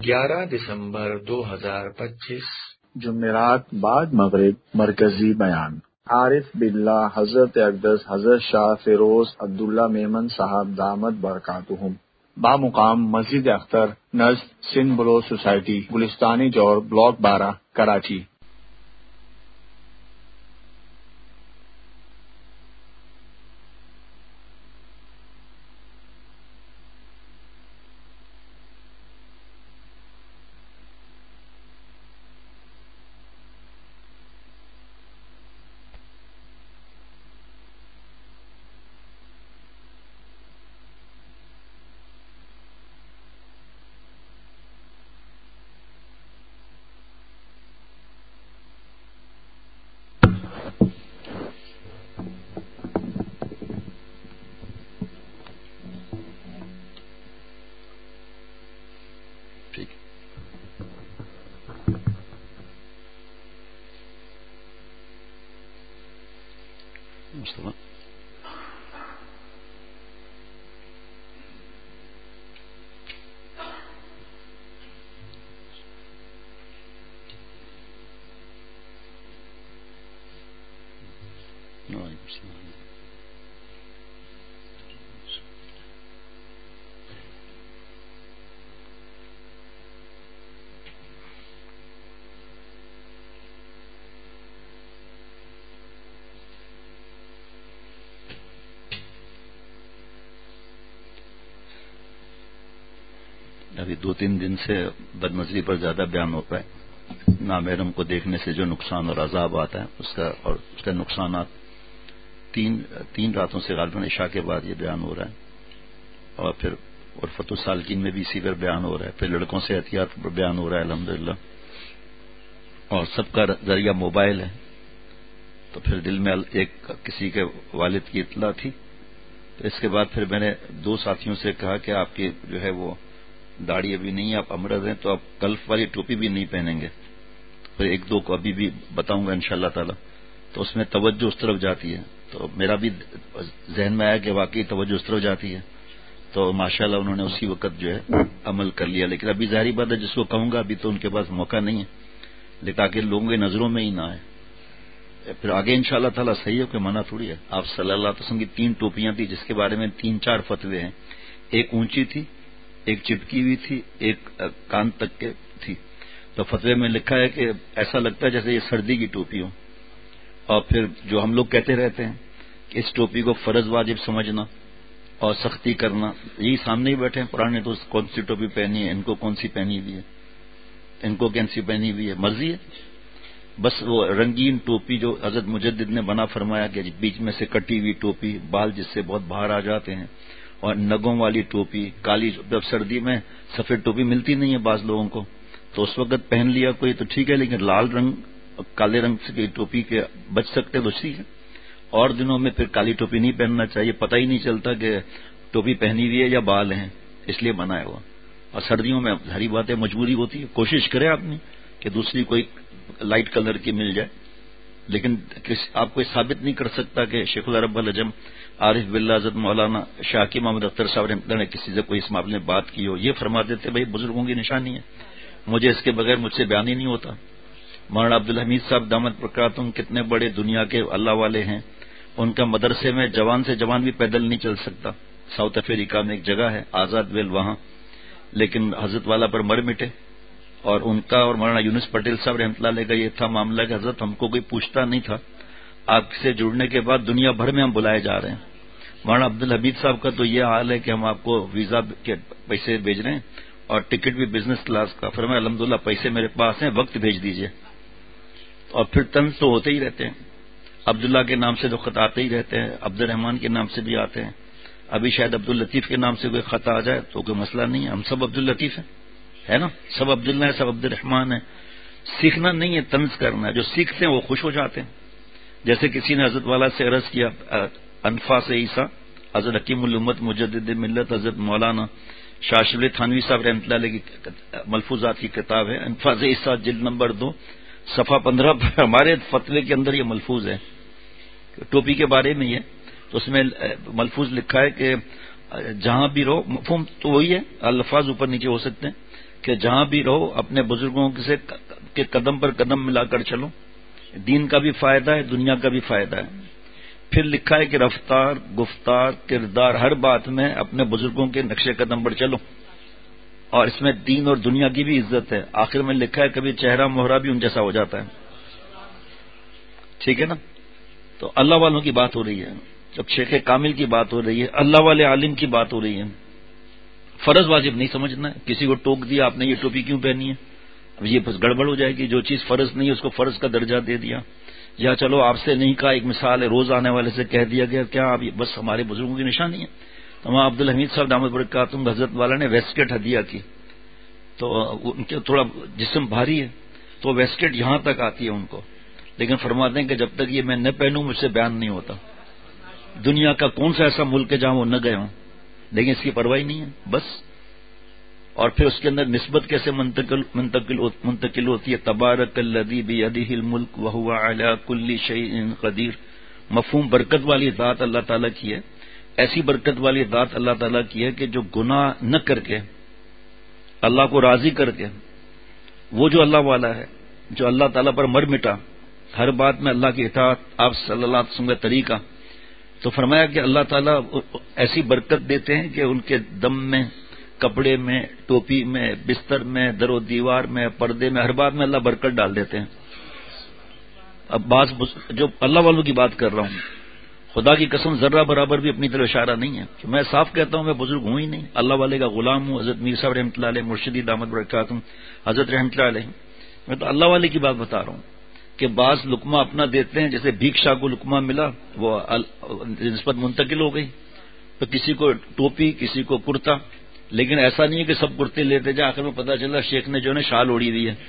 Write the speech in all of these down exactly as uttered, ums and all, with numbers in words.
گیارہ دسمبر دو ہزار پچیس جمعرات بعد مغرب مرکزی بیان۔ عارف باللہ حضرت اقدس حضرت شاہ فیروز عبداللہ میمن صاحب دامت برکاتہم، بامقام مسجد اختر نزد سندھ بلو سوسائٹی گلستانی جوڑ بلاک بارہ کراچی۔ ابھی دو تین دن سے بدنظری پر زیادہ بیان ہو رہا ہے۔ نامحرم کو دیکھنے سے جو نقصان اور عذاب آتا ہے اس کا اور اس کے نقصانات تین تین راتوں سے غالباً عشاء کے بعد یہ بیان ہو رہا ہے، اور پھر اور فتح سالکین میں بھی اسی پر بیان ہو رہا ہے، پھر لڑکوں سے احتیاط پر بیان ہو رہا ہے الحمدللہ، اور سب کا ذریعہ موبائل ہے۔ تو پھر دل میں ایک کسی کے والد کی اطلاع تھی، تو اس کے بعد پھر میں نے دو ساتھیوں سے کہا کہ آپ کی جو ہے وہ داڑھی ابھی نہیں ہے، آپ امرد ہیں، تو آپ کلف والی ٹوپی بھی نہیں پہنیں گے۔ پھر ایک دو کو ابھی بھی بتاؤں گا انشاءاللہ تعالی، تو اس میں توجہ اس طرف جاتی ہے، تو میرا بھی ذہن میں آیا کہ واقعی توجہ اس طرف جاتی ہے، تو ماشاءاللہ انہوں نے اسی وقت جو ہے عمل کر لیا۔ لیکن ابھی ظاہری بات ہے جس کو کہوں گا ابھی تو ان کے پاس موقع نہیں ہے، لیکن تاکہ لوگوں کی نظروں میں ہی نہ آئے، پھر آگے انشاءاللہ تعالی صحیح ہے، کوئی منع تھوڑی ہے۔ آپ صلی اللہ علیہ وسلم کی تین ٹوپیاں تھیں جس کے بارے میں تین چار فتوے ہیں، ایک اونچی تھی، ایک چپکی ہوئی تھی، ایک کان تک کے تھی۔ تو فتوے میں لکھا ہے کہ ایسا لگتا ہے جیسے یہ سردی کی ٹوپی ہو، اور پھر جو ہم لوگ کہتے رہتے ہیں کہ اس ٹوپی کو فرض واجب سمجھنا اور سختی کرنا، یہی سامنے ہی بیٹھے ہیں قرآن نے تو کون سی ٹوپی پہنی ہے، ان کو کون سی پہنی ہوئی ہے، ان کو کون سی پہنی ہوئی ہے، مرضی ہے۔ بس وہ رنگین ٹوپی جو حضرت مجدد نے بنا فرمایا کہ بیچ میں سے کٹی ہوئی ٹوپی، بال جس سے بہت باہر آ جاتے ہیں، اور نگوں والی ٹوپی، کالی، جب سردی میں سفید ٹوپی ملتی نہیں ہے بعض لوگوں کو، تو اس وقت پہن لیا کوئی تو ٹھیک ہے، لیکن لال رنگ کالے رنگ سے ٹوپی کے بچ سکتے تو ٹھیک ہے، اور دنوں میں پھر کالی ٹوپی نہیں پہننا چاہیے، پتہ ہی نہیں چلتا کہ ٹوپی پہنی ہوئی ہے یا بال ہیں، اس لیے بنایا ہوا۔ اور سردیوں میں ہری بات ہے، مجبوری ہوتی ہے، کوشش کرے آدمی کہ دوسری کوئی لائٹ کلر کی مل جائے، لیکن آپ کوئی ثابت نہیں کر سکتا کہ شیخ العرب العجم عارف باللہ حضرت مولانا شاکی محمد اختر صاحب رحمۃ نے کسی سے کوئی اس معاملے میں بات کی ہو۔ یہ فرما دیتے بھائی بزرگوں کی نشانی ہے، مجھے اس کے بغیر مجھ سے بیان ہی نہیں ہوتا۔ مولانا عبدالحمید صاحب دامت برکاتہم کتنے بڑے دنیا کے اللہ والے ہیں، ان کا مدرسے میں جوان سے جوان بھی پیدل نہیں چل سکتا، ساؤتھ افریقہ میں ایک جگہ ہے آزاد ویل وہاں، لیکن حضرت والا پر مر مٹے۔ اور ان کا اور مولانا یونس پٹیل صاحب رحمۃ اللہ علیہ کا یہ تھا معاملہ کہ حضرت ہم کو کوئی پوچھتا نہیں تھا، آپ سے جڑنے کے بعد دنیا بھر میں ہم بلائے جا رہے ہیں۔ مولانا عبدالحمید صاحب کا تو یہ حال ہے کہ ہم آپ کو ویزا کے پیسے بھیج رہے ہیں اور ٹکٹ بھی بزنس کلاس کا، فرمایا الحمدللہ پیسے میرے پاس ہیں، وقت بھیج دیجئے۔ اور پھر طنز تو ہوتے ہی رہتے ہیں، عبداللہ کے نام سے تو خط آتے ہی رہتے ہیں، عبد الرحمان کے نام سے بھی آتے ہیں، ابھی شاید عبداللطیف کے نام سے کوئی خط آ جائے تو کوئی مسئلہ نہیں ہے، ہم سب عبداللطیف ہیں، ہے نا، سب عبداللہ ہے، سب عبد الرحمان ہے۔ سیکھنا نہیں ہے، طنز کرنا ہے، جو سیکھتے ہیں وہ خوش ہو جاتے ہیں۔ جیسے کسی نے حضرت والا سے عرض کیا انفاس عیسیٰ، حضرت حکیم الامت مجدد ملت حضرت مولانا شاہ شبلی تھانوی صاحب رحمۃ اللہ علیہ کی ملفوظات کی کتاب ہے انفاس عیسیٰ جلد نمبر دو صفحہ پندرہ پر ہمارے فتوے کے اندر یہ ملفوظ ہے، ٹوپی کے بارے میں یہ، تو اس میں ملفوظ لکھا ہے کہ جہاں بھی رہو، مفہوم تو وہی ہے، الفاظ اوپر نیچے ہو سکتے ہیں، کہ جہاں بھی رہو اپنے بزرگوں سے کے قدم پر قدم ملا کر چلو، دین کا بھی فائدہ ہے، دنیا کا بھی فائدہ ہے۔ پھر لکھا ہے کہ رفتار، گفتار، کردار، ہر بات میں اپنے بزرگوں کے نقش قدم پر چلو، اور اس میں دین اور دنیا کی بھی عزت ہے۔ آخر میں لکھا ہے کبھی چہرہ مہرہ بھی ان جیسا ہو جاتا ہے، ٹھیک ہے نا؟ تو اللہ والوں کی بات ہو رہی ہے، جب شیخ کامل کی بات ہو رہی ہے، اللہ والے عالم کی بات ہو رہی ہے۔ فرض واجب نہیں سمجھنا ہے، کسی کو ٹوک دیا آپ نے یہ ٹوپی کیوں پہنی ہے، اب یہ بس گڑبڑ ہو جائے گی۔ جو چیز فرض نہیں ہے اس کو فرض کا درجہ دے دیا، یا چلو آپ سے نہیں کہا، ایک مثال ہے، روز آنے والے سے کہہ دیا گیا کیا اب بس ہمارے بزرگوں کی نشانی ہے۔ تو وہاں عبدالحمید صاحب دامت برکاتہم حضرت والا نے ویسکٹ ہدیہ کی، تو ان کے تھوڑا جسم بھاری ہے تو ویسکٹ یہاں تک آتی ہے ان کو، لیکن فرماتے ہیں کہ جب تک یہ میں نہ پہنوں مجھ سے بیان نہیں ہوتا۔ دنیا کا کون سا ایسا ملک ہے جہاں وہ نہ گئے ہوں، لیکن اس کی پرواہ نہیں ہے بس۔ اور پھر اس کے اندر نسبت کیسے منتقل منتقل منتقل ہوتی ہے، تبارک الذی بیدہ الملک وہو علی کل شیء قدیر۔ مفہوم برکت والی ذات اللہ تعالیٰ کی ہے، ایسی برکت والی ذات اللہ تعالیٰ کی ہے کہ جو گناہ نہ کر کے اللہ کو راضی کر کے، وہ جو اللہ والا ہے، جو اللہ تعالیٰ پر مر مٹا، ہر بات میں اللہ کی اطاعت، آپ صلی اللہ علیہ وسلم کا طریقہ، تو فرمایا کہ اللہ تعالیٰ ایسی برکت دیتے ہیں کہ ان کے دم میں، کپڑے میں، ٹوپی میں، بستر میں، در و دیوار میں، پردے میں، ہر بات میں اللہ برکت ڈال دیتے ہیں۔ اب بعض جو اللہ والوں کی بات کر رہا ہوں، خدا کی قسم ذرہ برابر بھی اپنی طرف اشارہ نہیں ہے کہ میں صاف کہتا ہوں میں بزرگ ہوں ہی نہیں، اللہ والے کا غلام ہوں۔ حضرت میر صاحب رحمۃ اللہ علیہ، مرشدی دامت برکاتہم حضرت رحمۃ اللہ علیہ، میں تو اللہ والے کی بات بتا رہا ہوں کہ بعض لقمہ اپنا دیتے ہیں، جیسے بھیک شاہ کو لقمہ ملا وہ نسبت منتقل ہو گئی، تو کسی کو ٹوپی، کسی کو کرتا، لیکن ایسا نہیں ہے کہ سب کرتے لیتے جا، آخر میں پتہ چلا شیخ نے جو ہے شال اوڑی ہوئی ہے۔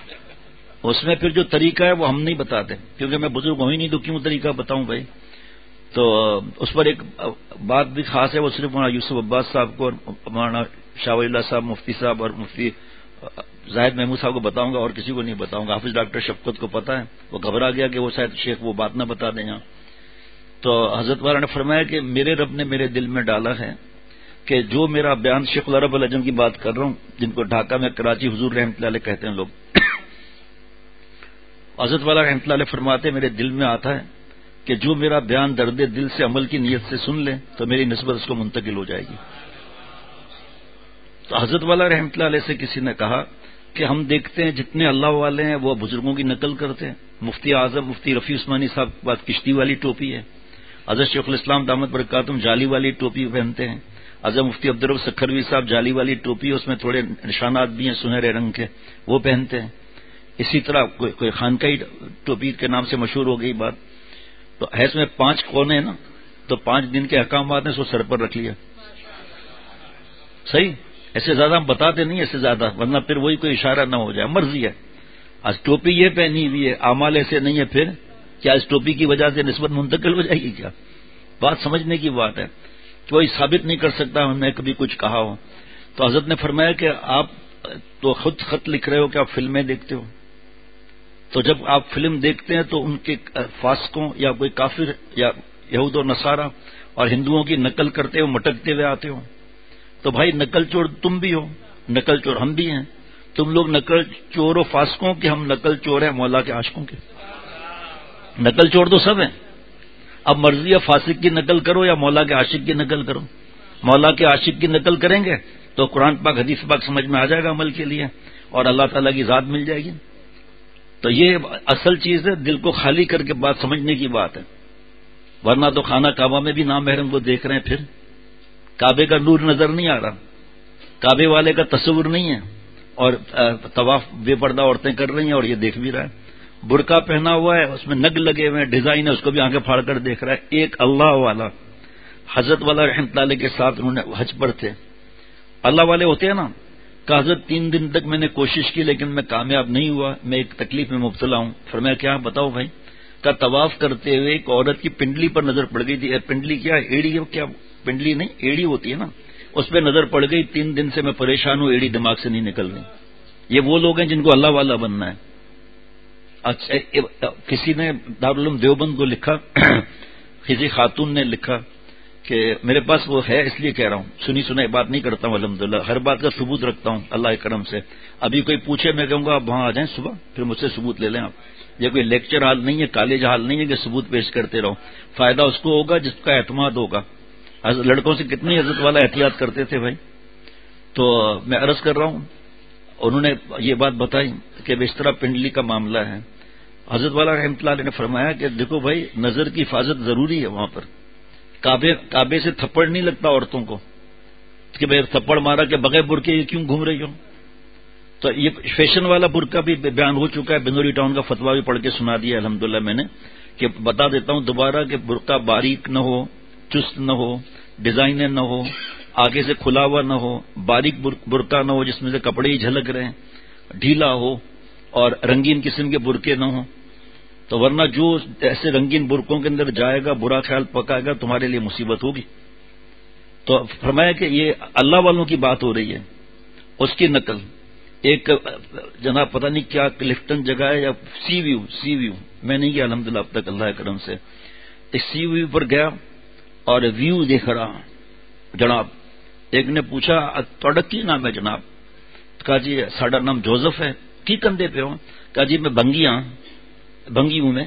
اس میں پھر جو طریقہ ہے وہ ہم نہیں بتاتے، کیونکہ میں بزرگ ہوں ہی نہیں تو کیوں طریقہ بتاؤں بھائی۔ تو اس پر ایک بات بھی خاص ہے، وہ صرف مولانا یوسف عباس صاحب کو اور مولانا شاہ ولی اللہ صاحب مفتی صاحب اور مفتی زاہد محمود صاحب کو بتاؤں گا، اور کسی کو نہیں بتاؤں گا۔ حافظ ڈاکٹر شفقت کو پتہ ہے، وہ گھبرا گیا کہ وہ شاید شیخ وہ بات نہ بتا دیں یہاں۔ تو حضرت والا نے فرمایا کہ میرے رب نے میرے دل میں ڈالا ہے کہ جو میرا بیان شیخ العرب العجم کی بات کر رہا ہوں، جن کو ڈھاکہ میں کراچی حضور رحمۃ اللہ علیہ کہتے ہیں لوگ، حضرت والا رحمۃ اللہ علیہ فرماتے میرے دل میں آتا ہے کہ جو میرا بیان درد دل سے عمل کی نیت سے سن لے تو میری نسبت اس کو منتقل ہو جائے گی۔ تو حضرت والا رحمۃ اللہ علیہ سے کسی نے کہا کہ ہم دیکھتے ہیں جتنے اللہ والے ہیں وہ بزرگوں کی نقل کرتے ہیں۔ مفتی اعظم مفتی رفیع عثمانی صاحب کے پاس کشتی والی ٹوپی ہے، حضرت شیخ الاسلام دامت برکاتہم جالی والی ٹوپی پہنتے ہیں، حضرت مفتی عبدالرب سکھروی صاحب جالی والی ٹوپی، اس میں تھوڑے نشانات بھی ہیں سنہرے رنگ کے، وہ پہنتے ہیں۔ اسی طرح کوئی, کوئی خانقاہی ٹوپی کے نام سے مشہور ہو گئی بات، تو ہے اس میں پانچ کونے ہیں نا، تو پانچ دن کے احکامات ہیں، سو سر پر رکھ لیا، صحیح۔ ایسے زیادہ ہم بتاتے نہیں، ایسے زیادہ، ورنہ پھر وہی کوئی اشارہ نہ ہو جائے، مرضی ہے۔ آج ٹوپی یہ پہنی ہوئی ہے، اعمال ایسے نہیں ہے، پھر کیا اس ٹوپی کی وجہ سے نسبت منتقل ہو جائے گی؟ کیا بات سمجھنے کی بات ہے، کوئی ثابت نہیں کر سکتا ہم نے کبھی کچھ کہا ہو۔ تو حضرت نے فرمایا کہ آپ تو خود خط لکھ رہے ہو کہ آپ فلمیں دیکھتے ہو، تو جب آپ فلم دیکھتے ہیں تو ان کے فاسقوں یا کوئی کافر یا یہود و نصارہ اور ہندوؤں کی نقل کرتے ہو، مٹکتے ہوئے آتے ہو، تو بھائی نقل چور تم بھی ہو، نقل چور ہم بھی ہیں، تم لوگ نقل چور و فاسقوں کے، ہم نقل چور ہیں مولا کے عاشقوں کے۔ نقل چور تو سب ہیں، اب مرضی ہے فاسق کی نقل کرو یا مولا کے عاشق کی نقل کرو۔ مولا کے عاشق کی نقل کریں گے تو قرآن پاک حدیث پاک سمجھ میں آ جائے گا عمل کے لیے، اور اللہ تعالیٰ کی ذات مل جائے گی۔ تو یہ اصل چیز ہے، دل کو خالی کر کے بات سمجھنے کی بات ہے، ورنہ تو خانہ کعبہ میں بھی نامحرم کو دیکھ رہے ہیں، پھر کعبے کا نور نظر نہیں آ رہا، کعبے والے کا تصور نہیں ہے، اور طواف بے پردہ عورتیں کر رہی ہیں اور یہ دیکھ بھی رہا ہے، برقع پہنا ہوا ہے اس میں نگ لگے ہوئے ہیں، ڈیزائن ہے، اس کو بھی آنکھیں پھاڑ کر دیکھ رہا ہے۔ ایک اللہ والا حضرت والا رحمۃ اللہ علیہ کے ساتھ انہوں نے حج پر تھے، اللہ والے ہوتے ہیں نا، کہ حضرت تین دن تک میں نے کوشش کی لیکن میں کامیاب نہیں ہوا، میں ایک تکلیف میں مبتلا ہوں۔ فرمایا کیا؟ بتاؤ بھائی۔ کا طواف کرتے ہوئے ایک عورت کی پنڈلی پر نظر پڑ گئی تھی، پنڈلی کیا ایڑی ہے، کیا پنڈلی نہیں ایڑی ہوتی ہے نا، اس پہ نظر پڑ گئی، تین دن سے میں پریشان ہوں، ایڑی دماغ سے نہیں نکل رہی۔ یہ وہ لوگ ہیں جن کو اللہ والا بننا ہے۔ اچھا کسی نے دارالعلوم دیوبند کو لکھا، کسی خاتون نے لکھا کہ میرے پاس وہ ہے اس لیے کہہ رہا ہوں، سنی سنائی بات نہیں کرتا ہوں، الحمدللہ ہر بات کا ثبوت رکھتا ہوں اللہ کے کرم سے. ابھی کوئی پوچھے میں کہوں گا آپ وہاں آ جائیں صبح، پھر مجھ سے ثبوت لے لیں آپ. یہ کوئی لیکچر حال نہیں ہے، کالج حال نہیں ہے کہ ثبوت پیش کرتے رہو. فائدہ اس کو ہوگا جس کا اعتماد ہوگا. لڑکوں سے کتنی عزت والا احتیاط کرتے تھے بھائی. تو میں عرض کر رہا ہوں، انہوں نے یہ بات بتائی کہ اس طرح پنڈلی کا معاملہ ہے. حضرت والا رحمۃ اللہ علیہ نے فرمایا کہ دیکھو بھائی، نظر کی حفاظت ضروری ہے وہاں پر. کعبے کعبے سے تھپڑ نہیں لگتا عورتوں کو کہ بھائی تھپڑ مارا کہ بغیر برقعے یہ کیوں گھوم رہی ہو. تو یہ فیشن والا برقع بھی بیان ہو چکا ہے، بنوری ٹاؤن کا فتویٰ بھی پڑھ کے سنا دیا الحمدللہ میں نے، کہ بتا دیتا ہوں دوبارہ کہ برقع باریک نہ ہو، چست نہ ہو، ڈیزائنر نہ ہو، آگے سے کھلا ہوا نہ ہو، باریک برقع نہ ہو جس میں سے کپڑے ہی جھلک رہے ہیں، ڈھیلا ہو، اور رنگین قسم کے برقعے نہ ہوں. تو ورنہ جو ایسے رنگین برقعوں کے اندر جائے گا، برا خیال پکائے گا، تمہارے لیے مصیبت ہوگی. تو فرمایا کہ یہ اللہ والوں کی بات ہو رہی ہے. اس کی نقل ایک جناب پتہ نہیں کیا کلفٹن جگہ ہے یا سی ویو سی ویو میں نہیں گیا الحمدللہ اب تک اللہ کے کرم سے. ایک سی ویو پر گیا اور ویو دیکھ رہا جناب. ایک نے پوچھا تھوڑا کی نام ہے جناب؟ کہا جی ساڈا نام جوزف ہے. کی کندھے پہ ہوں؟ کہا جی میں بنگی ہاں بنگی ہوں میں.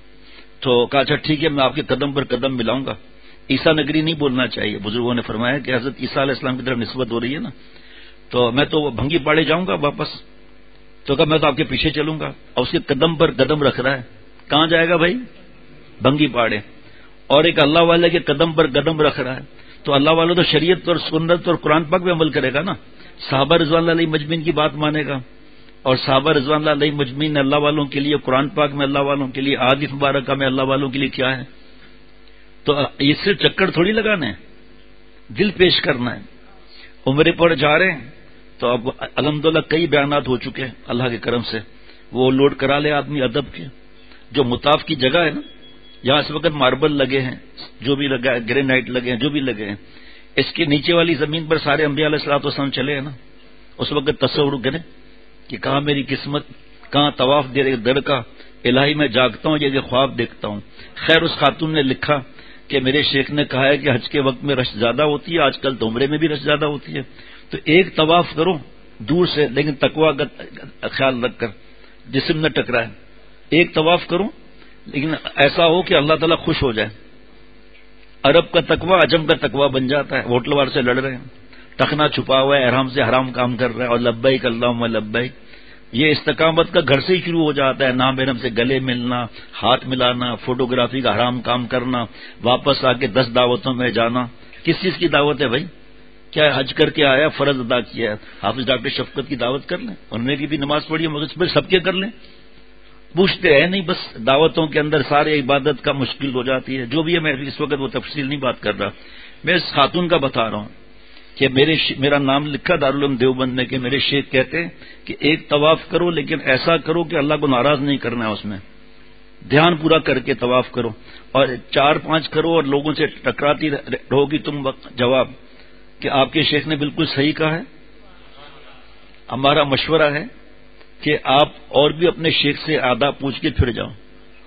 تو کہا اچھا ٹھیک ہے میں آپ کے قدم پر قدم ملاؤں گا. عیسیٰ نگری نہیں بولنا چاہیے، بزرگوں نے فرمایا کہ حضرت عیسیٰ علیہ السلام کی طرف نسبت ہو رہی ہے نا. تو میں تو بھنگی پاڑے جاؤں گا واپس. تو کہا میں تو آپ کے پیچھے چلوں گا. اور اس کے قدم پر قدم رکھ رہا ہے. کہاں جائے گا بھائی؟ بھنگی پاڑے. اور ایک اللہ والے کے قدم پر قدم رکھ رہا ہے. تو اللہ والوں تو شریعت اور سنت اور قرآن پاک پہ عمل کرے گا نا. صحابہ رضوان اللہ علیہ مجمعین کی بات مانے گا. اور صحابہ رضوان اللہ علیہ مجمعین نے اللہ والوں کے لیے قرآن پاک میں اللہ والوں کے لیے احادیث مبارکہ میں اللہ والوں کے لیے کیا ہے. تو اس سے چکر تھوڑی لگانا ہے، دل پیش کرنا ہے. عمرے پر جا رہے ہیں تو اب الحمدللہ کئی بیانات ہو چکے ہیں اللہ کے کرم سے. وہ لوڈ کرا لے آدمی ادب کے. جو مطاف کی جگہ ہے نا، یہاں اس وقت ماربل لگے ہیں، جو بھی لگا ہے، گرینائٹ لگے ہیں، جو بھی لگے ہیں، اس کے نیچے والی زمین پر سارے انبیاء علیہ الصلوۃ والسلام چلے ہیں نا. اس وقت تصور کریں کہ کہاں میری قسمت، کہاں طواف دے در کا. الہی میں جاگتا ہوں یہ خواب دیکھتا ہوں. خیر اس خاتون نے لکھا کہ میرے شیخ نے کہا ہے کہ حج کے وقت میں رش زیادہ ہوتی ہے، آج کل تو عمرے میں بھی رش زیادہ ہوتی ہے. تو ایک طواف کرو دور سے لیکن تقویٰ کا خیال رکھ کر، جسم نہ ٹکرائے. ایک طواف کرو لیکن ایسا ہو کہ اللہ تعالیٰ خوش ہو جائے. عرب کا تقویٰ عجم کا تقویٰ بن جاتا ہے. ہوٹل والے سے لڑ رہے ہیں، ٹخنا چھپا ہوا ہے، احرام سے حرام کام کر رہا ہے، اور لبیک اللہم لبیک. یہ استقامت کا گھر سے ہی شروع ہو جاتا ہے. نامحرم سے گلے ملنا، ہاتھ ملانا، فوٹوگرافی کا حرام کام کرنا، واپس آ کے دس دعوتوں میں جانا. کس چیز کی دعوت ہے بھائی؟ کیا حج کر کے آیا، فرض ادا کیا ہے. حافظ ڈاکٹر شفقت کی دعوت کر لیں، انہوں نے بھی نماز پڑھی ہے، مگر پھر سب کے کر لیں. پوچھتے ہیں نہیں، بس دعوتوں کے اندر سارے عبادت کا مشکل ہو جاتی ہے. جو بھی ہے میں اس وقت وہ تفصیل نہیں بات کر رہا، میں اس خاتون کا بتا رہا ہوں کہ میرے ش... میرا نام لکھا دارالعلوم دیوبند نے کہ میرے شیخ کہتے ہیں کہ ایک طواف کرو لیکن ایسا کرو کہ اللہ کو ناراض نہیں کرنا ہے. اس میں دھیان پورا کر کے طواف کرو، اور چار پانچ کرو اور لوگوں سے ٹکراتی رہو گی تم. جواب کہ آپ کے شیخ نے بالکل صحیح کہا ہے. ہمارا مشورہ ہے کہ آپ اور بھی اپنے شیخ سے آدھا پوچھ کے پھر جاؤ،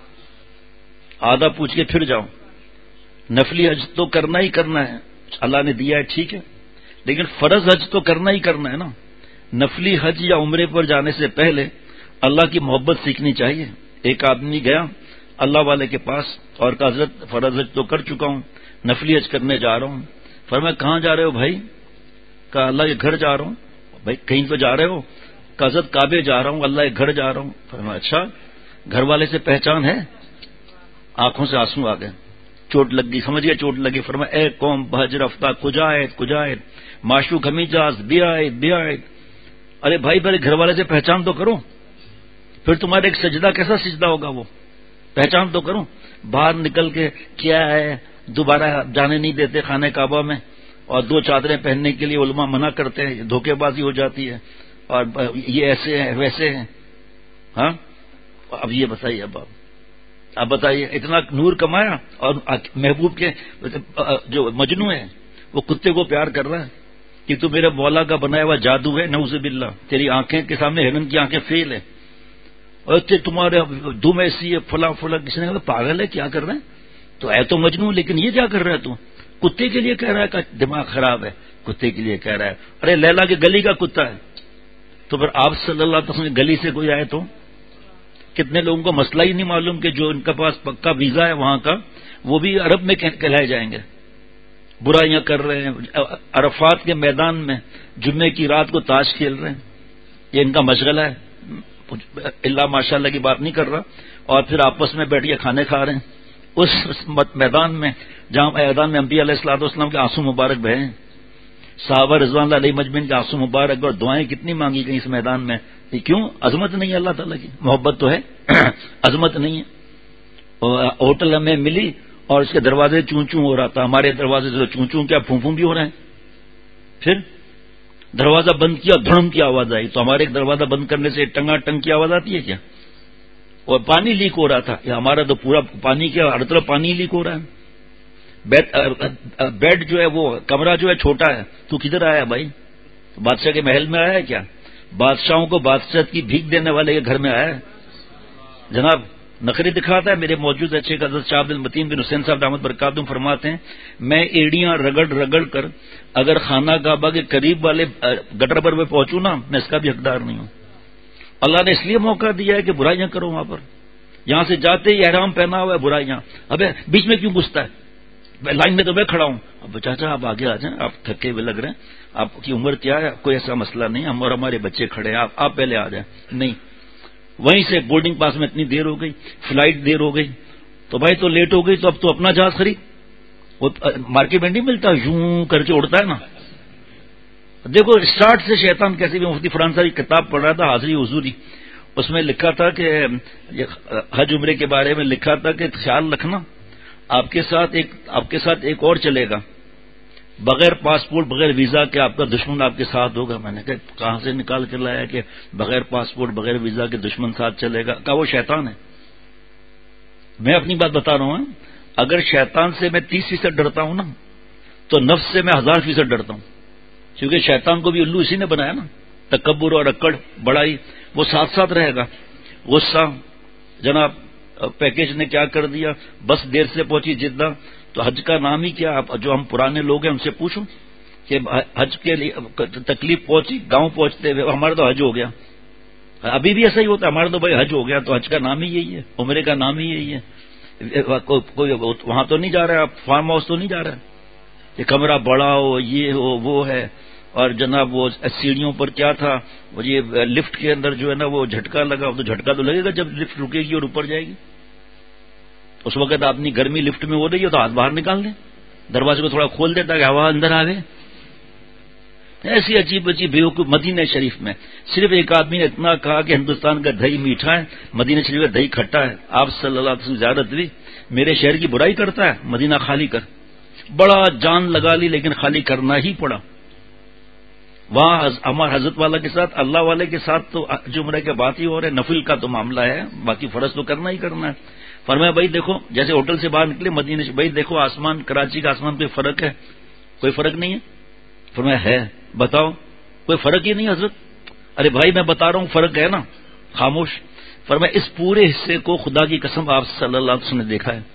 آدھا پوچھ کے پھر جاؤ. نفلی حج تو کرنا ہی کرنا ہے، اللہ نے دیا ہے ٹھیک ہے، لیکن فرض حج تو کرنا ہی کرنا ہے نا. نفلی حج یا عمرے پر جانے سے پہلے اللہ کی محبت سیکھنی چاہیے. ایک آدمی گیا اللہ والے کے پاس اور کہا حضرت فرض حج تو کر چکا ہوں، نفلی حج کرنے جا رہا ہوں. فرمایا کہاں جا رہے ہو بھائی؟ کہا اللہ کے گھر جا رہا ہوں. بھائی کہیں تو جا رہے ہو؟ کہا حضرت کعبے جا رہا ہوں، اللہ کے گھر جا رہا ہوں. فرمایا اچھا گھر والے سے پہچان ہے؟ آنکھوں سے آنسو آ گئے، چوٹ لگ گئی، سمجھ گیا چوٹ لگی. فرمایا اے قوم بھج رفتہ کجائد کجائد معشوق ہمیجاز بیائد بیائد. ارے بھائی میرے گھر والے سے پہچان تو کرو، پھر تمہارا ایک سجدہ کیسا سجدہ ہوگا، وہ پہچان تو کرو. باہر نکل کے کیا ہے، دوبارہ جانے نہیں دیتے خانہ کعبہ میں، اور دو چادریں پہننے کے لیے علماء منع کرتے ہیں، دھوکے بازی ہو جاتی ہے، اور یہ ایسے ہیں ویسے ہیں. ہاں اب یہ بتائیے، اب اب بتائیے اتنا نور کمایا اور محبوب کے جو مجنو ہے وہ کتے کو پیار کر رہا ہے کہ تو میرے مولا کا بنایا ہوا جادو ہے، نعوذ باللہ. تیری آنکھیں کے سامنے ہرن کی آنکھیں فیل ہے، اور تمہارے دم ایسی ہے فلاں فلاں. کسی نے کہا پاگل ہے کیا کر رہے ہیں؟ تو ہے تو مجنون لیکن یہ کیا کر رہا ہے تو؟ کتے کے لیے کہہ رہا ہے کہ دماغ خراب ہے، کتے کے لیے کہہ رہا ہے. ارے لیلا کی گلی کا کتا ہے، تو پھر آپ صلی اللہ علیہ وسلم گلی سے کوئی آئے تو کتنے لوگوں کو مسئلہ ہی نہیں معلوم کہ جو ان کے پاس پکا ویزا ہے وہاں کا وہ بھی عرب میں کہلائے جائیں گے. برائیاں کر رہے ہیں عرفات کے میدان میں، جمعے کی رات کو تاش کھیل رہے ہیں، یہ ان کا مشغلہ ہے. اللہ ماشاء اللہ کی بات نہیں کر رہا. اور پھر آپس میں بیٹھ کے کھانے کھا رہے ہیں اس میدان میں جہاں میدان میں انبیاء علیہ الصلوۃ والسلام کے آنسو مبارک بہے ہیں، صحابہ رضوان اللہ علیہ مجمعین کے آنسو مبارک، اور دعائیں کتنی مانگی گئی اس میدان میں. یہ کیوں؟ عظمت نہیں ہے اللہ تعالیٰ کی، محبت تو ہے عظمت نہیں ہے. ہوٹل ہمیں ملی اور اس کے دروازے چون چون ہو رہا تھا، ہمارے دروازے سے چون چون کیا پھون پھون بھی ہو رہے ہیں. پھر دروازہ بند کیا، دھڑم کی آواز آئی، تو ہمارے ایک دروازہ بند کرنے سے ٹنگا ٹنگ کی آواز آتی ہے کیا؟ اور پانی لیک ہو رہا تھا، یہ ہمارا تو پورا پانی کیا ہر طرف پانی لیک ہو رہا ہے. بیڈ جو ہے وہ کمرہ جو ہے چھوٹا ہے، تو کدھر آیا بھائی؟ بادشاہ کے محل میں آیا ہے کیا؟ بادشاہوں کو بادشاہ کی بھیک دینے والے کے گھر میں آیا ہے جناب؟ نخرے دکھاتا ہے. میرے موجود اچھے حضرت شاہ عبد المتین بن حسین صاحب دامت برکاتہم فرماتے ہیں میں ایڑیاں رگڑ رگڑ کر اگر خانہ کعبہ کے قریب والے گٹر پر میں پہنچوں نا، میں اس کا بھی حقدار نہیں ہوں. اللہ نے اس لیے موقع دیا ہے کہ برائیاں کرو وہاں پر. یہاں سے جاتے ہی احرام پہنا ہوا ہے برائیاں، ابے بیچ میں کیوں گھستا ہے؟ لائن میں تو میں کھڑا ہوں. اب چاچا آپ آگے آ جائیں، آپ تھکے ہوئے لگ رہے ہیں، آپ کی عمر کیا ہے؟ کوئی ایسا مسئلہ نہیں، ہم اور ہمارے بچے کھڑے ہیں، آپ آپ پہلے آ جائیں. نہیں، وہیں سے بورڈنگ پاس میں اتنی دیر ہو گئی، فلائٹ دیر ہو گئی، تو بھائی تو لیٹ ہو گئی، تو اب تو اپنا جہاز خرید. وہ مارکیٹ میں نہیں ملتا، یوں کر کے اڑتا ہے نا. دیکھو اسٹارٹ سے شیطان کیسے بھی. مفتی فرحان کی کتاب پڑھ رہا تھا حاضری حضوری، اس میں لکھا تھا کہ حج عمرے کے بارے میں لکھا تھا کہ خیال رکھنا آپ کے ساتھ ایک آپ کے ساتھ ایک اور چلے گا بغیر پاسپورٹ بغیر ویزا کے، آپ کا دشمن آپ کے ساتھ ہوگا. میں نے کہا کہاں سے نکال کے لایا کہ بغیر پاسپورٹ بغیر ویزا کے دشمن ساتھ چلے گا؟ کہا وہ شیطان ہے. میں اپنی بات بتا رہا ہوں، اگر شیطان سے میں تیس فیصد ڈرتا ہوں نا تو نفس سے میں ہزار فیصد ڈرتا ہوں، کیونکہ شیطان کو بھی الو اسی نے بنایا نا. تکبر اور اکڑ بڑائی وہ ساتھ ساتھ رہے گا. غصہ جناب پیکج نے کیا کر دیا، بس دیر سے پہنچی جدہ، تو حج کا نام ہی کیا؟ آپ جو ہم پرانے لوگ ہیں ان سے پوچھو کہ حج کے لیے تکلیف پہنچی گاؤں پہنچتے ہوئے، ہمارا تو حج ہو گیا. ابھی بھی ایسا ہی ہوتا ہے، ہمارا تو بھائی حج ہو گیا. تو حج کا نام ہی یہی ہے، عمرے کا نام ہی یہی ہے. کوئی وہاں تو نہیں جا رہا ہے، آپ فارم ہاؤس تو نہیں جا رہا ہے کہ کمرہ بڑا ہو یہ ہو وہ ہے. اور جناب وہ سیڑھیوں پر کیا تھا، وہ یہ لفٹ کے اندر جو ہے نا وہ جھٹکا لگا، تو جھٹکا تو لگے گا جب لفٹ رکے گی اور اوپر جائے گی. اس وقت اپنی گرمی لفٹ میں ہو رہی ہے تو ہاتھ باہر نکال دیں، دروازے کو تھوڑا کھول دیتا کہ ہوا اندر آ گئے. ایسی عجیب عجیب بیوقوف. مدینہ شریف میں صرف ایک آدمی نے اتنا کہا کہ ہندوستان کا دہی میٹھا ہے، مدینہ شریف کا دہی کھٹا ہے. آپ صلی اللہ علیہ وسلم زیارت ہوئی، میرے شہر کی برائی کرتا ہے، مدینہ خالی کر. بڑا جان لگا لی لیکن خالی کرنا ہی پڑا. وہاں ہمارے حضرت والا کے ساتھ اللہ والے کے ساتھ تو عمرے کے بات ہی ہو رہے، نفل کا تو معاملہ ہے، باقی فرض تو کرنا ہی کرنا ہے. فرمایا بھائی دیکھو، جیسے ہوٹل سے باہر نکلے مدینے سے، بھائی دیکھو آسمان کراچی کا آسمان کوئی فرق ہے؟ کوئی فرق نہیں ہے. فرمایا ہے. بتاؤ. کوئی فرق ہی نہیں حضرت. ارے بھائی میں بتا رہا ہوں فرق ہے نا. خاموش. فرمایا اس پورے حصے کو خدا کی قسم آپ صلی اللہ علیہ وسلم نے دیکھا ہے.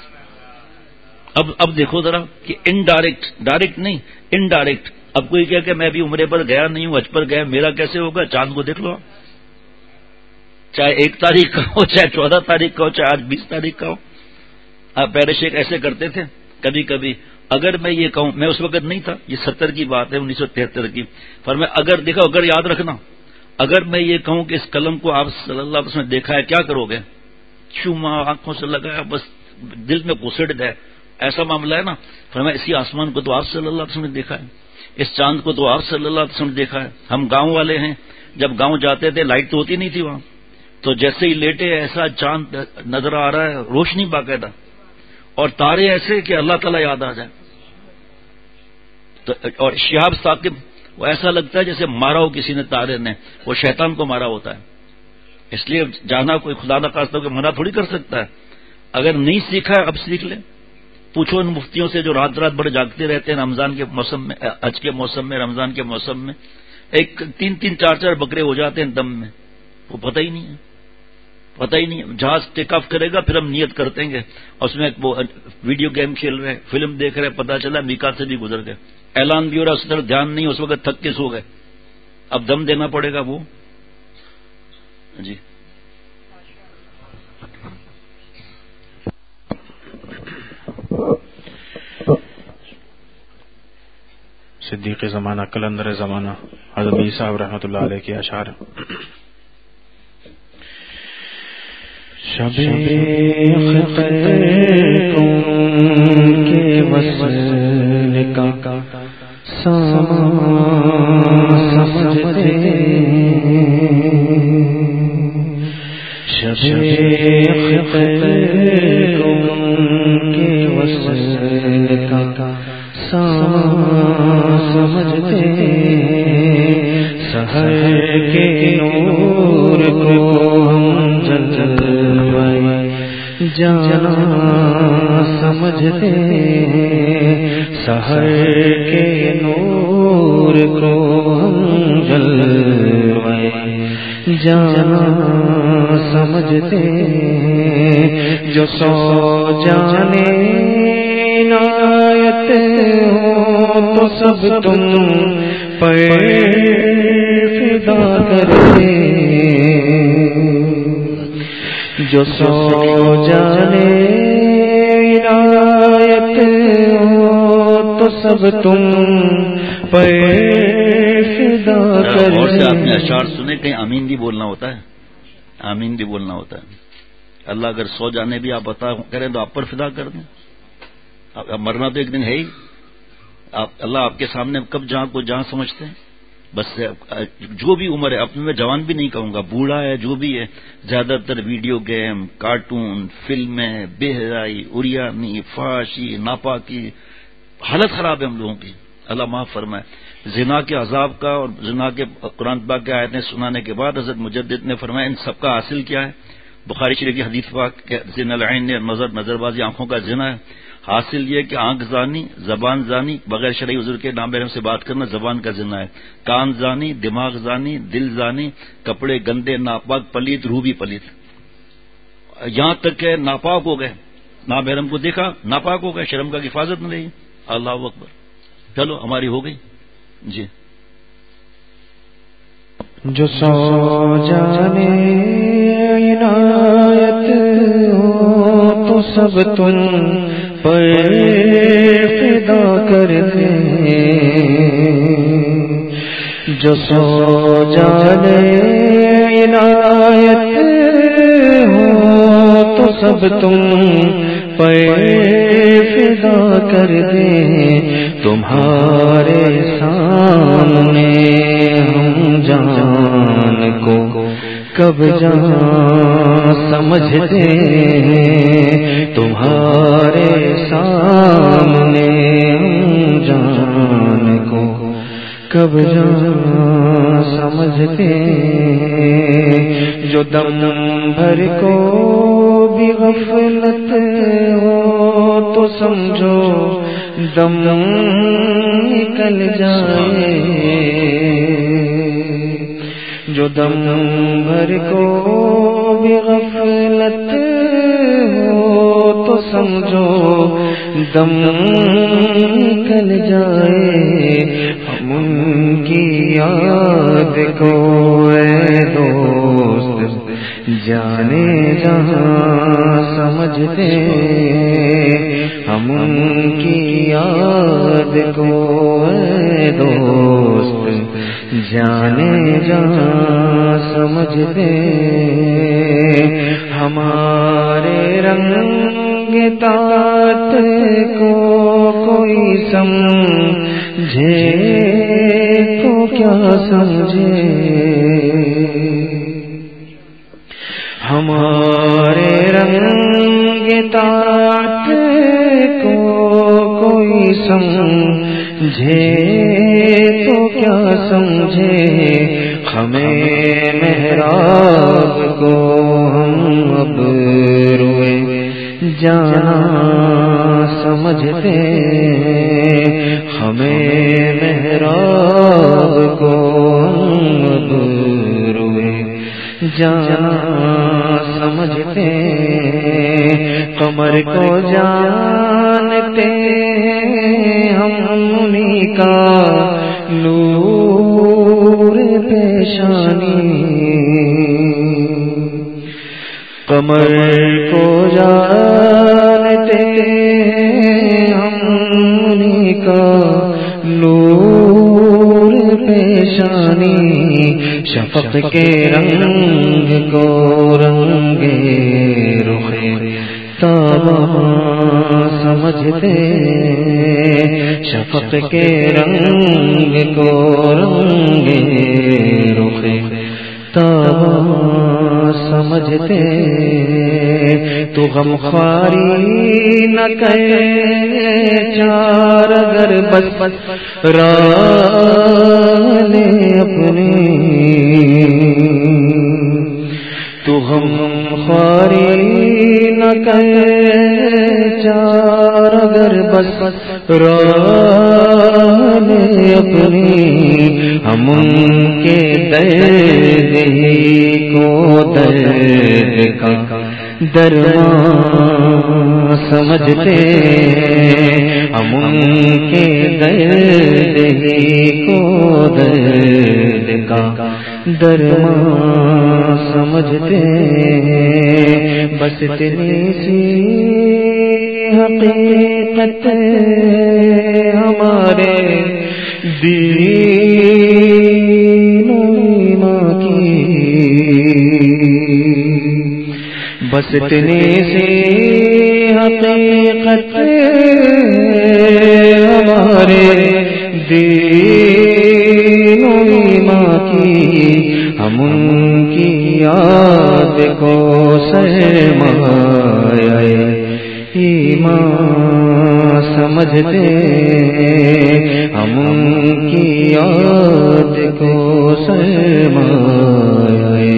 اب اب دیکھو ذرا کہ انڈائریکٹ، ڈائریکٹ نہیں انڈائریکٹ. اب کوئی کہہ کہ میں بھی عمرے پر گیا نہیں ہوں، حج پر گیا، میرا کیسے ہوگا؟ چاند کو دیکھ لو، چاہے ایک تاریخ کا ہو، چاہے چودہ تاریخ کا ہو، چاہے آج بیس تاریخ کا ہو. آپ پہلے شیخ ایسے کرتے تھے کبھی کبھی. اگر میں یہ کہوں، میں اس وقت نہیں تھا، یہ ستر کی بات ہے، انیس سو تہتر کی. فرمایا اگر دیکھو، اگر یاد رکھنا، اگر میں یہ کہوں کہ اس قلم کو آپ صلی اللہ علیہ وسلم نے دیکھا ہے، کیا کرو گے؟ چوما آنکھوں سے لگایا، بس دل میں گھسٹ گئے. ایسا معاملہ ہے نا. فرمایا اسی آسمان کو تو آپ صلی اللہ علیہ وسلم نے دیکھا ہے، اس چاند کو تو آپ صلی اللہ علیہ وسلم نے دیکھا ہے. ہم گاؤں والے ہیں، جب گاؤں جاتے تھے لائٹ تو ہوتی نہیں تھی وہاں، تو جیسے ہی لیٹے ایسا چاند نظر آ رہا ہے، روشنی باقاعدہ، اور تارے ایسے کہ اللہ تعالیٰ یاد آ جائے. تو اور شہاب ثاقب وہ ایسا لگتا ہے جیسے مارا ہو کسی نے تارے نے، وہ شیطان کو مارا ہوتا ہے. اس لیے جانا کوئی خدا نخواستہ کہ منع تھوڑی کر سکتا ہے. اگر نہیں سیکھا اب سیکھ لے. پوچھو ان مفتیوں سے جو رات رات بھر جاگتے رہتے ہیں رمضان کے موسم میں، حج کے موسم میں، رمضان کے موسم میں، ایک تین تین چار چار بکرے ہو جاتے ہیں دم میں، وہ پتہ ہی نہیں ہے. پتہ ہی نہیں. جہاز ٹیک آف کرے گا پھر ہم نیت کرتے ہیں اور اس میں وہ ویڈیو گیم کھیل رہے ہیں, فلم دیکھ رہے ہیں, پتہ چلا میقات سے بھی گزر گئے, اعلان بھی ہو رہا اس طرح دھیان نہیں, اس وقت تھک کے سو گئے, اب دم دینا پڑے گا وہ. جی صدیق زمانہ کلندر زمانہ حضرت عیسیٰ صاحب رحمۃ اللہ علیہ کے اشعار. شب کے وصل کا سمجھتے شب کے وصل کا سمجھتے سحر کے نور کو ہم جلوہ جانا سمجھتے سحر کے نور کو ہم جلوہ جانا سمجھتے جو سو جانے عنایت ہو تو سب تم پر فدا کرتے جو سو جانے عنایت ہو تو سب تم پر فدا کرتے. اور سے آپ نے اشعار سنے, کہیں آمین بھی بولنا ہوتا ہے, آمین بھی بولنا ہوتا ہے. اللہ اگر سو جانے بھی آپ بتا کریں تو آپ پر فدا کر دیں. مرنا تو ایک دن ہے ہی. آپ اللہ آپ کے سامنے کب جہاں کو جہاں سمجھتے ہیں, بس جو بھی عمر ہے, اپنے میں جوان بھی نہیں کہوں گا, بوڑھا ہے جو بھی ہے, زیادہ تر ویڈیو گیم, کارٹون, فلمیں, بے حیائی, اریانی, فحاشی, ناپاکی, حالت خراب ہے ہم لوگوں کی. اللہ معاف فرمائے. زنا کے عذاب کا اور زنا کے قرآن پاک کے آیتیں سنانے کے بعد حضرت مجدد نے فرمایا ان سب کا حاصل کیا ہے. بخاری شریف کی حدیث پاک زنا العین نظر نظر بازی آنکھوں کا زنا ہے. حاصل یہ کہ آنکھ زانی, زبان زانی, بغیر شرعی عذر کے نامحرم سے بات کرنا زبان کا زنا ہے. کان زانی, دماغ زانی, دل زانی, کپڑے گندے, ناپاک, پلیت, روح بھی پلیت. یہاں تک کہ ناپاک ہو گئے, نامحرم کو دیکھا ناپاک ہو گئے, شرم کا حفاظت نہیں رہی. اللہ اکبر. چلو ہماری ہو گئی. جی جو سو جانے عنایت ہو تو سب تم پر فدا کرتے جو سو جانے عنایت ہو تو سب تم پر فدا کر دیں. تمہارے سامنے ہم جان کو کب جان سمجھتے تمہارے سامنے ہم جان کو کب جان سمجھتے جو دم بھر کو بھی غفلت ہو تو سمجھو دم نکل جائے جو دم بھر کو بھی غفلت ہو تو سمجھو دم نکل جائے. ہم ان کی یاد کو اے دوست جانے جہاں سمجھتے ہم ان کی یاد کو اے دوست جانے جہاں سمجھتے. ہمارے رنگ تات کو کوئی سمجھے تو کیا سمجھے ہمارے رنگ تات کو کوئی سمجھے تو کیا سمجھے. ہمیں محراب کو ہم اب روئے جانا سمجھتے ہمیں محراب کو ہم اب روئے جانا سمجھتے قمر کو جانتے ہم انہی کا نور پیشانی قمر کو جانتے ہم انہی کا نور پیشانی شفق کے رنگ کو رنگے رخے تابا سمجھتے شفق کے رنگ کو رنگے رخے تابا سمجھتے تو غم خواری نہ کرے چار اگر بس بس رالے اپنی تو غم خواری نہ کرے چار اگر بس بس رالے اپنی ہم ان کے درد ہی کو درد کا درمان سمجھتے ہم ان کے درد ہی کو درد کا درمان سمجھتے بس اتنی سی حقیقت ہمارے دین ایمان کی بس اتنی سی حقیقت ہمارے دین ایمان کی ہم ان کی یاد کو سرمایہ ایمان سمجھتے ہم ان کی یاد کو سرمایہ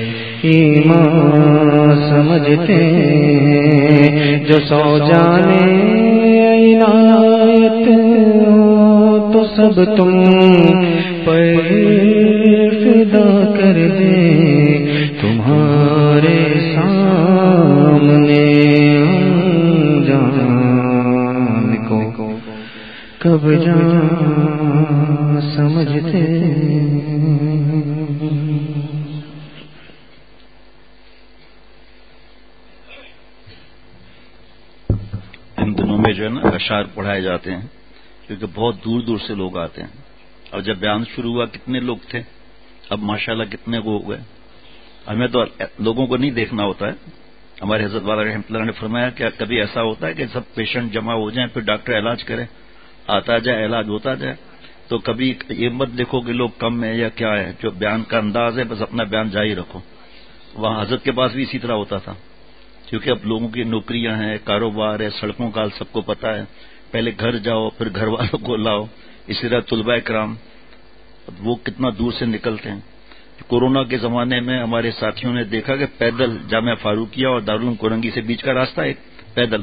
ایمان سمجھتے جو سو جانے عنایت تو سب تم پر فدا کر دے تمہارے سامنے جان کو کب جان سمجھتے میں جو ہے نا اشعار پڑھائے جاتے ہیں کیونکہ بہت دور دور سے لوگ آتے ہیں. اور جب بیان شروع ہوا کتنے لوگ تھے, اب ماشاءاللہ کتنے کو ہو گئے. ہمیں تو لوگوں کو نہیں دیکھنا ہوتا ہے. ہمارے حضرت والا رحمۃ اللہ نے فرمایا کہ کبھی ایسا ہوتا ہے کہ سب پیشنٹ جمع ہو جائیں پھر ڈاکٹر علاج کرے, آتا جائے علاج ہوتا جائے. تو کبھی یہ مت دیکھو کہ لوگ کم ہیں یا کیا ہے, جو بیان کا انداز ہے بس اپنا بیان جاری رکھو. وہاں حضرت کے پاس بھی اسی طرح ہوتا تھا کیونکہ اب لوگوں کی نوکریاں ہیں, کاروبار ہے, سڑکوں کا سب کو پتا ہے. پہلے گھر جاؤ پھر گھر والوں کو لاؤ. اسی طرح طلباء کرام وہ کتنا دور سے نکلتے ہیں. کورونا کے زمانے میں ہمارے ساتھیوں نے دیکھا کہ پیدل جامعہ فاروقیہ اور دارالعلوم کورنگی سے بیچ کا راستہ ایک پیدل.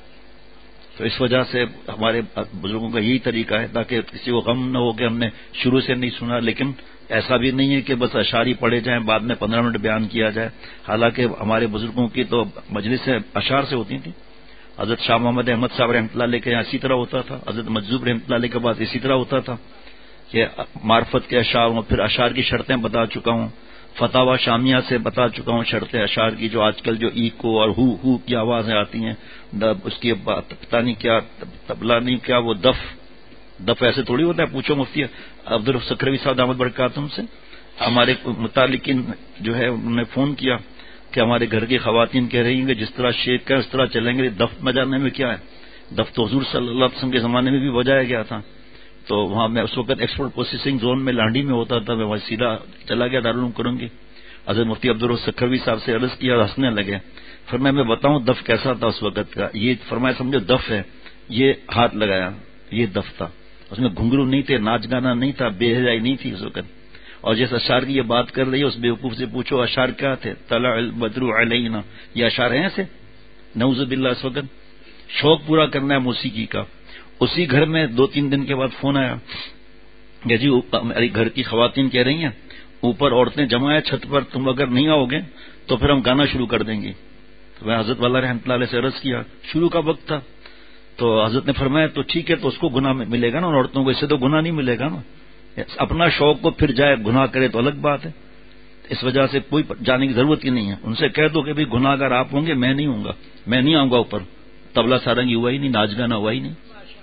تو اس وجہ سے ہمارے بزرگوں کا یہی طریقہ ہے تاکہ کسی کو غم نہ ہو کہ ہم نے شروع سے نہیں سنا. لیکن ایسا بھی نہیں ہے کہ بس اشعار ہی پڑھے جائیں بعد میں پندرہ منٹ بیان کیا جائے. حالانکہ ہمارے بزرگوں کی تو مجلسیں اشعار سے ہوتی تھیں. حضرت شاہ محمد احمد صاحب رحمۃ اللہ علیہ کے یہاں اسی طرح ہوتا تھا. حضرت مجذوب رحمۃ اللہ علیہ کے بعد اسی طرح ہوتا تھا کہ معرفت کے اشعار ہوں. پھر اشعار کی شرطیں بتا چکا ہوں, فتاوی شامیہ سے بتا چکا ہوں شرطیں اشعار کی, جو آج کل جو ایکو اور ہو ہو کی آوازیں آتی ہیں, اس کی پتہ نہیں کیا تبلا نہیں کیا وہ دف دف ایسے تھوڑی ہوتا ہے. پوچھو مفتی عبد السکروی صاحب دامت برکاتہم سے, ہمارے متعلقین جو ہے انہوں نے فون کیا کہ ہمارے گھر کی خواتین کہہ رہی ہیں کہ جس طرح شیخ کا اس طرح چلیں گے. دف بجانے میں کیا ہے, دف تو حضور صلی اللہ علیہ وسلم کے زمانے میں بھی بجایا گیا تھا. تو وہاں میں اس وقت ایکسپورٹ پروسیسنگ زون میں لانڈی میں ہوتا تھا. میں وہاں سیدھا چلا گیا دارالعلوم کرونگی. حضرت مفتی عبد السکروی صاحب سے عرض کیا, ہنسنے لگے. فرمایا میں بتاؤں دف کیسا تھا اس وقت کا. یہ فرمایا سمجھو دف ہے, یہ ہاتھ لگایا, یہ دف تھا. اس میں گھنگرو نہیں تھے, ناچ گانا نہیں تھا, بے حیائی نہیں تھی اس وقت. اور جس اشعار کی یہ بات کر رہی ہے اس بیوقوف سے پوچھو اشعار کیا تھے. طلع البدر علینا, یہ اشعار ہیں ایسے. نعوذ باللہ اس وقت شوق پورا کرنا ہے موسیقی کا. اسی گھر میں دو تین دن کے بعد فون آیا کہ جی ہماری گھر کی خواتین کہہ رہی ہیں اوپر عورتیں جمع ہے چھت پر، تم اگر نہیں آؤ گے تو پھر ہم گانا شروع کر دیں گے. تو میں حضرت والا رحمۃ اللہ علیہ سے عرض کیا، شروع کا وقت تھا، تو حضرت نے فرمایا تو ٹھیک ہے، تو اس کو گناہ ملے گا نا، اور عورتوں کو اس سے تو گناہ نہیں ملے گا نا. اپنا شوق کو پھر جائے گناہ کرے تو الگ بات ہے. اس وجہ سے کوئی جانے کی ضرورت ہی نہیں ہے. ان سے کہہ دو کہ بھی گناہ اگر آپ ہوں گے، میں نہیں ہوں گا، میں نہیں آؤں گا اوپر. طبلہ سارنگی ہوا ہی نہیں، ناچ گانا ہوا ہی نہیں.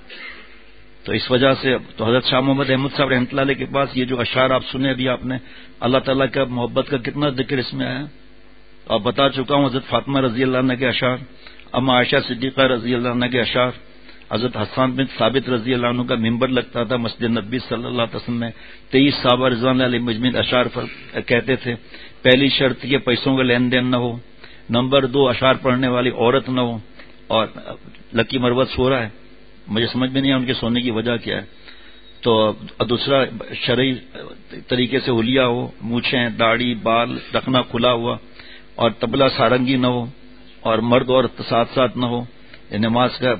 تو اس وجہ سے تو حضرت شاہ محمد احمد صاحب رحمۃ اللہ علیہ کے پاس یہ جو اشعار آپ سنے ابھی آپ نے، اللہ تعالیٰ کا محبت کا کتنا ذکر اس میں آیا. اور بتا چکا ہوں حضرت فاطمہ رضی اللہ عنہ کے اشعار، اما عائشہ صدیقہ رضی اللہ عنہ کے اشعار، حضرت حسان بن ثابت رضی اللہ عنہ کا ممبر لگتا تھا مسجد نبی صلی اللہ علیہ وسلم میں. تیئیس صحابہ رضوان اللہ علیہ مجمعین اشعار کہتے تھے. پہلی شرط یہ پیسوں کا لین دین نہ ہو، نمبر دو اشعار پڑھنے والی عورت نہ ہو. اور لکی مروت سو رہا ہے، مجھے سمجھ میں نہیں آیا ان کے سونے کی وجہ کیا ہے. تو دوسرا شرعی طریقے سے حلیہ ہو، مونچھیں داڑھی بال رکھنا کھلا ہوا، اور طبلہ سارنگی نہ ہو، اور مرد اور ساتھ ساتھ نہ ہو، نماز کا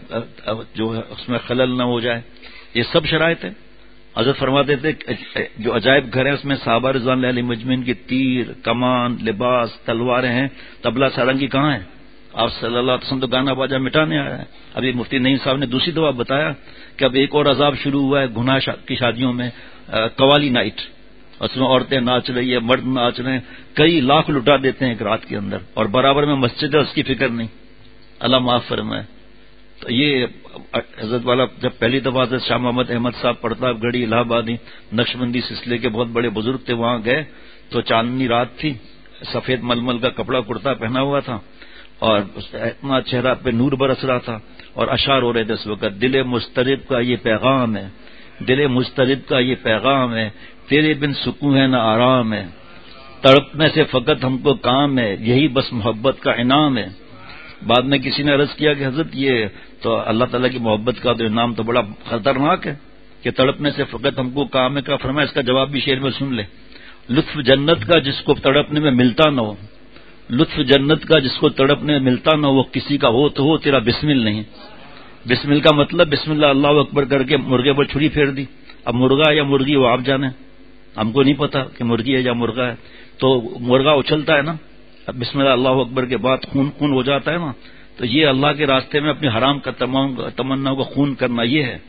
جو ہے اس میں خلل نہ ہو جائے. یہ سب شرائط ہیں. حضرت فرماتے تھے جو عجائب گھر ہے اس میں صحابہ رضوان اللہ علیہ مجمعین کی تیر کمان لباس تلواریں ہیں، طبلہ سارنگی کہاں ہے؟ آپ صلی اللہ علیہ وسلم تو گانا باجا مٹانے آیا ہے. ابھی مفتی نعیم صاحب نے دوسری دفعہ بتایا کہ اب ایک اور عذاب شروع ہوا ہے گناہ کی شادیوں میں، قوالی نائٹ، اس میں عورتیں ناچ رہی ہے، مرد ناچ رہے ہیں، کئی لاکھ لٹا دیتے ہیں ایک رات کے اندر، اور برابر میں مسجد ہے اس کی فکر نہیں. اللہ معاف فرمائے. تو یہ حضرت والا جب پہلی دفعہ حضرت شاہ محمد احمد صاحب پرتاپ گڑھی الہ آبادی نقشبندی سلسلے کے بہت بڑے بزرگ تھے، وہاں گئے تو چاندنی رات تھی، سفید ململ کا کپڑا کرتا پہنا ہوا تھا، اور اتنا چہرہ پہ نور برس رہا تھا، اور اشعار ہو رہے تھے اس وقت. دل مضطرب کا یہ پیغام ہے، دل مضطرب کا یہ پیغام ہے، تیرے بن سکون ہے نہ آرام ہے، تڑپنے سے فقط ہم کو کام ہے، یہی بس محبت کا انعام ہے. بعد میں کسی نے عرض کیا کہ حضرت یہ تو اللہ تعالیٰ کی محبت کا تو انعام تو بڑا خطرناک ہے کہ تڑپنے سے فقط ہم کو کام ہے. کا فرمایا اس کا جواب بھی شعر میں سن لے. لطف جنت کا جس کو تڑپنے میں ملتا نہ ہو، لطف جنت کا جس کو تڑپنے میں ملتا نہ ہو، وہ کسی کا ہو تو ہو تیرا بسمل نہیں. بسمل کا مطلب بسم اللہ اللہ اکبر کر کے مرغے پر چھری پھیر دی. اب مرغا یا مرغی وہ آپ جانے، ہم کو نہیں پتا کہ مرغی ہے یا مرغا ہے. تو مرغا اچھلتا ہے نا، اب بسم اللہ اللہ اکبر کے بعد خون خون ہو جاتا ہے نا. تو یہ اللہ کے راستے میں اپنے حرام کا تمنا کو خون کرنا، یہ ہے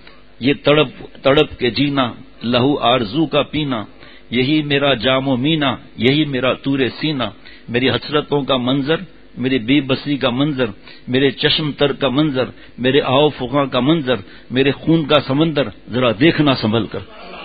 یہ تڑپ تڑپ کے جینا، لہو آرزو کا پینا، یہی میرا جام و مینا، یہی میرا تور سینہ، میری حسرتوں کا منظر، میری بے بسی کا منظر، میرے چشم تر کا منظر، میرے آو فغاں کا منظر، میرے خون کا سمندر، ذرا دیکھنا سنبھل کر.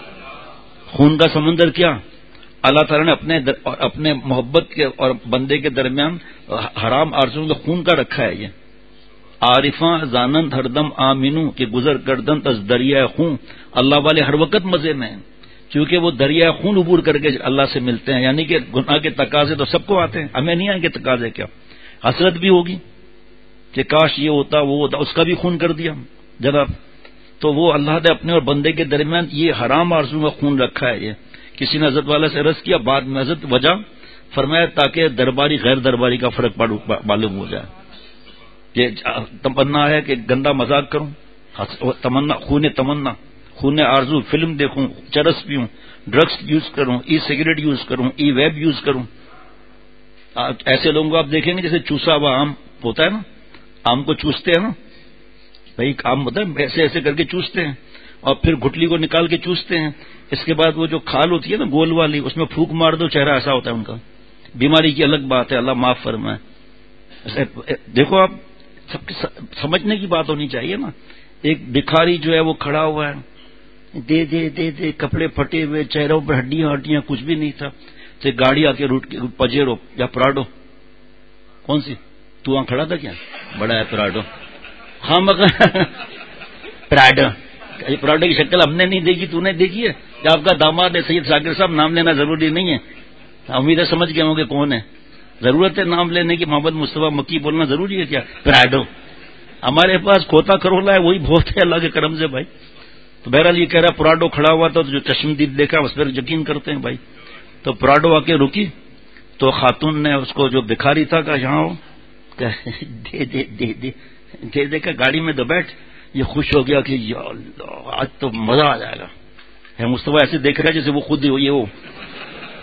خون کا سمندر کیا؟ اللہ تعالیٰ نے اپنے در اپنے محبت کے اور بندے کے درمیان حرام آرزوؤں کے خون کا رکھا ہے. یہ عارفاں زانند ہر دم آمینوں کہ گزر کردن تز دریائے خون. اللہ والے ہر وقت مزے میں ہیں کیونکہ وہ دریائے خون عبور کر کے اللہ سے ملتے ہیں. یعنی کہ گناہ کے تقاضے تو سب کو آتے ہیں، ہمیں نہیں آئیں گے تقاضے. کیا حسرت بھی ہوگی کہ کاش یہ ہوتا وہ ہوتا، اس کا بھی خون کر دیا جناب. تو وہ اللہ نے اپنے اور بندے کے درمیان یہ حرام آرزو کا خون رکھا ہے. یہ کسی نے حضرت والا سے عرض کیا، بعد میں حضرت وجہ فرمایا تاکہ درباری غیر درباری کا فرق معلوم ہو جائے. یہ تمنا ہے کہ گندا مذاق کروں، تمنا خون تمنا خون آرزو، فلم دیکھوں، چرس پیوں، ڈرگس یوز کروں، ای سگریٹ یوز کروں، ای ویب یوز کروں. ایسے لوگوں کو آپ دیکھیں گے جیسے چوسا ہوا آم ہوتا ہے نا، آم کو چوستے ہیں نا بھائی، آم ہوتا ہے ایسے ایسے کر کے چوستے ہیں اور پھر گٹلی کو نکال کے چوستے ہیں. اس کے بعد وہ جو کھال ہوتی ہے نا گول والی، اس میں پھونک مار دو چہرہ ایسا ہوتا ہے ان کا. بیماری کی الگ بات ہے، اللہ معاف فرمائے. دیکھو آپ سمجھنے کی بات ہونی چاہیے نا. ایک بھکاری جو ہے وہ کھڑا ہوا ہے، دے دے دے دے کپڑے پھٹے ہوئے، چہروں پر ہڈیاں ہڈیاں کچھ بھی نہیں تھا. تو گاڑی آ کے روٹ کے پجیرو یا پراڈو، کون سی تو وہاں کھڑا تھا کیا؟ بڑا ہے پراڈو، ہاں مگر پراڈو پراڈو کی شکل ہم نے نہیں دیکھی، تو نے دیکھی ہے؟ کہ آپ کا داماد ہے سید شاکر صاحب، نام لینا ضروری نہیں ہے. امید ہے سمجھ گئے ہوں کہ کون ہے. ضرورت ہے نام لینے کی؟ محمد مصطفیٰ مکی بولنا ضروری ہے کیا؟ پراڈو ہمارے پاس کھوتا کرولا ہے، وہی بہت ہے اللہ کے کرم سے بھائی. تو بہرحال یہ کہہ رہا پراڈو کھڑا ہوا تھا، تو جو چشمدید دیکھا اس پر یقین کرتے ہیں بھائی. تو پراڈو آ کے رکی تو خاتون نے اس کو جو بھکاری تھا کہا یہاں ہو، دے دے دے دے دے دے کر گاڑی میں تو بیٹھ. یہ خوش ہو گیا کہ یا اللہ آج تو مزہ آ جائے گا. ہے مصطفیٰ ایسے دیکھ رہا ہے جیسے وہ خود ہی ہو یہ ہو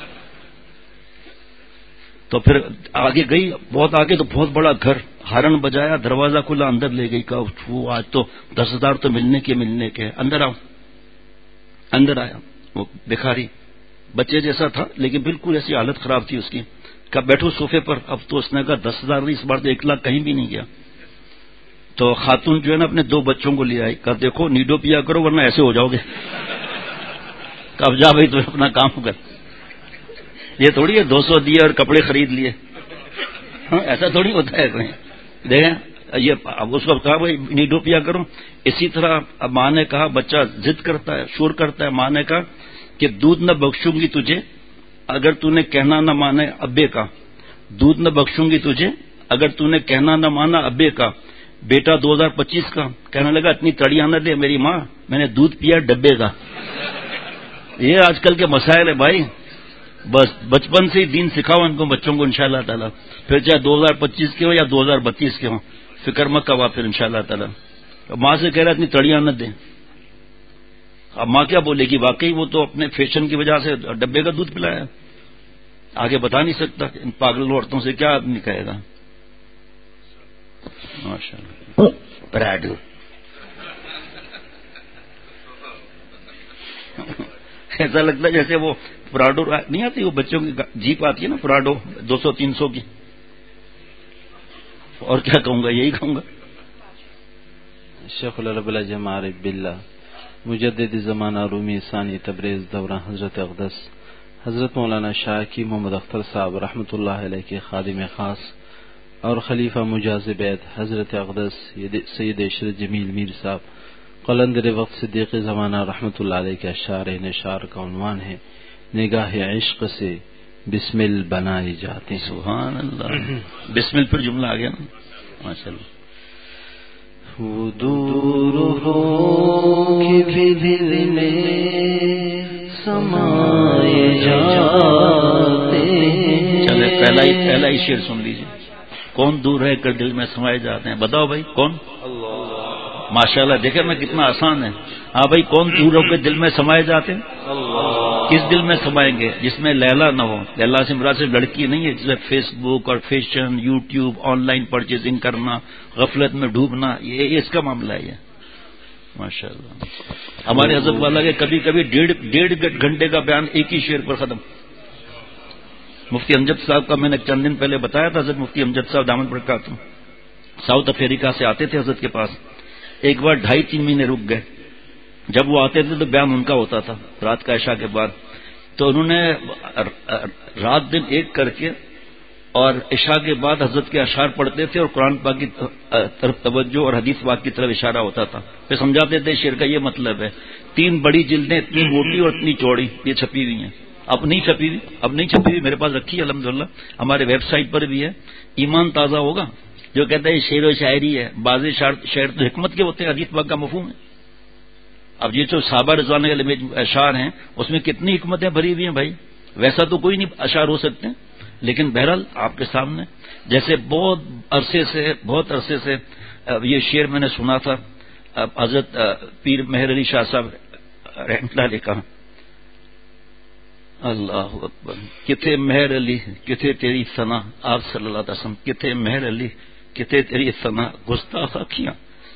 تو پھر آگے گئی، بہت آگے تو بہت بڑا گھر، ہارن بجایا، دروازہ کھلا، اندر لے گئی، کہا وہ آج تو دس ہزار تو ملنے کے ملنے کے، اندر آؤ۔ اندر آیا، وہ بھکاری بچے جیسا تھا لیکن بالکل ایسی حالت خراب تھی اس کی، کہا بیٹھو صوفے پر۔ اب تو اس نے کہا دس ہزار نہیں، اس بار تو ایک لاکھ کہیں بھی نہیں گیا۔ تو خاتون جو ہے نا اپنے دو بچوں کو لے آئی، کہا دیکھو نیڈو پیا کرو ورنہ ایسے ہو جاؤ گے۔ اب جا بھائی تو اپنا کام کر، یہ تھوڑی ہے دو سو دیے اور کپڑے خرید لیے، ہاں ایسا تھوڑی ہوتا ہے کوئی۔ دیکھیں یہ اب اس کو کہا بھائی نیڈو پیا کرو۔ اسی طرح اب ماں نے کہا، بچہ ضد کرتا ہے، شور کرتا ہے، ماں نے کہا کہ دودھ نہ بخشوں گی تجھے اگر تو نے کہنا نہ مانے ابے کا، دودھ نہ بخشوں گی تجھے اگر تو نے کہنا نہ مانا ابے کا، بیٹا دو ہزار پچیس کا۔ کہنے لگا اتنی تڑیاں نہ دے میری ماں، میں نے دودھ پیا ڈبے کا۔ یہ آج کل کے مسائل ہے بھائی، بس بچپن سے ہی دین سکھاؤ ان کو، بچوں کو انشاءاللہ تعالی، پھر چاہے دو ہزار پچیس کے ہو یا دو ہزار بتیس کے ہوں، فکر مت کروا پھر انشاءاللہ تعالی۔ ماں سے کہہ رہا اتنی تڑیاں نہ دیں، اب ماں کیا بولے گی؟ واقعی وہ تو اپنے فیشن کی وجہ سے ڈبے کا دودھ پلایا، آگے بتا نہیں سکتا۔ ان پاگل عورتوں سے کیا آدمی کہے گا؟ ماشاءاللہ پراڈو ایسا لگتا ہے جیسے وہ پراڈو نہیں آتی، وہ بچوں کی جیپ آتی ہے نا پراڈو دو سو تین سو کی۔ اور کیا کہوں گا، یہی کہوں گا۔ شیخ العرب العجم عارف باللہ مجدد زمانہ رومی ثانی تبریز دورہ حضرت اقدس حضرت مولانا شاہ کی محمد اختر صاحب رحمۃ اللہ علیہ کے خادم خاص اور خلیفہ مجاز بیت حضرت اقدس سید عشرت جمیل میر صاحب قلندر وقت صدیق زمانہ رحمۃ اللہ علیہ کے اشعار نشار کا عنوان ہے نگاہ عشق سے بسمل بنائے جاتے ہیں۔ سبحان اللہ، بسمل پر جملہ آ گیا نا، ماشاء اللہ۔ وہ دور ہو کہ بھی دل میں سمائے جاتے۔ چلے پہلا ہی پہلا ہی شعر سن لیجیے، کون دور ہے کر دل میں سمائے جاتے ہیں؟ بتاؤ بھائی کون؟ ماشاءاللہ، دیکھیں میں کتنا آسان ہے۔ ہاں بھائی کون دور ہو کے دل میں سمائے جاتے ہیں؟ کس دل میں سمائیں گے؟ جس میں لیلا نہ ہو۔ لیلا سے مراد صرف لڑکی نہیں ہے، جس میں فیس بک اور fashion, YouTube, online purchasing کرنا، غفلت میں ڈوبنا، یہ اس کا معاملہ ہے۔ ماشاءاللہ ہمارے حضرت والا کے کبھی کبھی ڈیڑھ ڈیڑھ گھنٹے کا بیان ایک ہی شعر پر ختم۔ مفتی امجد صاحب کا میں نے چند دن پہلے بتایا تھا، حضرت مفتی امجد صاحب دامت برکاتہ ساؤتھ افریقہ سے آتے تھے حضرت کے پاس، ایک بار ڈھائی تین مہینے رک گئے۔ جب وہ آتے تھے تو بیان ان کا ہوتا تھا رات کا عشاء کے بعد، تو انہوں نے رات دن ایک کر کے اور عشاء کے بعد حضرت کے اشعار پڑھتے تھے اور قرآن پاک کی طرف توجہ اور حدیث پاک کی طرف اشارہ ہوتا تھا، پھر سمجھاتے تھے شعر کا یہ مطلب ہے۔ تین بڑی جلدیں، اتنی موٹی اور اتنی چوڑی، یہ چھپی ہوئی ہیں، اب نہیں چھپی ہوئی، اب نہیں چھپی ہوئی، میرے پاس رکھی ہے الحمدللہ، ہمارے ویب سائٹ پر بھی ہے۔ ایمان تازہ ہوگا جو کہتا ہے شعر و شاعری ہے، بعض شعر تو حکمت کے ہوتے ہیں، حدیث پاک کا مفہوم ہے۔ اب یہ جو صحابہ رضوان اللہ علیہم اشعار ہیں اس میں کتنی حکمتیں بھری ہوئی ہیں بھائی، ویسا تو کوئی نہیں اشعار ہو سکتے، لیکن بہرحال آپ کے سامنے جیسے بہت عرصے سے بہت عرصے سے یہ شعر میں نے سنا تھا حضرت پیر مہر علی شاہ صاحب رحمۃ اللہ علیہ کا، اللہ اکبر، کتھے مہر علی کتھے تیری ثنا، آپ صلی اللہ علیہ وسلم کتھے مہر علی کتھے تیری ثنا، گستاخ اکھیاں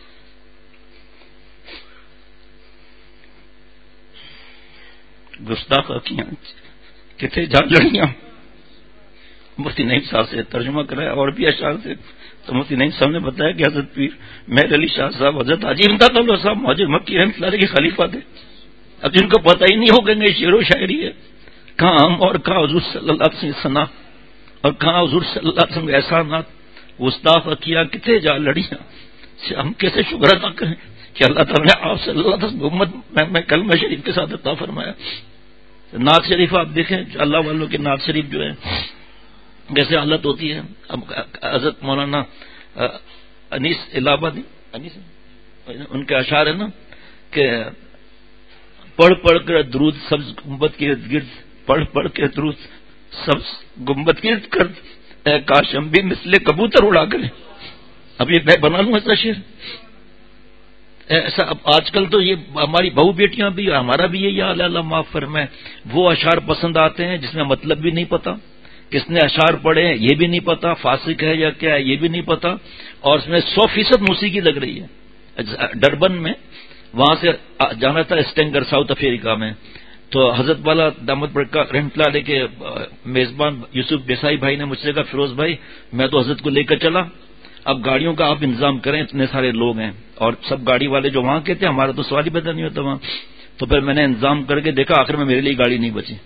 گستاخ اکھیاں کتنے جان لڑیاں۔ مفتی نعیم صاحب سے ترجمہ کرایا اور بھی اشعار سے، تو مفتی نعیم صاحب نے بتایا کہ حضرت پیر مہر علی شاہ صاحب حضرت حاجی امداد اللہ صاحب مہاجر مکی رحمۃ اللہ علیہ کے خلیفہ تھے۔ اب جن کو پتہ ہی نہیں ہوگا کہ شعر و شاعری ہے، کہاں ہم اور کہاں حضور صلی اللہ علیہ وسلم ثنا اور کہاں حضور صلی اللہ علیہ وسلم احسانات، گستاخ اکھیاں کتنے جان لڑیاں۔ ہم کیسے شکر ادا کریں کہ اللہ تعالیٰ نے آپ صلی اللہ علیہ وسلم امت میں کلمہ شریف کے ساتھ عطا فرمایا۔ نعت شریف آپ دیکھیں، اللہ والوں کے نعت شریف جو ہے کیسے حالت ہوتی ہے۔ اب حضرت مولانا انیس الہ آبادی انیس ان کے اشعار ہے نا کہ پڑھ پڑھ کر درود سبز گنبد کے ارد گرد، پڑھ پڑھ کے درود سبز گنبد کے ارد گرد، اے کاش ہم بھی مثل کبوتر اڑا کریں۔ اب یہ میں بنا لوں ایسا شعر ایسا۔ اب آج کل تو یہ ہماری بہو بیٹیاں بھی، ہمارا بھی یہی حال ہے، اللہ معاف فرمائے، وہ اشعار پسند آتے ہیں جس میں مطلب بھی نہیں پتا، کس نے اشعار پڑھے ہیں یہ بھی نہیں پتا، فاسق ہے یا کیا ہے یہ بھی نہیں پتا، اور اس میں سو فیصد موسیقی لگ رہی ہے۔ ڈربن میں وہاں سے جانا تھا اسٹینگر ساؤتھ افریقہ میں، تو حضرت والا دامت برکا رحمۃ اللہ علیہ کے میزبان یوسف دیسائی بھائی نے مجھ سے کہا فیروز بھائی میں تو حضرت کو لے کر چلا، اب گاڑیوں کا آپ انتظام کریں، اتنے سارے لوگ ہیں اور سب گاڑی والے جو وہاں کے تھے، ہمارا تو سوال ہی پیدا نہیں ہوتا وہاں۔ تو پھر میں نے انتظام کر کے دیکھا، آخر میں میرے لیے گاڑی نہیں بچی۔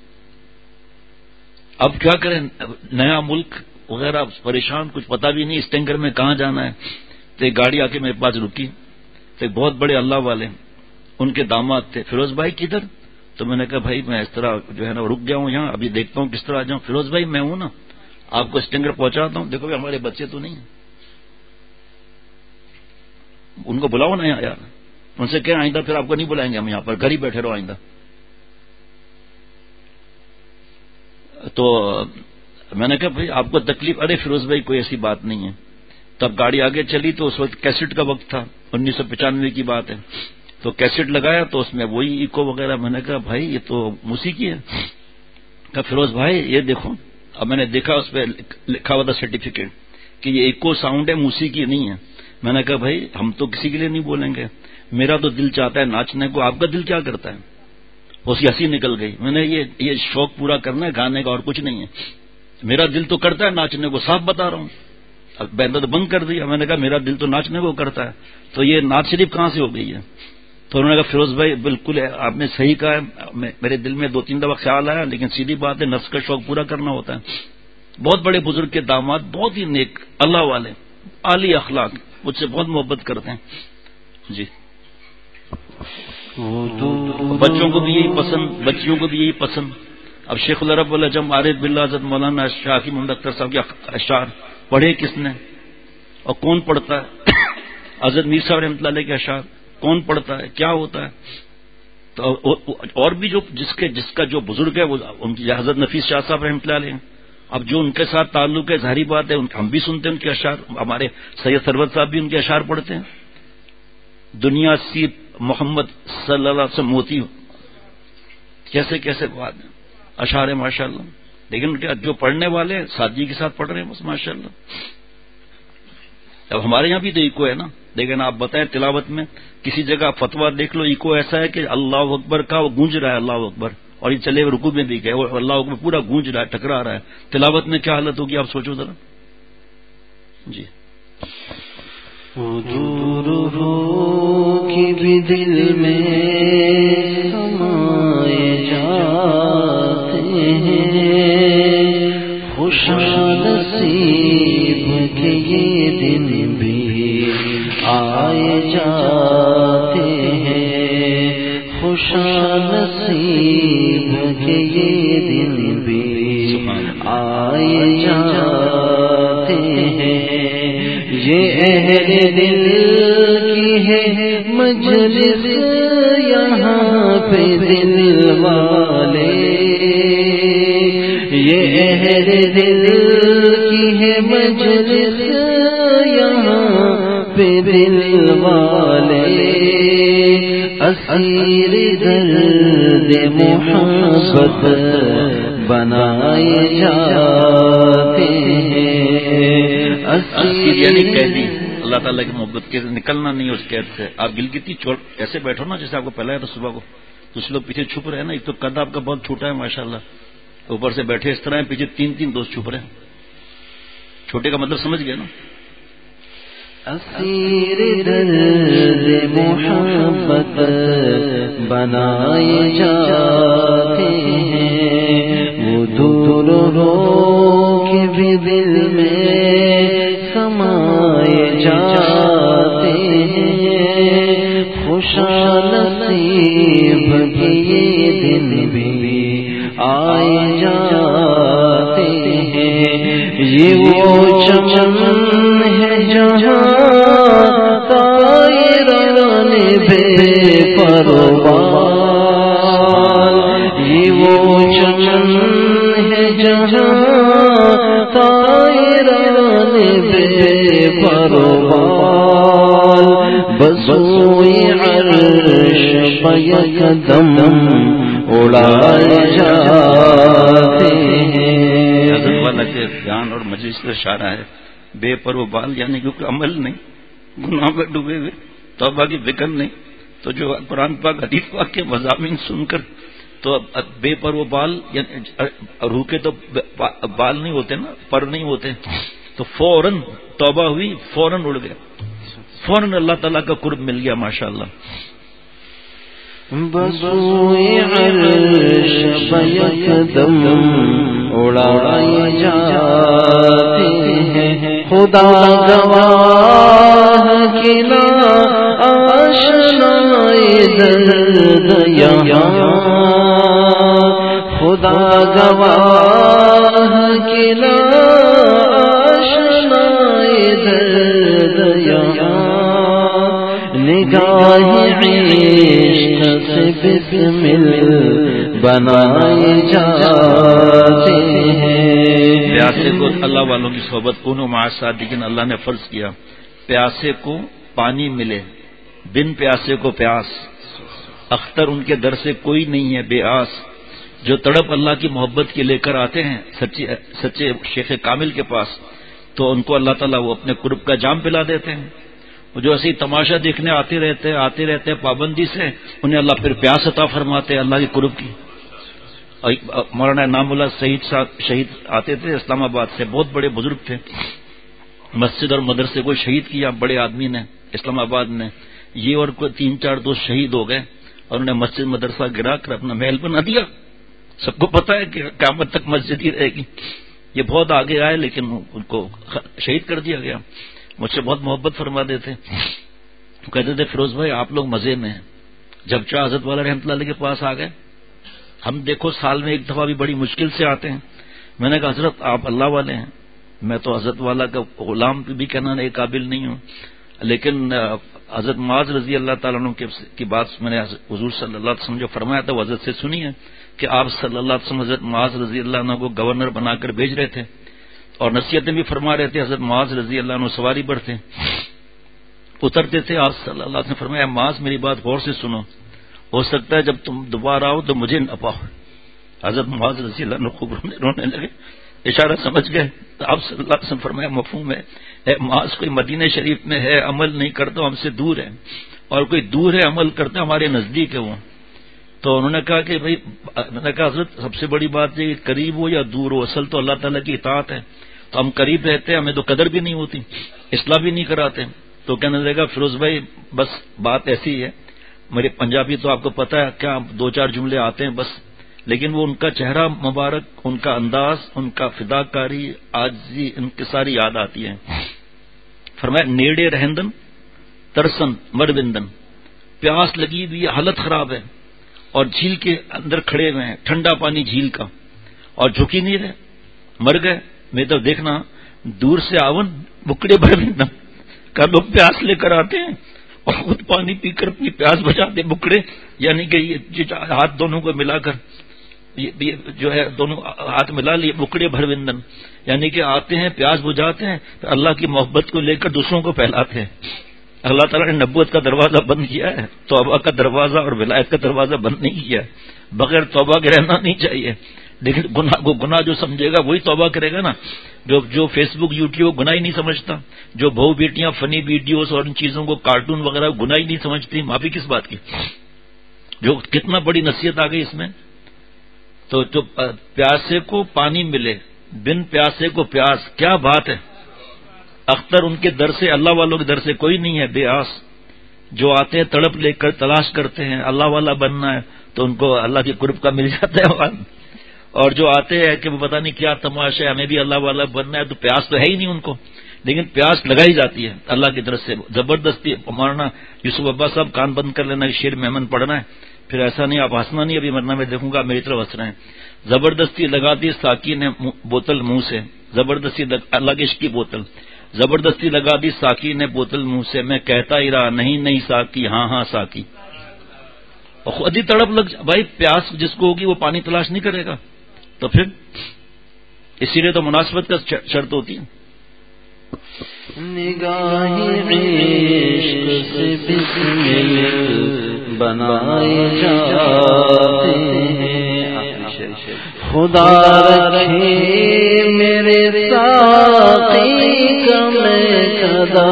اب کیا کریں، نیا ملک وغیرہ پریشان، کچھ پتا بھی نہیں اسٹینگر میں کہاں جانا ہے۔ تو ایک گاڑی آ کے میرے پاس رکی، تو ایک بہت بڑے اللہ والے ان کے داماد تھے، فیروز بھائی کدھر؟ تو میں نے کہا بھائی میں اس طرح جو ہے نا رک گیا ہوں یہاں، ابھی دیکھتا ہوں کس طرح آ جاؤں۔ فیروز بھائی میں ہوں نا، آپ کو اسٹینگر پہنچاتا ہوں۔ دیکھو ہمارے بچے تو نہیں ہیں، ان کو بلاؤ نا یار، ان سے کہیں آئندہ پھر آپ کو نہیں بلائیں گے ہم یہاں پر، گھر ہی بیٹھے رہو آئندہ۔ تو میں نے کہا بھائی آپ کو تکلیف، ارے فیروز بھائی کوئی ایسی بات نہیں ہے۔ تب گاڑی آگے چلی تو اس وقت کیسٹ کا وقت تھا، انیس سو پچانوے کی بات ہے، تو کیسٹ لگایا تو اس میں وہی ایکو وغیرہ۔ میں نے کہا بھائی یہ تو موسیقی ہے۔ کہا فیروز بھائی یہ دیکھو، اب میں نے دیکھا اس پہ لکھا ہوا تھا سرٹیفکیٹ کہ یہ ایکو ساؤنڈ ہے، موسیقی نہیں ہے۔ میں نے کہا بھائی ہم تو کسی کے لیے نہیں بولیں گے، میرا تو دل چاہتا ہے ناچنے کو، آپ کا دل کیا کرتا ہے؟ اس کی ہنسی نکل گئی۔ میں نے یہ یہ شوق پورا کرنا ہے گانے کا اور کچھ نہیں ہے، میرا دل تو کرتا ہے ناچنے کو، صاف بتا رہا ہوں۔ اب بندہ تو بند کر دیا۔ میں نے کہا میرا دل تو ناچنے کو کرتا ہے، تو یہ ناچ شریف کہاں سے ہو گئی ہے؟ تو انہوں نے کہا فیروز بھائی بالکل ہے، آپ نے صحیح کہا ہے، میرے دل میں دو تین دفعہ خیال آیا، لیکن سیدھی بات ہے نفس کا شوق پورا کرنا ہوتا ہے۔ بہت بڑے بزرگ کے داماد، بہت ہی نیک اللہ والے، عالی اخلاق، مجھ سے بہت محبت کرتے ہیں جی۔ بچوں کو بھی یہی پسند، بچیوں کو بھی یہی پسند۔ اب شیخ العرب العجم عارف باللہ حضرت مولانا شاقی محمد اختر صاحب کے اشعار پڑھے کس نے اور کون پڑھتا ہے؟ حضرت میر صاحب رحمۃ اللہ علیہ کے اشعار کون پڑھتا ہے، کیا ہوتا ہے؟ تو اور بھی جو جس کے جس کا جو بزرگ ہے وہ حضرت نفیس شاہ صاحب رحمۃ اللہ علیہ، اب جو ان کے ساتھ تعلق ہے ظاہری بات ہے ہم بھی سنتے ہیں ان کے اشعار، ہمارے سید سرور صاحب بھی ان کے اشعار پڑھتے ہیں۔ دنیا سی محمد صلی اللہ علیہ وسلم موتی، کیسے کیسے بات ہے اشعار ہے ماشاء اللہ، لیکن جو پڑھنے والے سادگی کے ساتھ پڑھ رہے ہیں بس ماشاء اللہ۔ اب ہمارے یہاں بھی تو ایکو ہے نا، لیکن آپ بتائیں تلاوت میں کسی جگہ فتویٰ دیکھ لو ایکو ایسا ہے کہ اللہ اکبر کا وہ گونج رہا ہے اللہ اکبر، اور یہ چلے رکوع میں بھی گئے وہ اللہ اکبر پورا گونج رہا ہے، ٹکرا رہا ہے، تلاوت میں کیا حالت ہوگی آپ سوچو ذرا جی۔ دور ہو کہ بھی دل میں سمائے جاتے ہیں، خوش نصیب کے یہ دن بھی آئے جاتے ہیں، خوش نصیب کے یہ دن بھی آئے جاتے ہیں۔ یہ اہل دل کی ہے مجلس یہاں پہ دل والے، یہ اہل دل کی ہے مجلس یہاں پہ دل والے، اسیر درد محبت بنائے جاتے ہیں۔ اسیر یعنی قیدی، اللہ تعالیٰ کی محبت کے نکلنا نہیں اس قید سے۔ آپ گلگتی چھوڑ ایسے بیٹھو نا جیسے آپ کو پہلا ہے تو صبح کو دوسرے لوگ پیچھے چھپ رہے ہیں نا، ایک تو قد آپ کا بہت چھوٹا ہے ماشاءاللہ، اوپر سے بیٹھے اس طرح ہیں پیچھے تین تین دوست چھپ رہے ہیں، چھوٹے کا مطلب سمجھ گئے نا۔ اسیر درد محبت بنائے جاتے ہیں، وہ دور رو کے بھی دل میں سمائے جاتے ہیں، خوش نصیب کے یہ دن بھی آئے جاتے ہیں۔ یہ وہ چمن ہے جہاں طائران بے پرواز، یہ وہ چمن ہے جہاں طائران بے پرواز، بسوئے عرش پہ یکدم اڑائے جاتے ہیں۔ مولانا کے بیان اور مجلس کا اشارہ ہے بے پر و بال، یعنی کیونکہ عمل نہیں، گناہ میں ڈوبے ہوئے، توبہ کی فکر نہیں، تو جو قرآن پاک حدیث پاک کے مضامین سن کر تو بے پر و بال، یعنی روح کے تو بال نہیں ہوتے نا، پر نہیں ہوتے، تو فوراً توبہ ہوئی، فوراً اڑ گیا، فوراً اللہ تعالیٰ کا قرب مل گیا ماشاءاللہ۔ بسوئے عرش بیقدم اڑائے جاتے ہیں، خدا گواہ کہ نا آشنائے درد یہاں، خدا گواہ کہ نا آشنائے درد یہاں، نگاہ عشق سے بسمل بنائے جاتے ہیں۔ پیاسے کو اللہ والوں کی صحبت کونوا مع الصادقین اللہ نے فرض کیا، پیاسے کو پانی ملے، بن پیاسے کو پیاس، اختر ان کے در سے کوئی نہیں ہے بے آس، جو تڑپ اللہ کی محبت کے لے کر آتے ہیں سچے سچے شیخ کامل کے پاس، تو ان کو اللہ تعالیٰ وہ اپنے قرب کا جام پلا دیتے ہیں۔ جو ایسے تماشا دیکھنے آتے رہتے ہیں آتے رہتے ہیں پابندی سے، انہیں اللہ پھر پیاس عطا فرماتے ہیں اللہ کی قرب کی۔ مولانا نام اللہ شہید شہید آتے تھے اسلام آباد سے، بہت بڑے بزرگ تھے، مسجد اور مدرسے کو شہید کیا بڑے آدمی نے اسلام آباد نے، یہ اور کوئی تین چار دوست شہید ہو گئے، اور انہوں نے مسجد مدرسہ گرا کر اپنا محل بنا دیا۔ سب کو پتا ہے کہ قیامت تک مسجد ہی رہے گی، یہ بہت آگے آئے لیکن ان کو شہید کر دیا گیا۔ مجھ سے بہت محبت فرما دیتے، کہتے تھے فیروز بھائی آپ لوگ مزے میں ہیں، جب چاہ حضرت والا رحمۃ اللہ علیہ کے پاس آ گئے، ہم دیکھو سال میں ایک دفعہ بھی بڑی مشکل سے آتے ہیں۔ میں نے کہا حضرت آپ اللہ والے ہیں، میں تو حضرت والا کا غلام بھی کہنا نہیں قابل نہیں ہوں، لیکن حضرت معاذ رضی اللہ تعالیٰ عنہ کی بات میں نے حضور صلی اللہ علیہ وسلم جو فرمایا تھا وہ حضرت سے سنی ہے کہ آپ صلی اللہ علیہ وسلم حضرت معاذ رضی اللہ عنہ کو گورنر بنا کر بھیج رہے تھے، اور نصیحتیں بھی فرما رہے تھے۔ حضرت معاذ رضی اللہ عنہ سواری پر تھے، اترتے تھے، آپ صلی اللہ علیہ وسلم نے فرمایا معاذ میری بات غور سے سنو، ہو سکتا ہے جب تم دوبارہ آؤ تو مجھے نہ پاؤ۔ حضرت معاذ رضی اللہ عنہ خوب رونے لگے، اشارہ سمجھ گئے، تو آپ صلی اللہ علیہ وسلم فرمایا مفہوم ہے، اے معاذ کوئی مدینہ شریف میں ہے عمل نہیں کرتا ہم سے دور ہے، اور کوئی دور ہے عمل کرتا ہمارے نزدیک ہے وہ۔ تو انہوں نے کہا کہ بھائی، میں نے کہا حضرت سب سے بڑی بات یہ کہ قریب ہو یا دور ہو، اصل تو اللہ تعالیٰ کی اطاعت ہے، تو ہم قریب رہتے ہیں ہمیں تو قدر بھی نہیں ہوتی، اصلاح بھی نہیں کراتے۔ تو کہنے لگا فیروز بھائی بس بات ایسی ہے، میرے پنجابی تو آپ کو پتہ ہے کیا دو چار جملے آتے ہیں بس، لیکن وہ ان کا چہرہ مبارک، ان کا انداز، ان کا فداکاری، عاجزی، ان کی ساری یاد آتی ہے۔ فرمایا نیڑے رہندن ترسن مروندن، پیاس لگی ہوئی حالت خراب ہے، اور جھیل کے اندر کھڑے ہوئے ہیں، ٹھنڈا پانی جھیل کا، اور جھکی نہیں رہے، مر گئے۔ میں تو دیکھنا دور سے آون بکڑے بھر لینا کا لوگ پیاس لے کر آتے ہیں اور خود پانی پی کر اپنی پیاس بجاتے بکڑے، یعنی کہ یہ ہاتھ دونوں کو ملا کر یہ جو ہے دونوں ہاتھ ملا لیے بکڑے بھر وندن، یعنی کہ آتے ہیں پیاس بجھاتے ہیں، پھر اللہ کی محبت کو لے کر دوسروں کو پھیلاتے ہیں۔ اللہ تعالیٰ نے نبوت کا دروازہ بند کیا ہے، توبہ کا دروازہ اور ولایت کا دروازہ بند نہیں کیا ہے۔ بغیر توبہ کے رہنا نہیں چاہیے، لیکن گناہ کو گناہ جو سمجھے گا وہی توبہ کرے گا نا۔ جو جو فیس بک یوٹیوب گناہ ہی نہیں سمجھتا، جو بہو بیٹیاں فنی ویڈیوز اور ان چیزوں کو کارٹون وغیرہ گناہ ہی نہیں سمجھتی، معافی کس بات کی؟ جو کتنا بڑی نصیحت آ گئی اس میں۔ تو جو پیاسے کو پانی ملے، بن پیاسے کو پیاس، کیا بات ہے۔ اختر ان کے در سے، اللہ والوں کے در سے کوئی نہیں ہے بے آس، جو آتے ہیں تڑپ لے کر تلاش کرتے ہیں اللہ والا بننا ہے تو ان کو اللہ کی قرب کا مل جاتا ہے، اور جو آتے ہیں کہ وہ پتہ نہیں کیا تماشا ہے ہمیں بھی اللہ والا بننا ہے، تو پیاس تو ہے ہی نہیں ان کو، لیکن پیاس لگائی جاتی ہے اللہ کی طرف سے زبردستی۔ مارنا یوسف ابا صاحب کان بند کر لینا، شیر محمد پڑھنا ہے، پھر ایسا نہیں آپ ہنسنا نہیں، ابھی مرنا میں دیکھوں گا میری طرف ہنس رہے ہیں۔ زبردستی لگا دی ساقی نے بوتل منہ سے، زبردستی اللہ کے عشق کی بوتل، زبردستی لگا دی ساقی نے بوتل منہ سے، میں کہتا ہی رہا نہیں نہیں ساقی ہاں ہاں ساقی، اور خود ہی تڑپ لگ جا۔ بھائی پیاس جس کو ہوگی وہ پانی تلاش نہیں کرے گا، تو پھر اسی لیے تو مناسبت کا شرط ہوتی ہے۔ نگاہ عشق سے بسمل بنائے جاتے ہیں۔ خدا رکھے میرے ساقی کا میں قدا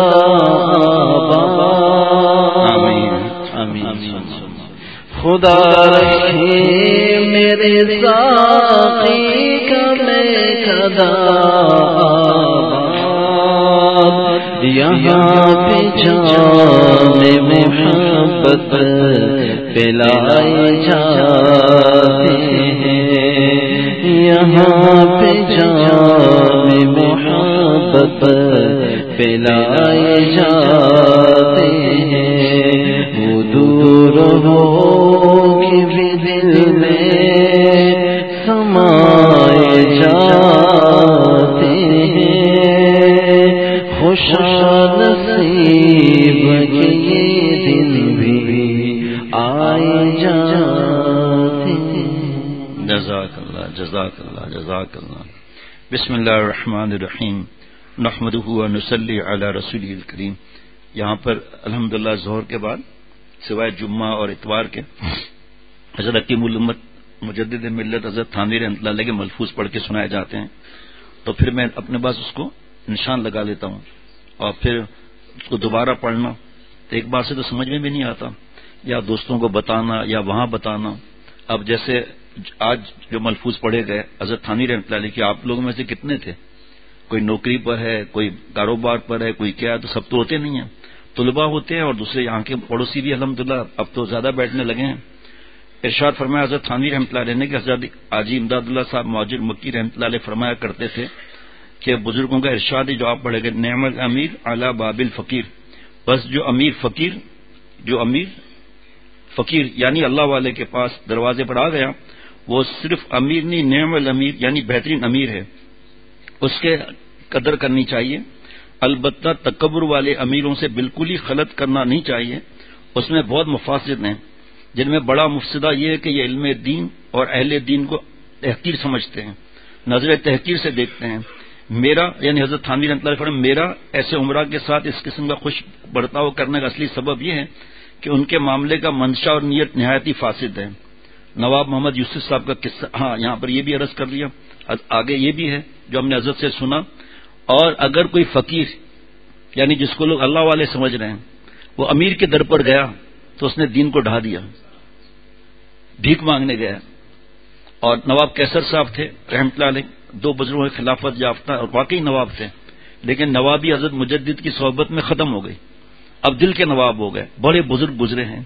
آمین آمین خدا رکھے میرے ساقی کا میں قدا یہاں پہ جام محبت پلائے جاتے ہیں، یہاں پہ جام محبت پلائے جاتے ہیں، وہ دور ہو کہ بھی دل میں سمائے جاتے ہیں، خوش نصیب کے یہ دن بھی آئے جاتے ہیں۔ جزاک اللہ جزاک اللہ جزاک اللہ۔ بسم اللہ الرحمن الرحیم، نحمدہ و نصلی علی رسولہ الکریم۔ یہاں پر الحمدللہ ظہر کے بعد سوائے جمعہ اور اتوار کے حضرت حکیم الامت مجدد ملت حضرت تھانوی رحمۃ اللہ علیہ کے ملفوظ پڑھ کے سنائے جاتے ہیں، تو پھر میں اپنے پاس اس کو نشان لگا لیتا ہوں، اور پھر اس کو دوبارہ پڑھنا تو ایک بار سے تو سمجھ میں بھی نہیں آتا، یا دوستوں کو بتانا یا وہاں بتانا۔ اب جیسے آج جو ملفوظ پڑھے گئے حضرت تھانوی رحمۃ اللہ علیہ کی، آپ لوگوں میں سے کتنے تھے؟ کوئی نوکری پر ہے، کوئی کاروبار پر ہے، کوئی کیا، تو سب تو ہوتے نہیں ہیں، طلباء ہوتے ہیں، اور دوسرے یہاں کے پڑوسی بھی الحمدللہ اب تو زیادہ بیٹھنے لگے ہیں۔ ارشاد فرمایا حضرت تھانوی رحمۃ اللہ علیہ نے کہ حضرت حاجی امداد اللہ صاحب مہاجر مکی رحمۃ اللہ علیہ فرمایا کرتے تھے کہ بزرگوں کا ارشاد ہی جو آپ پڑھے گئے، نعم الامیر علی باب الفقیر، بس جو امیر فقیر جو امیر فقیر یعنی اللہ والے کے پاس دروازے پر آ گیا، وہ صرف امیر نہیں، نعم الامیر یعنی بہترین امیر ہے، اس کے قدر کرنی چاہیے۔ البتہ تکبر والے امیروں سے بالکل ہی خلط کرنا نہیں چاہیے، اس میں بہت مفاسد ہیں، جن میں بڑا مفسدہ یہ ہے کہ یہ علم دین اور اہل دین کو تحقیر سمجھتے ہیں، نظر تحقیر سے دیکھتے ہیں۔ میرا یعنی حضرت تھانوی رحمۃ اللہ علیہ میرا ایسے عمرہ کے ساتھ اس قسم کا خوش برتاؤ کرنے کا اصلی سبب یہ ہے کہ ان کے معاملے کا منشا اور نیت نہایت ہی فاسد ہے۔ نواب محمد یوسف صاحب کا قصہ، ہاں یہاں پر یہ بھی عرض کر لیا، آگے یہ بھی ہے جو ہم نے حضرت سے سنا۔ اور اگر کوئی فقیر یعنی جس کو لوگ اللہ والے سمجھ رہے ہیں، وہ امیر کے در پر گیا تو اس نے دین کو ڈھا دیا، بھیک مانگنے گیا۔ اور نواب کیسر صاحب تھے رحمۃ اللہ علیہ، دو بزرگوں کے خلافت یافتہ اور واقعی نواب تھے، لیکن نوابی حضرت مجدد کی صحبت میں ختم ہو گئی، اب دل کے نواب ہو گئے، بڑے بزرگ گزرے ہیں۔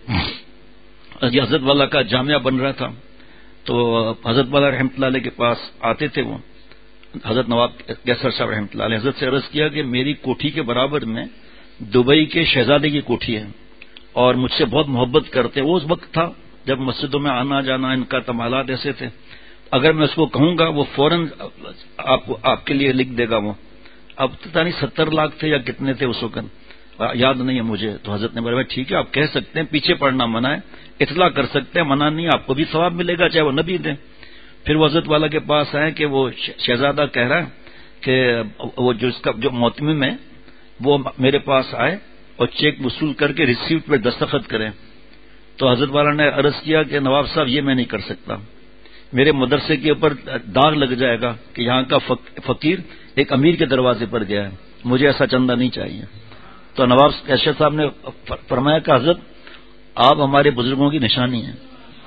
یہ حضرت والا کا جامعہ بن رہا تھا، تو حضرت والا رحمۃ اللہ علیہ کے پاس آتے تھے وہ حضرت نواب کیسر صاحب رحمۃ اللہ علیہ، حضرت سے عرض کیا کہ میری کوٹھی کے برابر میں دبئی کے شہزادے کی کوٹھی ہے اور مجھ سے بہت محبت کرتے۔ وہ اس وقت تھا جب مسجدوں میں آنا جانا ان کا تمالات ایسے تھے، اگر میں اس کو کہوں گا وہ فوراً آپ کو آپ کے لیے لکھ دے گا۔ وہ اب پتہ نہیں ستر لاکھ تھے یا کتنے تھے اس وقت، یاد نہیں ہے مجھے۔ تو حضرت نے بولا ٹھیک ہے آپ کہہ سکتے ہیں، پیچھے پڑنا منع ہے، اطلاع کر سکتے ہیں، منع نہیں، آپ کو بھی ثواب ملے گا چاہے وہ نہ بھی دیں۔ پھر وہ حضرت والا کے پاس آئے کہ وہ شہزادہ کہہ رہا ہے کہ وہ جو اس کا جو محتمم ہے وہ میرے پاس آئے اور چیک وصول کر کے ریسیپٹ پہ دستخط کریں۔ تو حضرت والا نے عرض کیا کہ نواب صاحب یہ میں نہیں کر سکتا، میرے مدرسے کے اوپر داغ لگ جائے گا کہ یہاں کا فقیر ایک امیر کے دروازے پر گیا ہے، مجھے ایسا چندہ نہیں چاہیے۔ تو نواب کیشر صاحب نے فرمایا کہ حضرت آپ ہمارے بزرگوں کی نشانی ہیں،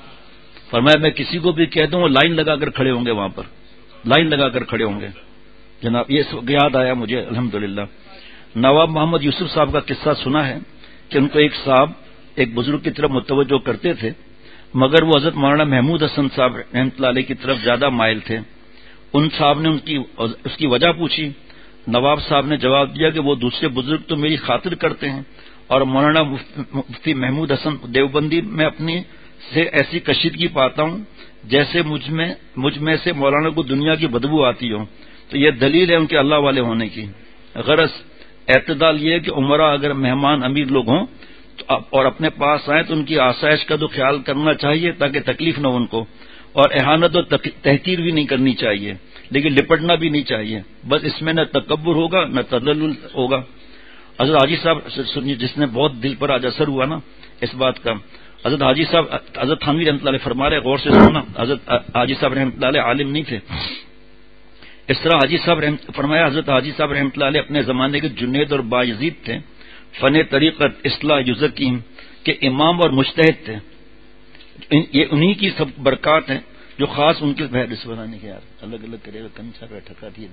فرمایا میں کسی کو بھی کہہ دوں وہ لائن لگا کر کھڑے ہوں گے، وہاں پر لائن لگا کر کھڑے ہوں گے۔ جناب یہ یاد آیا مجھے الحمدللہ۔ نواب محمد یوسف صاحب کا قصہ سنا ہے کہ ان کو ایک صاحب ایک بزرگ کی طرف متوجہ کرتے تھے، مگر وہ حضرت مولانا محمود حسن صاحب رحمۃ اللہ علیہ کی طرف زیادہ مائل تھے۔ ان صاحب نے ان کی اس کی وجہ پوچھی، نواب صاحب نے جواب دیا کہ وہ دوسرے بزرگ تو میری خاطر کرتے ہیں، اور مولانا مفتی محمود حسن دیوبندی میں اپنی سے ایسی کشیدگی پاتا ہوں جیسے مجھ میں مجھ میں سے مولانا کو دنیا کی بدبو آتی ہو، تو یہ دلیل ہے ان کے اللہ والے ہونے کی۔ غرض اعتدال یہ ہے کہ عمرہ اگر مہمان امیر لوگ ہوں اور اپنے پاس آئیں تو ان کی آسائش کا تو خیال کرنا چاہیے تاکہ تکلیف نہ ہو ان کو، اور احانت و تحقیر بھی نہیں کرنی چاہیے، لیکن لپٹنا بھی نہیں چاہیے۔ بس اس میں نہ تکبر ہوگا نہ تدلل ہوگا۔ حضرت حاجی صاحب جس نے بہت دل پر آج اثر ہوا نا اس بات کا، حضرت حاجی صاحب حضرت تھانوی رحمۃ اللہ علیہ فرما رہے، غور سے سننا، حضرت حاجی صاحب رحمۃ اللہ علیہ عالم نہیں تھے. اس طرح حاجی صاحب فرمایا حضرت حاجی صاحب رحمۃ اللہ علیہ اپنے زمانے کے جنید اور بایزید تھے، فن طریقت اصلاح یزکیم کے امام اور مجتہد تھے. یہ انہی کی سب برکات ہیں جو خاص ان کے بحث بنانے کے یار الگ الگ کرے گا کنچا کا ٹھکا تھی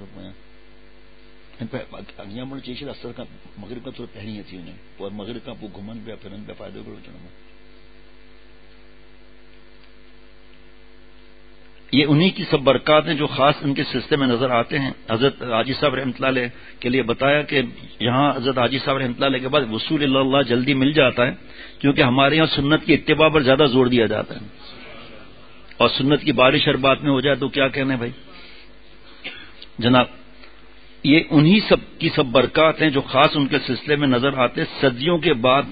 اگیاں بڑھ چیشر اثر کا مغرب کا تو پہنی تھی انہیں اور مغرب کا وہ گھمن پہ پھرن پہ فائدہ کرو چڑھنا. یہ انہی کی سب برکات ہیں جو خاص ان کے سلسلے میں نظر آتے ہیں. حضرت حاجی صاحب رحمۃ اللہ علیہ کے لیے بتایا کہ یہاں حضرت حاجی صاحب رحمۃ اللہ علیہ کے بعد وصول اللہ جلدی مل جاتا ہے، کیونکہ ہمارے یہاں سنت کی اتباع پر زیادہ زور دیا جاتا ہے، اور سنت کی بارش ہر بات میں ہو جائے تو کیا کہنے بھائی جناب. یہ انہی سب کی سب برکات ہیں جو خاص ان کے سلسلے میں نظر آتے. صدیوں کے بعد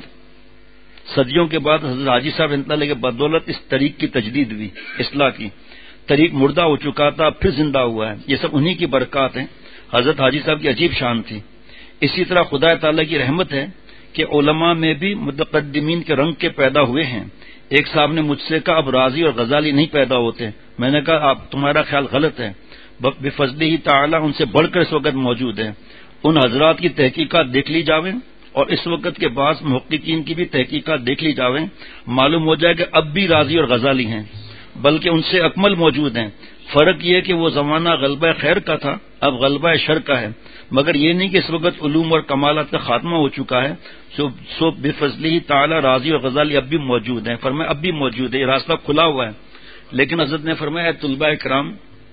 صدیوں کے بعد حضرت حاجی صاحب رحمۃ اللہ علیہ کے بدولت اس طریق کی تجدید ہوئی، اصلاح کی. طریق مردہ ہو چکا تھا، پھر زندہ ہوا ہے. یہ سب انہی کی برکات ہیں. حضرت حاجی صاحب کی عجیب شان تھی. اسی طرح خدا تعالیٰ کی رحمت ہے کہ علماء میں بھی متقدمین کے رنگ کے پیدا ہوئے ہیں. ایک صاحب نے مجھ سے کہا اب راضی اور غزالی نہیں پیدا ہوتے. میں نے کہا آپ تمہارا خیال غلط ہے، بفضلہ ہی تعالیٰ ان سے بڑھ کر اس وقت موجود ہیں. ان حضرات کی تحقیقات دیکھ لی جاویں اور اس وقت کے بعض محققین کی بھی تحقیقات دیکھ لی جاویں، معلوم ہو جائے کہ اب بھی راضی اور غزالی ہیں، بلکہ ان سے اکمل موجود ہیں. فرق یہ کہ وہ زمانہ غلبہ خیر کا تھا، اب غلبہ شر کا ہے، مگر یہ نہیں کہ اس وقت علوم اور کمالات کا خاتمہ ہو چکا ہے. سو سو بفضلہ تعالی راضی اور غزالی اب بھی موجود ہیں. فرمایا اب بھی موجود ہے، یہ راستہ کھلا ہوا ہے. لیکن حضرت نے فرمایا اے طلباء کرام،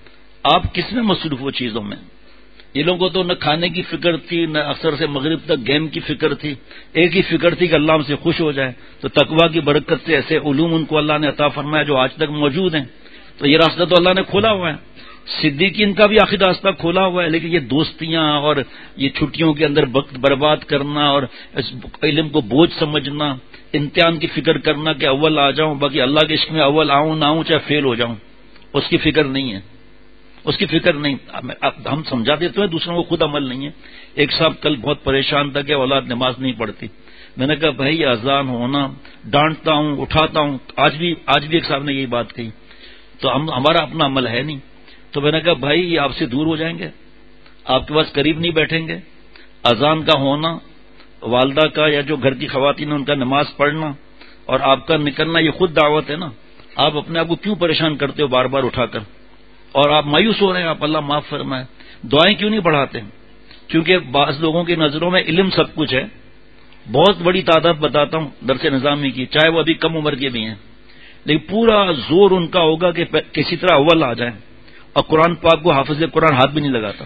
آپ کس میں مصروف ہو چیزوں میں؟ یہ لوگوں کو تو نہ کھانے کی فکر تھی، نہ اثر سے مغرب تک گیم کی فکر تھی. ایک ہی فکر تھی کہ اللہ ہم سے خوش ہو جائے. تو تقویٰ کی برکت سے ایسے علوم ان کو اللہ نے عطا فرمایا جو آج تک موجود ہیں. تو یہ راستہ تو اللہ نے کھولا ہوا ہے. صدیقین کا بھی آخر راستہ کھولا ہوا ہے. لیکن یہ دوستیاں اور یہ چھٹیوں کے اندر وقت برباد کرنا اور علم کو بوجھ سمجھنا، امتحان کی فکر کرنا کہ اول آ جاؤں، باقی اللہ کے عشق میں اول آؤں نہ آؤں چاہے فیل ہو جاؤں، اس کی فکر نہیں ہے. اس کی فکر نہیں. ہم سمجھا دیتے ہیں دوسروں کو، خود عمل نہیں ہے. ایک صاحب کل بہت پریشان تھا کہ اولاد نماز نہیں پڑھتی. میں نے کہا بھائی اذان ہونا، ڈانٹتا ہوں اٹھاتا ہوں. آج بھی آج بھی ایک صاحب نے یہی بات کہی. تو ہم ہمارا اپنا عمل ہے نہیں. تو میں نے کہا بھائی یہ آپ سے دور ہو جائیں گے، آپ کے پاس قریب نہیں بیٹھیں گے. اذان کا ہونا، والدہ کا یا جو گھر کی خواتین ان کا نماز پڑھنا اور آپ کا نکلنا، یہ خود دعوت ہے نا. آپ اپنے آپ کو کیوں پریشان کرتے ہو بار بار اٹھا کر، اور آپ مایوس ہو رہے ہیں. آپ اللہ معاف فرمائے. دعائیں کیوں نہیں پڑھاتے؟ کیونکہ بعض لوگوں کی نظروں میں علم سب کچھ ہے. بہت بڑی تعداد بتاتا ہوں درس نظامی کی، چاہے وہ ابھی کم عمر کے بھی ہیں، لیکن پورا زور ان کا ہوگا کہ کسی طرح اول آ جائیں. اور قرآن پاک کو حافظ قرآن ہاتھ بھی نہیں لگاتا،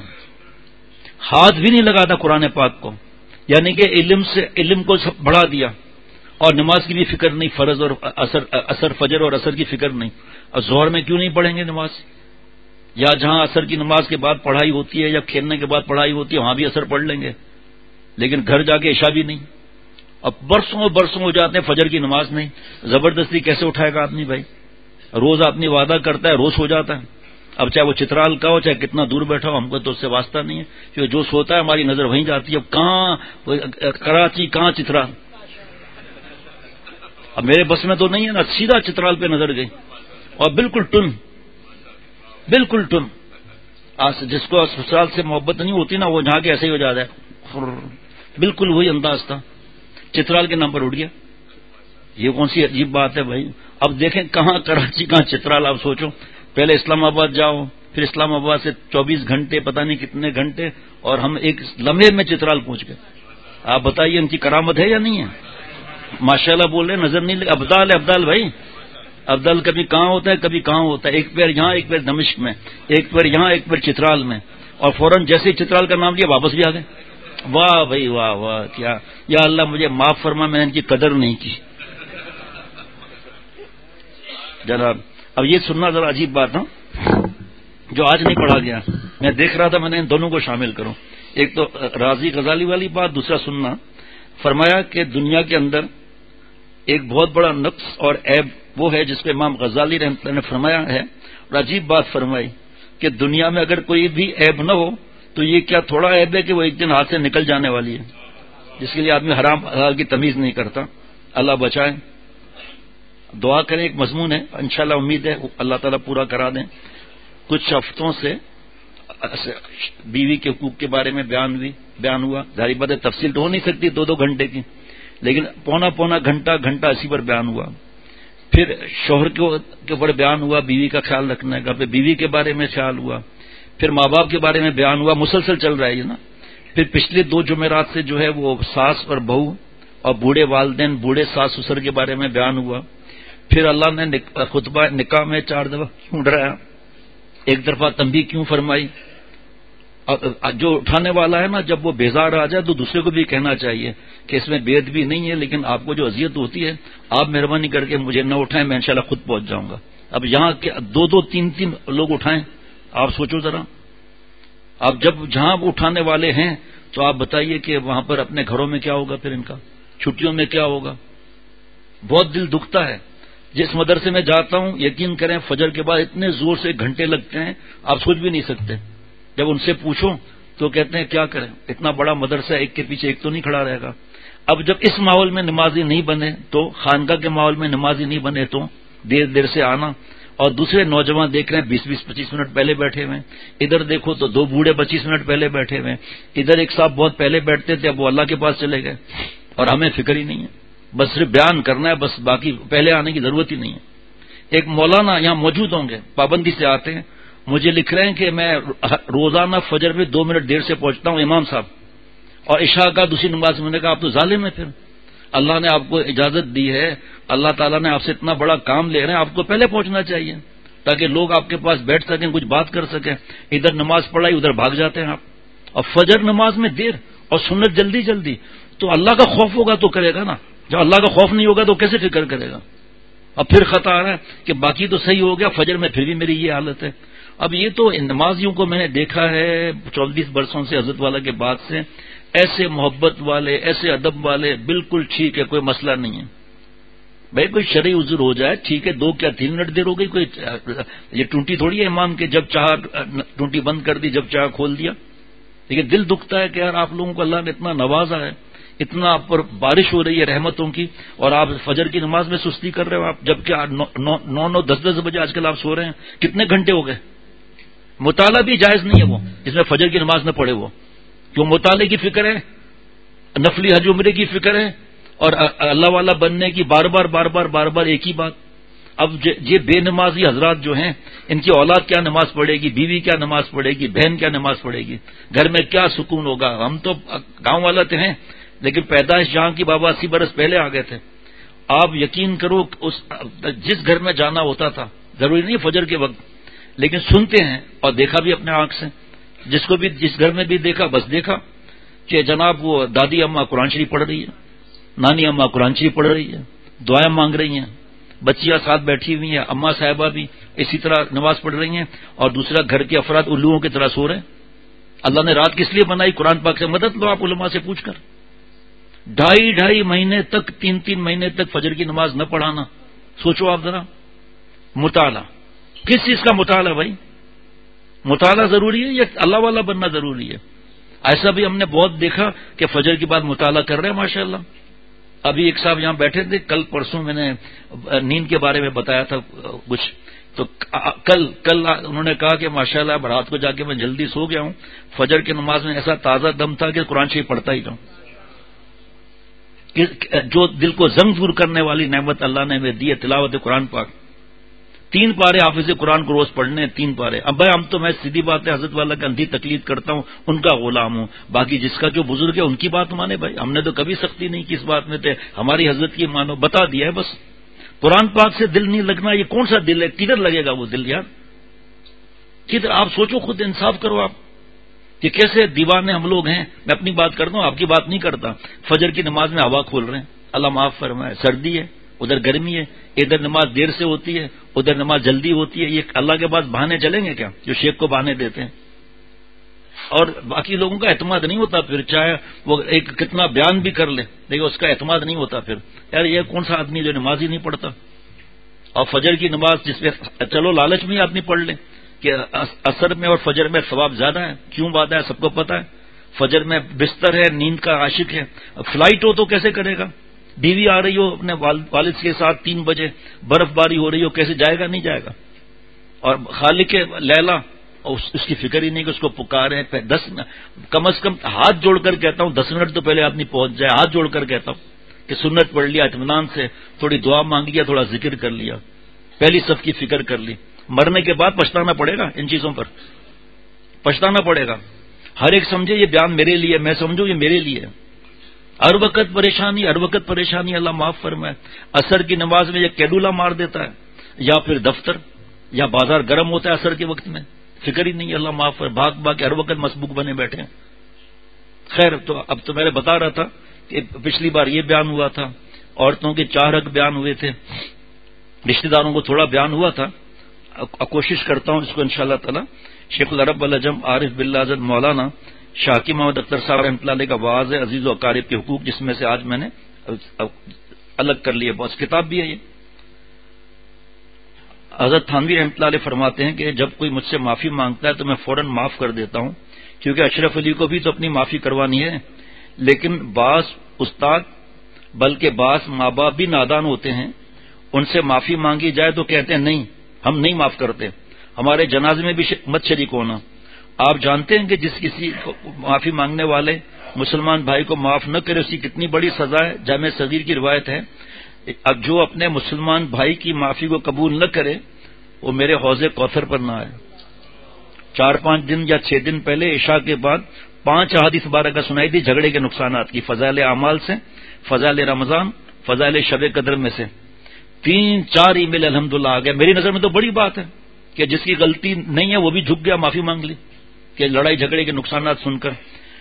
ہاتھ بھی نہیں لگاتا قرآن پاک کو. یعنی کہ علم سے علم کو سب بڑھا دیا، اور نماز کی بھی فکر نہیں، فرض اور اثر اثر فجر اور اثر کی فکر نہیں. اور ظہر میں کیوں نہیں پڑھیں گے نماز؟ یا جہاں اثر کی نماز کے بعد پڑھائی ہوتی ہے یا کھیلنے کے بعد پڑھائی ہوتی ہے وہاں بھی اثر پڑھ لیں گے، لیکن گھر جا کے عشاء بھی نہیں. اب برسوں برسوں ہو جاتے ہیں فجر کی نماز نہیں. زبردستی کیسے اٹھائے گا آدمی بھائی؟ روز آدمی وعدہ کرتا ہے، روز ہو جاتا ہے. اب چاہے وہ چترال کا ہو چاہے کتنا دور بیٹھا ہو، ہم کو تو اس سے واسطہ نہیں ہے، کیونکہ جو سوتا ہے ہماری نظر وہیں جاتی ہے. اب کہاں کراچی، کہاں چترال؟ اب میرے بس میں تو نہیں ہے نا، سیدھا چترال پہ نظر گئی اور بالکل ٹن بالکل ٹن. جس کو سسرال سے محبت نہیں ہوتی نا، وہ جہاں کے ایسے ہی ہو جاتا ہے. بالکل وہی انداز تھا. چترال کے نام پر اٹھ گیا. یہ کون سی عجیب بات ہے بھائی؟ اب دیکھیں کہاں کراچی کہاں چترال. آپ سوچو، پہلے اسلام آباد جاؤ، پھر اسلام آباد سے چوبیس گھنٹے پتہ نہیں کتنے گھنٹے، اور ہم ایک لمحے میں چترال پہنچ گئے. آپ بتائیے ان کی کرامت ہے یا نہیں ہے؟ ماشاءاللہ بول رہے نظر نہیں لگے. ابدال ہے ابدال بھائی. ابدال کبھی کہاں ہوتا ہے کبھی کہاں ہوتا ہے. ایک پیر یہاں ایک پیر دمشق میں، ایک پیر یہاں ایک پیر چترال میں، اور فوراً جیسے چترال کا نام لیا واپس بھی آ گئے. واہ بھائی واہ واہ. کیا یا اللہ مجھے معاف فرما، میں نے ان کی قدر نہیں کی جناب. اب یہ سننا ذرا عجیب بات نا، جو آج نہیں پڑھا گیا. میں دیکھ رہا تھا میں نے ان دونوں کو شامل کروں. ایک تو راضی غزالی والی بات، دوسرا سننا. فرمایا کہ دنیا کے اندر ایک بہت بڑا نقص اور عیب وہ ہے جس پہ امام غزالی رحمۃ اللہ نے فرمایا ہے، اور عجیب بات فرمائی کہ دنیا میں اگر کوئی بھی عیب نہ ہو تو یہ کیا تھوڑا عیب ہے کہ وہ ایک دن ہاتھ سے نکل جانے والی ہے، جس کے لیے آدمی حرام حلال کی تمیز نہیں کرتا. اللہ بچائے. دعا کریں. ایک مضمون ہے انشاءاللہ امید ہے اللہ تعالیٰ پورا کرا دیں. کچھ ہفتوں سے بیوی کے حقوق کے بارے میں بیان ہوئی بیان ہوا. ظاہر بات ہے تفصیل تو ہو نہیں سکتی دو دو گھنٹے کی، لیکن پونا پونا گھنٹہ گھنٹہ اسی پر بیان ہوا. پھر شوہر کے اوپر بیان ہوا بیوی کا خیال رکھنے کا، پھر بیوی کے بارے میں خیال ہوا، پھر ماں باپ کے بارے میں بیان ہوا. مسلسل چل رہا ہے نا. پھر پچھلے دو جمعرات سے جو ہے وہ ساس اور بہو اور بوڑھے والدین بوڑھے ساس سسر کے بارے میں بیان ہوا. پھر اللہ نے خطبہ نکاح میں چار دفعہ کیوں ڈرایا، ایک طرفہ تنبیہ کیوں فرمائی. جو اٹھانے والا ہے نا جب وہ بیزار آ جائے تو دوسرے کو بھی کہنا چاہیے کہ اس میں بید بھی نہیں ہے، لیکن آپ کو جو اذیت ہوتی ہے آپ مہربانی کر کے مجھے نہ اٹھائیں، میں انشاءاللہ خود پہنچ جاؤں گا. اب یہاں دو دو تین تین لوگ اٹھائیں، آپ سوچو ذرا. آپ جب جہاں وہ اٹھانے والے ہیں تو آپ بتائیے کہ وہاں پر اپنے گھروں میں کیا ہوگا، پھر ان کا چھٹیوں میں کیا ہوگا. بہت دل دکھتا ہے. جس مدرسے میں جاتا ہوں یقین کریں فجر کے بعد اتنے زور سے گھنٹے لگتے ہیں آپ سوچ بھی نہیں سکتے. جب ان سے پوچھو تو کہتے ہیں کیا کریں، اتنا بڑا مدرسہ ایک کے پیچھے ایک تو نہیں کھڑا رہے گا. اب جب اس ماحول میں نمازی نہیں بنے تو خانقاہ کے ماحول میں نمازی نہیں بنے تو دیر دیر سے آنا. اور دوسرے نوجوان دیکھ رہے ہیں بیس بیس پچیس منٹ پہلے بیٹھے ہوئے، ادھر دیکھو تو دو بوڑھے پچیس منٹ پہلے بیٹھے ہوئے، ادھر ایک صاحب بہت پہلے بیٹھتے تھے اب وہ اللہ کے پاس چلے گئے اور ہمیں فکر ہی نہیں ہے. بس صرف بیان کرنا ہے، بس باقی پہلے آنے کی ضرورت ہی نہیں ہے. ایک مولانا یہاں موجود ہوں گے پابندی سے آتے ہیں، مجھے لکھ رہے ہیں کہ میں روزانہ فجر میں دو منٹ دیر سے پہنچتا ہوں امام صاحب، اور عشاء کا دوسری نماز میں نے کہا آپ تو ظالم ہیں. پھر اللہ نے آپ کو اجازت دی ہے، اللہ تعالیٰ نے آپ سے اتنا بڑا کام لے رہے ہیں، آپ کو پہلے پہنچنا چاہیے تاکہ لوگ آپ کے پاس بیٹھ سکیں کچھ بات کر سکیں. ادھر نماز پڑھائی ادھر بھاگ جاتے ہیں آپ. اور فجر نماز میں دیر اور سنت جلدی جلدی. تو اللہ کا خوف ہوگا تو کرے گا نا، جب اللہ کا خوف نہیں ہوگا تو کیسے فکر کرے گا. اب پھر خطا آ رہا ہے کہ باقی تو صحیح ہو گیا فجر میں پھر بھی میری یہ حالت ہے. اب یہ تو نمازیوں کو میں نے دیکھا ہے چوبیس برسوں سے حضرت والا کے بعد سے، ایسے محبت والے ایسے ادب والے، بالکل ٹھیک ہے کوئی مسئلہ نہیں ہے بھائی، کوئی شرعی عذر ہو جائے ٹھیک ہے، دو کیا تین منٹ دیر ہو گئی، کوئی یہ ٹونٹی تھوڑی ہے امام کے جب چاہا ٹونٹی بند کر دی جب چاہا کھول دیا. لیکن دل دکھتا ہے کہ یار آپ لوگوں کو اللہ نے اتنا نوازا ہے، اتنا آپ پر بارش ہو رہی ہے رحمتوں کی، اور آپ فجر کی نماز میں سستی کر رہے ہو. آپ جبکہ نو نو دس دس بجے آج کل آپ سو رہے ہیں، کتنے گھنٹے ہو گئے. مطالعہ بھی جائز نہیں ہے وہ جس میں فجر کی نماز نہ پڑھے. وہ کیوں مطالعے کی فکر ہے، نفلی حج عمرے کی فکر ہے، اور اللہ والا بننے کی بار بار بار بار بار بار ایک ہی بات. اب یہ بے نمازی حضرات جو ہیں ان کی اولاد کیا نماز پڑھے گی، بیوی کیا نماز پڑھے گی، بہن کیا نماز پڑھے گی، گھر میں کیا سکون ہوگا. ہم تو گاؤں والا تو ہیں لیکن پیدائش جہاں کی بابا اسی برس پہلے آ گئے تھے. آپ یقین کرو اس جس گھر میں جانا ہوتا تھا، ضروری نہیں فجر کے وقت، لیکن سنتے ہیں اور دیکھا بھی اپنے آنکھ سے، جس کو بھی جس گھر میں بھی دیکھا بس دیکھا کہ جناب وہ دادی اماں قرآن شریف پڑھ رہی ہے، نانی اماں قرآن شریف پڑھ رہی ہے، دعائیں مانگ رہی ہیں، بچیاں ساتھ بیٹھی ہوئی ہیں، اماں صاحبہ بھی اسی طرح نماز پڑھ رہی ہیں، اور دوسرا گھر کے افراد الوؤں کی طرح سو رہے ہیں. اللہ نے رات کس لیے بنائی؟ قرآن پاک سے مدد لو آپ علماء سے پوچھ کر. ڈھائی ڈھائی مہینے تک تین تین مہینے تک فجر کی نماز نہ پڑھانا، سوچو آپ ذرا. مطالعہ کس چیز کا مطالعہ بھائی؟ مطالعہ ضروری ہے یا اللہ والا بننا ضروری ہے؟ ایسا بھی ہم نے بہت دیکھا کہ فجر کے بعد مطالعہ کر رہے ہیں ماشاء اللہ. ابھی ایک صاحب یہاں بیٹھے تھے، کل پرسوں میں نے نیند کے بارے میں بتایا تھا کچھ، تو کل کل انہوں نے کہا کہ ماشاءاللہ رات کو جا کے میں جلدی سو گیا ہوں، فجر کی نماز میں ایسا تازہ دم تھا کہ قرآن شریف پڑھتا ہی جاؤں. جو دل کو زنگ دور کرنے والی نعمت اللہ نے ہمیں دی ہے تلاوت قرآن پاک. تین پارے حافظ قرآن کو روز پڑھنے ہیں، تین پارے. اب بھائی ہم تو میں سیدھی بات ہے حضرت والا کا اندھی تقلید کرتا ہوں، ان کا غلام ہوں، باقی جس کا جو بزرگ ہے ان کی بات مانے. بھائی ہم نے تو کبھی سختی نہیں کی اس بات میں، تھے ہماری حضرت کی مانو، بتا دیا ہے بس. قرآن پاک سے دل نہیں لگنا، یہ کون سا دل ہے؟ کدھر لگے گا وہ دل یار؟ کدھر؟ آپ سوچو، خود انصاف کرو آپ کہ کیسے دیوانے ہم لوگ ہیں. میں اپنی بات کرتا ہوں، آپ کی بات نہیں کرتا. فجر کی نماز میں ہوا کھول رہے ہیں، اللہ معاف فرمائے، سردی ہے ادھر گرمی ہے، ادھر نماز دیر سے ہوتی ہے ادھر نماز جلدی ہوتی ہے. یہ اللہ کے پاس بہانے چلیں گے کیا جو شیخ کو بہانے دیتے ہیں؟ اور باقی لوگوں کا اعتماد نہیں ہوتا پھر، چاہے وہ ایک کتنا بیان بھی کر لے لیکن اس کا اعتماد نہیں ہوتا. پھر یار یہ کون سا آدمی جو نماز ہی نہیں پڑھتا؟ اور فجر کی نماز جس میں چلو لالچ میں آدمی پڑھ لے کہ اثر میں اور فجر میں ثواب زیادہ ہے، کیوں بات ہے سب کو پتا ہے. فجر میں بستر ہے، نیند کا عاشق ہے، فلائٹ ہو تو کیسے کرے گا؟ بیوی آ رہی ہو اپنے والد کے ساتھ تین بجے، برف باری ہو رہی ہو، کیسے جائے گا؟ نہیں جائے گا. اور خالق لیلا اس کی فکر ہی نہیں کہ اس کو پکارے. دس کم از کم ہاتھ جوڑ کر کہتا ہوں دس منٹ تو پہلے آدمی پہنچ جائے. ہاتھ جوڑ کر کہتا ہوں کہ سنت پڑھ لیا اطمینان سے، تھوڑی دعا مانگ لیا، تھوڑا ذکر کر لیا، پہلی صف کی فکر کر لی. مرنے کے بعد پچھتانا پڑے گا، ان چیزوں پر پچھتانا پڑے گا. ہر ایک سمجھے یہ بیان میرے لیے، میں سمجھوں یہ میرے لیے. ہر وقت پریشانی، ہر وقت پریشانی، اللہ معاف فرمائے. عصر کی نماز میں یہ کیڈولا مار دیتا ہے، یا پھر دفتر یا بازار گرم ہوتا ہے عصر کے وقت میں، فکر ہی نہیں. اللہ معاف فرمائے، بھاگ بھاگ کے ہر وقت مسبوق بنے بیٹھے ہیں. خیر، تو اب تو میں نے بتا رہا تھا کہ پچھلی بار یہ بیان ہوا تھا، عورتوں کے چار حق بیان ہوئے تھے، رشتہ داروں کو تھوڑا بیان ہوا تھا. کوشش کرتا ہوں اس کو انشاءاللہ تعالی شیخ العرب العجم عارف باللہ حضرت مولانا شاکی محمد اختر صاحب رحمۃ اللہ علیہ کا واعظ ہے عزیز و اقارب کے حقوق، جس میں سے آج میں نے الگ کر لیے، بس کتاب بھی ہے یہ. حضرت تھانوی رحمۃ اللہ علیہ فرماتے ہیں کہ جب کوئی مجھ سے معافی مانگتا ہے تو میں فوراً معاف کر دیتا ہوں، کیونکہ اشرف علی کو بھی تو اپنی معافی کروانی ہے. لیکن بعض استاد بلکہ بعض ماں باپ بھی نادان ہوتے ہیں، ان سے معافی مانگی جائے تو کہتے ہیں نہیں ہم نہیں معاف کرتے، ہمارے جنازے میں بھی مت شریک ہونا. آپ جانتے ہیں کہ جس کسی کو معافی مانگنے والے مسلمان بھائی کو معاف نہ کرے اس کی کتنی بڑی سزا ہے؟ جامع صغیر کی روایت ہے، اب جو اپنے مسلمان بھائی کی معافی کو قبول نہ کرے وہ میرے حوض کوثر پر نہ آئے. چار پانچ دن یا چھ دن پہلے عشاء کے بعد پانچ احادیث مبارکہ سنائی تھی جھگڑے کے نقصانات کی، فضائل اعمال سے، فضائل رمضان، فضائل شب قدر میں سے. تین چار ای میل الحمدللہ آ گئے. میری نظر میں تو بڑی بات ہے کہ جس کی غلطی نہیں ہے وہ بھی جھک گیا، معافی مانگ لی کہ لڑائی جھگڑے کے نقصانات سن کر.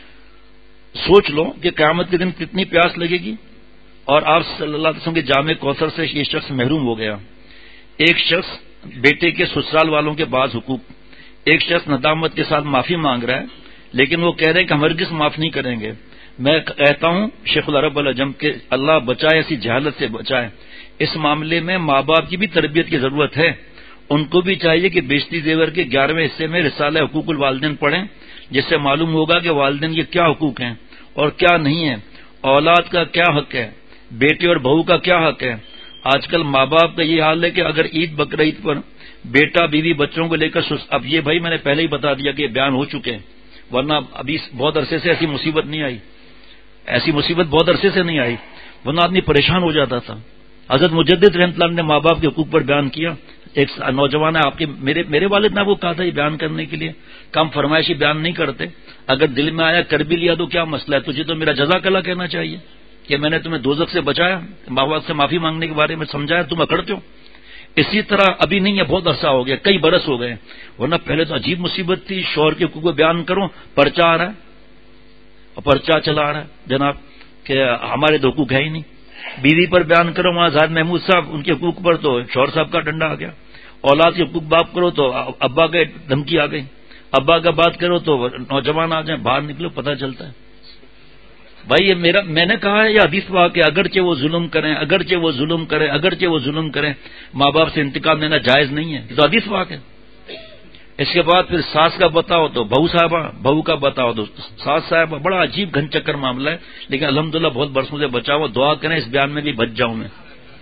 سوچ لو کہ قیامت کے دن کتنی پیاس لگے گی، اور آپ صلی اللہ علیہ وسلم کے جامع کوثر سے یہ شخص محروم ہو گیا. ایک شخص بیٹے کے سسرال والوں کے بعض حقوق، ایک شخص ندامت کے ساتھ معافی مانگ رہا ہے، لیکن وہ کہہ رہے ہیں کہ ہم ہرگز معاف نہیں کریں گے. میں کہتا ہوں شیخ العرب العجم کے اللہ بچائے، ایسی جہالت سے بچائے. اس معاملے میں ماں باپ کی بھی تربیت کی ضرورت ہے. ان کو بھی چاہیے کہ بیشتی زیور کے گیارہویں حصے میں رسالہ حقوق الوالدین پڑھیں، جس سے معلوم ہوگا کہ والدین کے کیا حقوق ہیں اور کیا نہیں ہیں، اولاد کا کیا حق ہے، بیٹے اور بہو کا کیا حق ہے. آج کل ماں باپ کا یہ حال ہے کہ اگر عید بقرعید پر بیٹا بیوی بچوں کو لے کر سس... اب یہ بھائی میں نے پہلے ہی بتا دیا کہ یہ بیان ہو چکے ہیں، ورنہ ابھی بہت عرصے سے ایسی مصیبت نہیں آئی، ایسی مصیبت بہت عرصے سے نہیں آئی، ورنہ آدمی پریشان ہو جاتا تھا. حضرت مجدد رحمۃ اللہ نے ماں باپ کے حقوق پر بیان کیا. ایک نوجوان ہے آپ کے، میرے میرے والد نے وہ کہا تھا یہ بیان کرنے کے لیے، کم فرمائشی بیان نہیں کرتے، اگر دل میں آیا کر بھی لیا تو کیا مسئلہ ہے، تجھے تو میرا جزاک اللہ کہنا چاہیے کہ میں نے تمہیں دوزخ سے بچایا، ماں باپ سے معافی مانگنے کے بارے میں سمجھایا، تم اکڑتے ہو. اسی طرح ابھی نہیں ہے، بہت عرصہ ہو گیا، کئی برس ہو گئے، ورنہ پہلے تو عجیب مصیبت تھی. شوہر کے حقوق کو بیان کرو، پرچہ آ رہا ہے اور پرچہ چلا آ رہا ہے جناب کہ ہمارے تو حقوق ہے ہی نہیں. بیوی پر بیان کرو، وہاں زاہد محمود صاحب ان کے حقوق پر تو شوہر صاحب کا ڈنڈا آ گیا. اولاد کے حقوق باپ کرو تو ابا کے دھمکی آ گئی. ابا کا بات کرو تو نوجوان آ جائیں، باہر نکلو پتہ چلتا ہے. بھائی یہ میرا میں نے کہا ہے یہ حدیث پاک کہ اگرچہ وہ ظلم کریں اگرچہ وہ ظلم کریں اگرچہ وہ ظلم کریں ماں باپ سے انتقام لینا جائز نہیں ہے، یہ تو حدیث پاک ہے. اس کے بعد پھر ساس کا بتاؤ تو بہو صاحبہ، بہو کا بتاؤ تو ساس صاحبہ. بڑا عجیب گھن چکر معاملہ ہے، لیکن الحمدللہ بہت برسوں سے بچا ہوا. دعا کریں اس بیان میں بھی بچ جاؤں میں.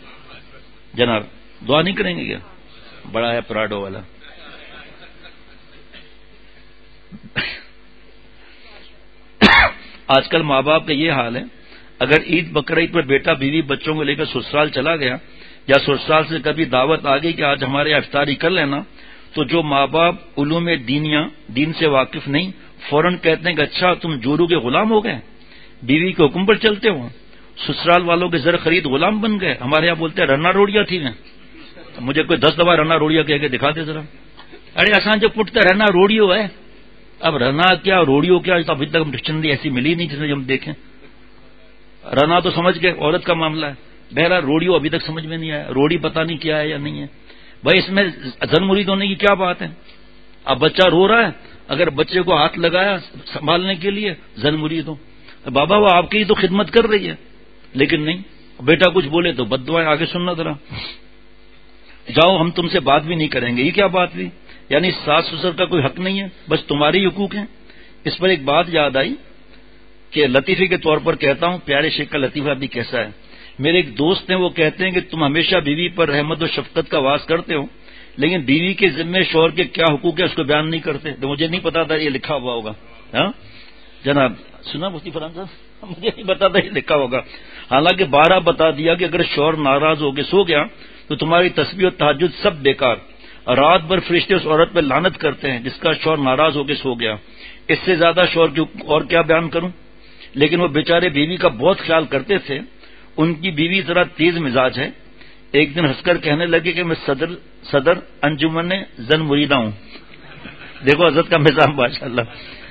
جناب دعا نہیں کریں گے کیا؟ بڑا ہے پراڈو والا. آج کل ماں باپ کا یہ حال ہے، اگر عید بقرعید پر بیٹا بیوی بچوں کو لے کر سسرال چلا گیا یا سسرال سے کبھی دعوت آ گئی کہ آج ہمارے یہاں افطاری کر لینا، تو جو ماں باپ علوم دینیا دین سے واقف نہیں فوراً کہتے ہیں کہ اچھا تم جورو کے غلام ہو گئے، بیوی کے حکم پر چلتے ہو، سسرال والوں کے زر خرید غلام بن گئے. ہمارے یہاں بولتے ہیں رنا روڑیاں تھی میں، مجھے کوئی دس دفعہ رنا روڑیا کہہ کے دکھا دے ذرا. ارے آسان جو پٹتا رنا روڑیو ہے، اب رنا کیا روڑیو کیا، تو ابھی تک ہم ڈکشنری ایسی ملی نہیں جس میں ہم دیکھیں. رنا تو سمجھ گئے عورت کا معاملہ ہے، بہرحال روڑیو ابھی تک سمجھ میں نہیں آیا، روڑی پتہ نہیں کیا ہے یا نہیں ہے. بھائی اس میں زن مرید ہونے کی کیا بات ہے؟ اب بچہ رو رہا ہے، اگر بچے کو ہاتھ لگایا سنبھالنے کے لیے زن مرید ہو. بابا وہ آپ کی تو خدمت کر رہی ہے، لیکن نہیں، بیٹا کچھ بولے تو بد دعائیں آگے سننا ذرا. جاؤ ہم تم سے بات بھی نہیں کریں گے. یہ کیا بات ہوئی؟ یعنی ساس سسر کا کوئی حق نہیں ہے، بس تمہارے حقوق ہیں. اس پر ایک بات یاد آئی کہ لطیفے کے طور پر کہتا ہوں، پیارے شیخ کا لطیفہ بھی کیسا ہے. میرے ایک دوست ہیں، وہ کہتے ہیں کہ تم ہمیشہ بیوی پر رحمت و شفقت کا واز کرتے ہو، لیکن بیوی کے ذمے شوہر کے کیا حقوق ہے اس کو بیان نہیں کرتے. تو مجھے نہیں پتا تھا یہ لکھا ہوا ہوگا. ہاں جناب سنا مفتی فرحان صاحب، مجھے نہیں پتا تھا یہ لکھا ہوگا. حالانکہ بارہ بتا دیا کہ اگر شوہر ناراض ہو کے سو گیا تو تمہاری تسبیح و تہجد سب بیکار. رات بھر فرشتے اس عورت پہ لعنت کرتے ہیں جس کا شوہر ناراض ہو کے سو گیا. اس سے زیادہ شوہر کی اور کیا بیان کروں. لیکن وہ بیچارے بیوی کا بہت خیال کرتے تھے. ان کی بیوی ذرا تیز مزاج ہے. ایک دن ہنس کر کہنے لگے کہ میں صدر صدر انجمن زن مریدہ ہوں. دیکھو حضرت کا مزاج ماشاء اللہ.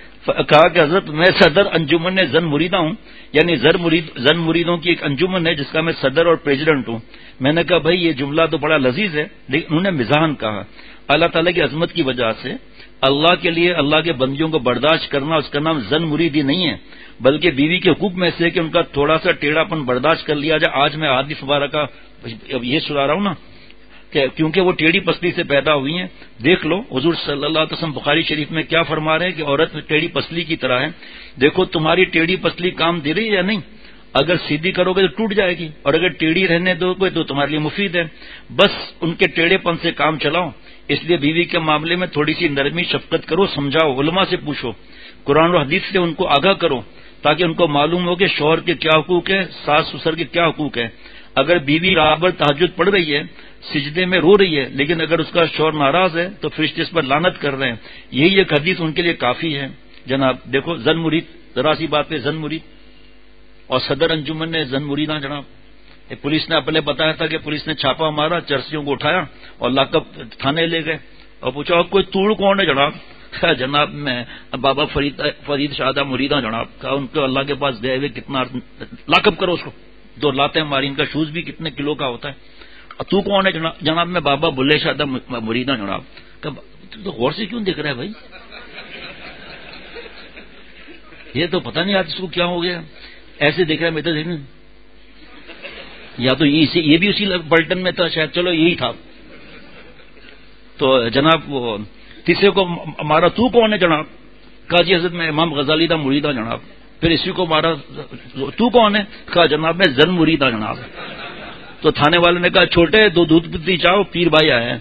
کہا کہ حضرت میں صدر انجمن زن مریدہ ہوں، یعنی زر مرید زن مریدوں کی ایک انجمن ہے جس کا میں صدر اور پریزیڈنٹ ہوں. میں نے کہا بھائی یہ جملہ تو بڑا لذیذ ہے، لیکن انہوں نے مزاحن کہا. اللہ تعالیٰ کی عظمت کی وجہ سے اللہ کے لیے اللہ کے بندیوں کو برداشت کرنا اس کا نام زن مریدی نہیں ہے، بلکہ بیوی کے حقوق میں سے کہ ان کا تھوڑا سا ٹیڑھا پن برداشت کر لیا جائے. آج میں حدیث مبارکہ اب یہ سنا رہا ہوں نا کہ کیونکہ وہ ٹیڑھی پسلی سے پیدا ہوئی ہیں. دیکھ لو حضور صلی اللہ علیہ وسلم بخاری شریف میں کیا فرما رہے ہیں کہ عورت ٹیڑھی پسلی کی طرح ہے. دیکھو تمہاری ٹیڑھی پسلی کام دے رہی ہے یا نہیں. اگر سیدھی کرو گے تو ٹوٹ جائے گی، اور اگر ٹیڑھی رہنے دو گے تو تمہارے لیے مفید ہے. بس ان کے ٹیڑھے پن سے کام چلاؤ. اس لیے بیوی کے معاملے میں تھوڑی سی نرمی شفقت کرو، سمجھاؤ، علماء سے پوچھو، قرآن و حدیث سے ان کو آگاہ کرو تاکہ ان کو معلوم ہو کہ شوہر کے کیا حقوق ہے، ساس سسر کے کیا حقوق ہے. اگر بیوی رات بھر تہجد پڑھ رہی ہے، سجدے میں رو رہی ہے، لیکن اگر اس کا شوہر ناراض ہے تو فرشتے اس پر لعنت کر رہے ہیں. یہی ایک حدیث ان کے لیے کافی ہے. جناب دیکھو زن مرید، ذرا سی بات پہ زن مرید. اور صدر انجمن نے زن مریداں جناب. پولیس نے پہلے بتایا تھا کہ پولیس نے چھاپا مارا، چرسیوں کو اٹھایا اور لاک اپ تھانے لے گئے اور پوچھا کوئی توڑ کون ہے جناب. جناب میں بابا فرید فرید شاہدہ مریداں جناب. کہا ان کو اللہ کے پاس گئے ہوئے کتنا لاک اپ کرو اس کو. دو لاتیں ماری. ان کا شوز بھی کتنے کلو کا ہوتا ہے. اور تو کون ہے جناب؟ جناب میں بابا بلے شاہدہ مریداں جناب. تو غور سے کیوں دیکھ رہا ہے بھائی؟ یہ تو پتہ نہیں آج اس کو کیا ہو گیا، ایسے دیکھ رہا ہے. میں تو دیکھ یا تو یہ بھی اسی پلٹن میں تھا شاید، چلو یہی تھا. تو جناب وہ تیسرے کو مارا. تو کون ہے جناب؟ کہا جی حضرت میں امام غزالی دا مریدہ جناب. پھر اسی کو مارا. تو کون ہے؟ کہا جناب میں زن مریدہ جناب. تو تھانے والے نے کہا چھوٹے دو دودھ پتی چاہو، پیر بھائی آئے ہیں.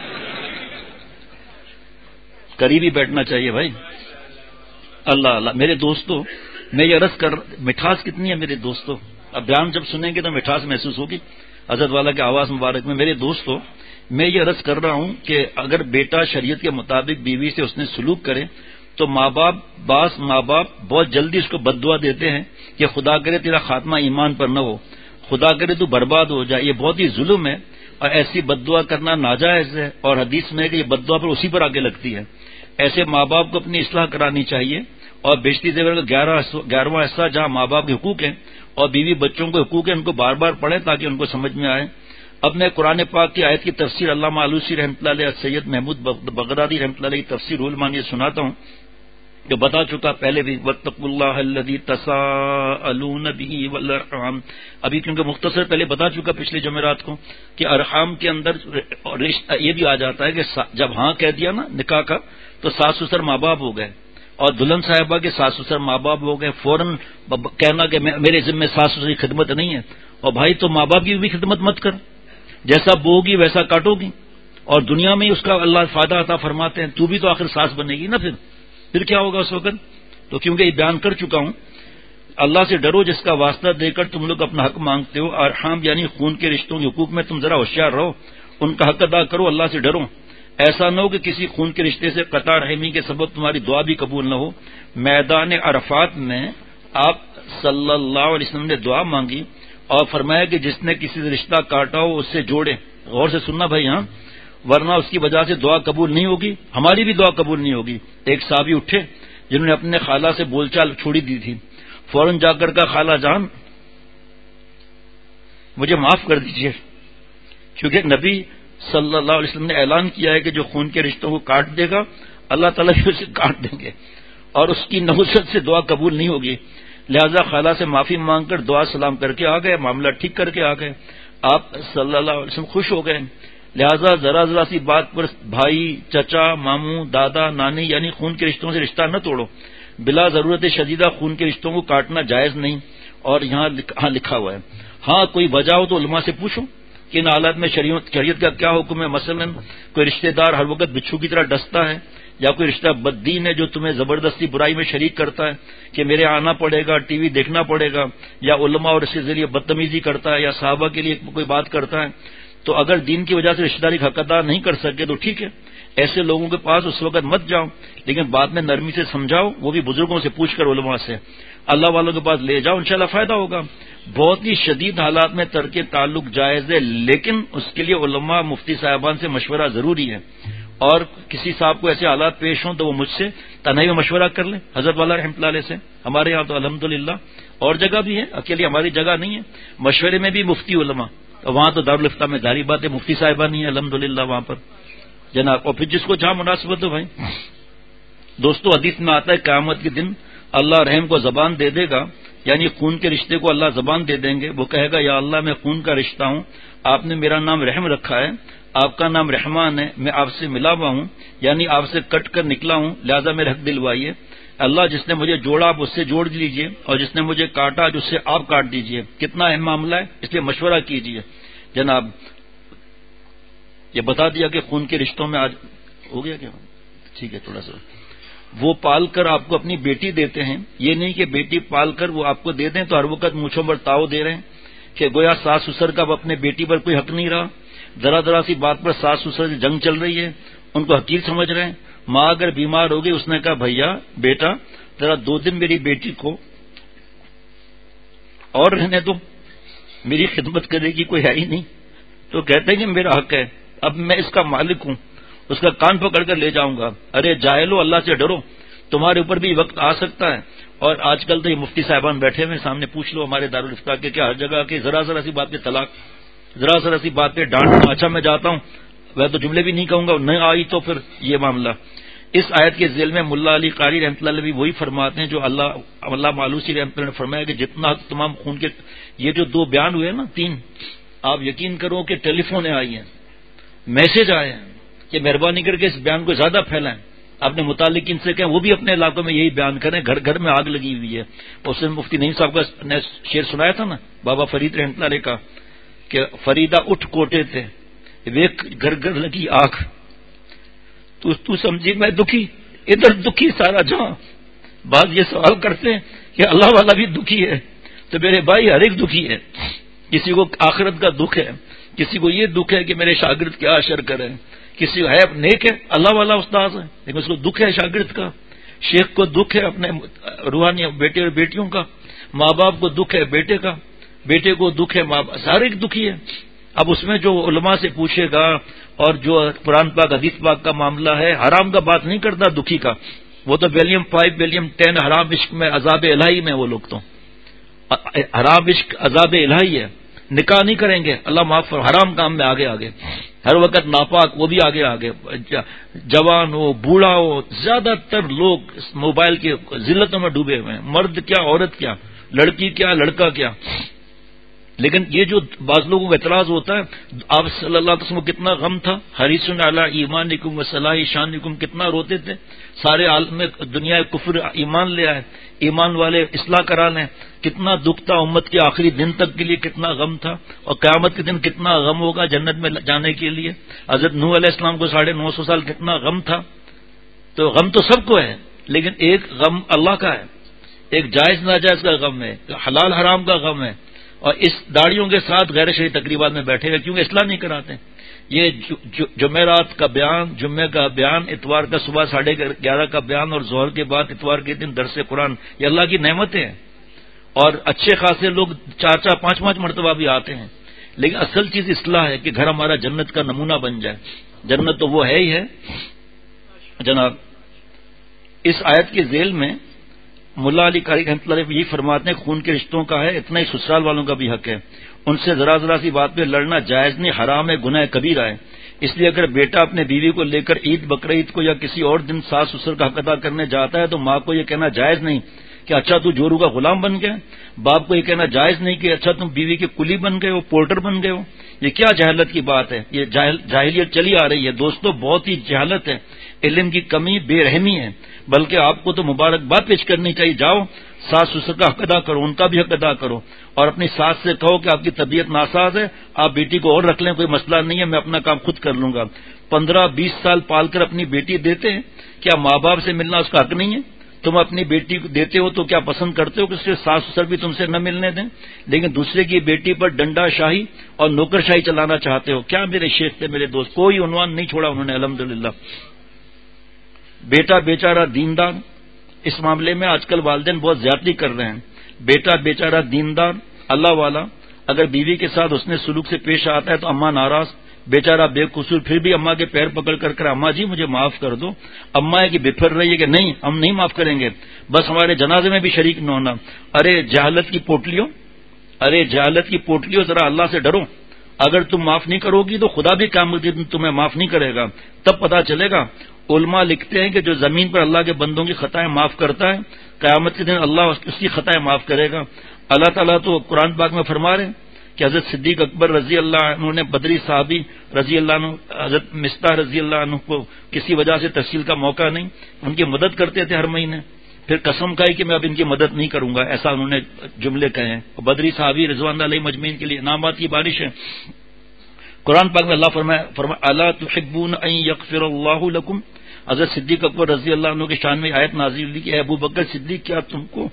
قریب ہی بیٹھنا چاہیے بھائی. اللہ اللہ. میرے دوستو میں یہ عرض کر، مٹھاس کتنی ہے میرے دوستو. اب بیان جب سنیں گے تو مٹھاس محسوس ہوگی حضرت والا کے آواز مبارک میں. میرے دوستو میں یہ عرض کر رہا ہوں کہ اگر بیٹا شریعت کے مطابق بیوی سے اس نے سلوک کرے تو ماں باپ بعض ماں باپ بہت جلدی اس کو بد دعا دیتے ہیں کہ خدا کرے تیرا خاتمہ ایمان پر نہ ہو، خدا کرے تو برباد ہو جائے. یہ بہت ہی ظلم ہے اور ایسی بد دعا کرنا ناجائز ہے. اور حدیث میں ہے کہ یہ بد دعا پر اسی پر آگے لگتی ہے. ایسے ماں باپ کو اپنی اصلاح کرانی چاہیے. اور بیشتری زیور کا گیارہ گیارہواں حصہ جہاں ماں باپ کے حقوق ہیں اور بیوی بچوں کے حقوق ہیں ان کو بار بار پڑھیں تاکہ ان کو سمجھ میں آئے. اب میں قرآن پاک کی آیت کی تفسیر علامہ آلوسی رحمۃ اللہ علیہ، سید محمود بغدادی رحمۃ اللہ علیہ کی تفسیر رول مانی سناتا ہوں جو بتا چکا پہلے بھی. واتقوا اللہ الذی تساءلون به والارحام. ابھی کیونکہ مختصر پہلے بتا چکا پچھلے جمعرات کو کہ ارحام کے اندر یہ بھی آ جاتا ہے کہ جب ہاں کہہ دیا نا نکاح کا تو ساس سسر ماں باپ ہو گئے اور دلہن صاحبہ کے ساس سسر ماں باپ ہو گئے. فوراً کہنا کہ میرے ذمہ ساس سسر کی خدمت نہیں ہے. اور بھائی تو ماں باپ کی بھی خدمت مت کر، جیسا بوگی ویسا کاٹو گی اور دنیا میں ہی اس کا اللہ فائدہ عطا فرماتے ہیں. تو بھی تو آخر ساس بنے گی نا. پھر پھر کیا ہوگا اس وقت؟ تو کیونکہ یہ بیان کر چکا ہوں، اللہ سے ڈرو جس کا واسطہ دے کر تم لوگ اپنا حق مانگتے ہو. ارحام یعنی خون کے رشتوں کے حقوق میں تم ذرا ہوشیار رہو، ان کا حق ادا کرو، اللہ سے ڈرو. ایسا نہ ہو کہ کسی خون کے رشتے سے قطع رحمی کے سبب تمہاری دعا بھی قبول نہ ہو. میدان عرفات میں آپ صلی اللہ علیہ وسلم نے دعا مانگی اور فرمایا کہ جس نے کسی سے رشتہ کاٹا ہو اس سے جوڑے. غور سے سننا بھائی ہاں، ورنہ اس کی وجہ سے دعا قبول نہیں ہوگی، ہماری بھی دعا قبول نہیں ہوگی. ایک صحابی اٹھے جنہوں نے اپنے خالہ سے بول چال چھوڑی دی تھی. فوراً جا کر کہا خالہ جان مجھے معاف کر دیجیے، کیونکہ نبی صلی اللہ علیہ وسلم نے اعلان کیا ہے کہ جو خون کے رشتوں کو کاٹ دے گا اللہ تعالیٰ بھی اسے کاٹ دیں گے اور اس کی نحوست سے دعا قبول نہیں ہوگی. لہذا خالہ سے معافی مانگ کر دعا سلام کر کے آ گئے، معاملہ ٹھیک کر کے آ گئے. آپ صلی اللہ علیہ وسلم خوش ہو گئے. لہذا ذرا ذرا سی بات پر بھائی، چچا، ماموں، دادا، نانی یعنی خون کے رشتوں سے رشتہ نہ توڑو. بلا ضرورت شدیدہ خون کے رشتوں کو کاٹنا جائز نہیں. اور یہاں ہاں لکھا ہوا ہے ہاں کوئی وجہ ہو تو علماء سے پوچھو کہ ان حالات میں شریعت شریعت کا کیا حکم ہے. مثلا کوئی رشتہ دار ہر وقت بچھو کی طرح ڈستا ہے، یا کوئی رشتہ بددین ہے جو تمہیں زبردستی برائی میں شریک کرتا ہے کہ میرے آنا پڑے گا، ٹی وی دیکھنا پڑے گا، یا علماء اور اس کے ذریعے بدتمیزی کرتا ہے، یا صحابہ کے لیے کوئی بات کرتا ہے، تو اگر دین کی وجہ سے رشتہ داری کا حق ادا نہیں کر سکے تو ٹھیک ہے، ایسے لوگوں کے پاس اس وقت مت جاؤ، لیکن بعد میں نرمی سے سمجھاؤ، وہ بھی بزرگوں سے پوچھ کر، علماء سے، اللہ والوں کے پاس لے جاؤ، انشاءاللہ فائدہ ہوگا. بہت ہی شدید حالات میں ترک تعلق جائز ہے، لیکن اس کے لیے علماء مفتی صاحبان سے مشورہ ضروری ہے. اور کسی صاحب کو ایسے حالات پیش ہوں تو وہ مجھ سے تنہائی میں مشورہ کر لیں، حضرت والا رحمۃ اللہ علیہ سے. ہمارے یہاں تو الحمدللہ اور جگہ بھی ہے، اکیلی ہماری جگہ نہیں ہے، مشورے میں بھی مفتی علماء، وہاں تو دارالفتہ میں ظاہری بات ہے مفتی صاحبہ نہیں ہے الحمدللہ وہاں پر جناب. اور پھر جس کو جہاں مناسبت ہو بھائی. دوستو حدیث میں آتا ہے قیامت کے دن اللہ رحم کو زبان دے دے گا، یعنی خون کے رشتے کو اللہ زبان دے دیں گے. وہ کہے گا یا اللہ میں خون کا رشتہ ہوں، آپ نے میرا نام رحم رکھا ہے، آپ کا نام رحمان ہے، میں آپ سے ملا ہوا ہوں، یعنی آپ سے کٹ کر نکلا ہوں، لہذا میرے حق دلوائیے. اللہ جس نے مجھے جوڑا آپ اس سے جوڑ لیجئے، اور جس نے مجھے کاٹا اس سے آپ کاٹ دیجئے. کتنا اہم معاملہ ہے، اس لیے مشورہ کیجئے جناب. یہ بتا دیا کہ خون کے رشتوں میں آج ہو گیا کیا؟ ٹھیک ہے تھوڑا سا. وہ پال کر آپ کو اپنی بیٹی دیتے ہیں، یہ نہیں کہ بیٹی پال کر وہ آپ کو دے دیں تو ہر وقت مونچھوں پر تاؤ دے رہے ہیں کہ گویا ساس سسر کا اب اپنے بیٹی پر کوئی حق نہیں رہا. ذرا ذرا سی بات پر ساس سسر سے جنگ چل رہی ہے، ان کو حقیر سمجھ رہے ہیں. ماں اگر بیمار ہوگی، اس نے کہا بھیا بیٹا ذرا دو دن میری بیٹی کو اور رہنے دو، میری خدمت کرے گی کوئی ہے ہی نہیں. تو کہتے ہیں کہ میرا حق ہے، اب میں اس کا مالک ہوں، اس کا کان پکڑ کر لے جاؤں گا. ارے جاہلو، اللہ سے ڈرو، تمہارے اوپر بھی وقت آ سکتا ہے. اور آج کل تو یہ مفتی صاحبان بیٹھے ہوئے سامنے، پوچھ لو ہمارے دارالفتہ کے کیا ہر جگہ کے ذرا ذرا سی بات پہ طلاق، ذرا ذرا سی بات پہ ڈانٹ. اچھا میں جاتا ہوں، میں تو جملے بھی نہیں کہوں گا، نہیں آئی تو پھر یہ معاملہ. اس آیت کے ذیل میں ملا علی قاری رحمۃ اللہ علیہ بھی وہی فرماتے ہیں جو اللہ اللہ مالوسی رحمۃ اللہ نے فرمایا کہ جتنا تمام خون کے یہ جو دو بیان ہوئے نا تین، آپ یقین کرو کہ ٹیلی فونیں آئی ہیں، میسج آئے ہیں کہ مہربانی کر کے اس بیان کو زیادہ پھیلائیں، اپنے متعلقین سے کہیں وہ بھی اپنے علاقوں میں یہی بیان کریں. گھر گھر میں آگ لگی ہوئی ہے. اس نے مفتی نعیم صاحب کا نے شعر سنایا تھا نا بابا فرید رحمۃ اللہ علیہ کا کہ فریدہ اٹھ کوٹے تھے ویک گھر گھر لگی آگ، تو تو سمجھی میں دکھی، ادھر دکھی سارا جہاں. بعض یہ سوال کرتے ہیں کہ اللہ والا بھی دکھی ہے، تو میرے بھائی ہر ایک دکھی ہے. کسی کو آخرت کا دکھ ہے، کسی کو یہ دکھ ہے کہ میرے شاگرد کیا اشر کریں، کسی کو ہے نیک ہے اللہ والا استاذ ہے لیکن اس کو دکھ ہے شاگرد کا، شیخ کو دکھ ہے اپنے روحانی بیٹے اور بیٹیوں کا، ماں باپ کو دکھ ہے بیٹے کا، بیٹے کو دکھ ہے ماں باپ، سارے ایک دکھی ہے. اب اس میں جو علماء سے پوچھے گا اور جو قرآن پاک حدیث پاک کا معاملہ ہے، حرام کا بات نہیں کرتا دکھی کا، وہ تو ویلیم فائیو ویلیم ٹین حرام عشق میں عذاب الہی میں، وہ لوگ تو حرام عشق عذاب الہی ہے، نکاح نہیں کریں گے اللہ معاف فرمائے، حرام کام میں آگے آگے، ہر وقت ناپاک وہ بھی آگے آگے، جوان ہو بوڑھا ہو، زیادہ تر لوگ موبائل کی ذلتوں میں ڈوبے ہوئے ہیں، مرد کیا عورت کیا، لڑکی کیا لڑکا کیا. لیکن یہ جو بعض لوگوں کا اعتراض ہوتا ہے، آپ صلی اللہ علیہ وسلم کو کتنا غم تھا، حریص علی ایمانکم و صلاح شانکم، کتنا روتے تھے، سارے عالم میں دنیا کفر ایمان لے آئے، ایمان والے اصلاح کرا لیں، کتنا دکھ تھا امت کے آخری دن تک کے لیے، کتنا غم تھا. اور قیامت کے دن کتنا غم ہوگا جنت میں جانے کے لیے. حضرت نوح علیہ السلام کو ساڑھے نو سو سال کتنا غم تھا. تو غم تو سب کو ہے، لیکن ایک غم اللہ کا ہے، ایک جائز ناجائز کا غم ہے، حلال حرام کا غم ہے. اور اس داڑیوں کے ساتھ غیر شرعی تقریبات میں بیٹھے گا کیونکہ اصلاح نہیں کراتے. یہ جمعرات کا بیان، جمعے کا بیان، اتوار کا صبح ساڑھے گیارہ کا بیان اور ظہر کے بعد اتوار کے دن درس قرآن، یہ اللہ کی نعمتیں ہیں. اور اچھے خاصے لوگ چار چار پانچ پانچ مرتبہ بھی آتے ہیں، لیکن اصل چیز اصلاح ہے کہ گھر ہمارا جنت کا نمونہ بن جائے. جنت تو وہ ہے ہی ہے جناب. اس آیت کے ذیل میں ملا علی قاری رحمۃ اللہ یہ فرماتے ہیں خون کے رشتوں کا ہے، اتنا ہی سسرال والوں کا بھی حق ہے. ان سے ذرا ذرا سی بات پہ لڑنا جائز نہیں، حرام ہے، گناہ کبیرہ ہے. اس لیے اگر بیٹا اپنے بیوی کو لے کر عید بقرعید کو یا کسی اور دن ساس سسر کا حق ادا کرنے جاتا ہے تو ماں کو یہ کہنا جائز نہیں کہ اچھا تو جورو کا غلام بن گیا. باپ کو یہ کہنا جائز نہیں کہ اچھا تم بیوی کے کلی بن گئے ہو، پورٹر بن گئے ہو. یہ کیا جہالت کی بات ہے، یہ جاہل جاہلیت چلی آ رہی ہے دوستو، بہت ہی جہالت ہے، علم کی کمی، بے رحمی ہے. بلکہ آپ کو تو مبارکباد پیش کرنی چاہیے، جاؤ ساس سسر کا حق ادا کرو، ان کا بھی حق ادا کرو، اور اپنی ساس سے کہو کہ آپ کی طبیعت ناساز ہے، آپ بیٹی کو اور رکھ لیں، کوئی مسئلہ نہیں ہے، میں اپنا کام خود کر لوں گا۔ پندرہ بیس سال پال کر اپنی بیٹی دیتے ہیں، کیا ماں باپ سے ملنا اس کا حق نہیں ہے؟ تم اپنی بیٹی کو دیتے ہو تو کیا پسند کرتے ہو کہ اس کے ساس سسر بھی تم سے نہ ملنے دیں؟ لیکن دوسرے کی بیٹی پر ڈنڈا شاہی اور نوکر شاہی چلانا چاہتے ہو۔ کیا میرے شیخ تھے میرے دوست، کوئی عنوان نہیں چھوڑا انہوں نے الحمدللہ۔ بیٹا بیچارہ دیندار، اس معاملے میں آج کل والدین بہت زیادتی کر رہے ہیں۔ بیٹا بیچارہ دیندار اللہ والا، اگر بیوی کے ساتھ اس نے سلوک سے پیش آتا ہے تو اماں ناراض، بیچارہ بے قصور، پھر بھی اماں کے پیر پکڑ کر کر اماں جی مجھے معاف کر دو، اماں ہے کہ بفر رہی ہے کہ نہیں ہم نہیں معاف کریں گے، بس ہمارے جنازے میں بھی شریک نہ ہونا۔ ارے جہالت کی پوٹلیوں، ارے جہالت کی پوٹلیوں، ذرا اللہ سے ڈرو۔ اگر تم معاف نہیں کرو گی تو خدا بھی قیامت کے دن تمہیں معاف نہیں کرے گا، تب پتا چلے گا۔ علماء لکھتے ہیں کہ جو زمین پر اللہ کے بندوں کی خطائیں معاف کرتا ہے، قیامت کے دن اللہ اس کی خطائیں معاف کرے گا۔ اللہ تعالیٰ تو قرآن پاک میں فرما رہے ہیں کہ حضرت صدیق اکبر رضی اللہ عنہ نے بدری صحابی رضی اللہ عنہ حضرت مصطح رضی اللہ عنہ کو کسی وجہ سے تحصیل کا موقع نہیں، ان کی مدد کرتے تھے ہر مہینے، پھر قسم کھائی کہ میں اب ان کی مدد نہیں کروں گا، ایسا انہوں نے جملے کہے ہیں۔ بدری صحابی رضوان اللہ علیہ مجمعین کے لیے انعامات کی بارش ہے۔ قرآن پاک میں اللہ فرمایا فرمایا الا تحبون ان یغفر اللہ لکم، حضرت صدیق اکبر رضی اللہ عنہ کے شان میں آیت نازل ہوئی کہ اے ابو بکر صدیق کیا تم کو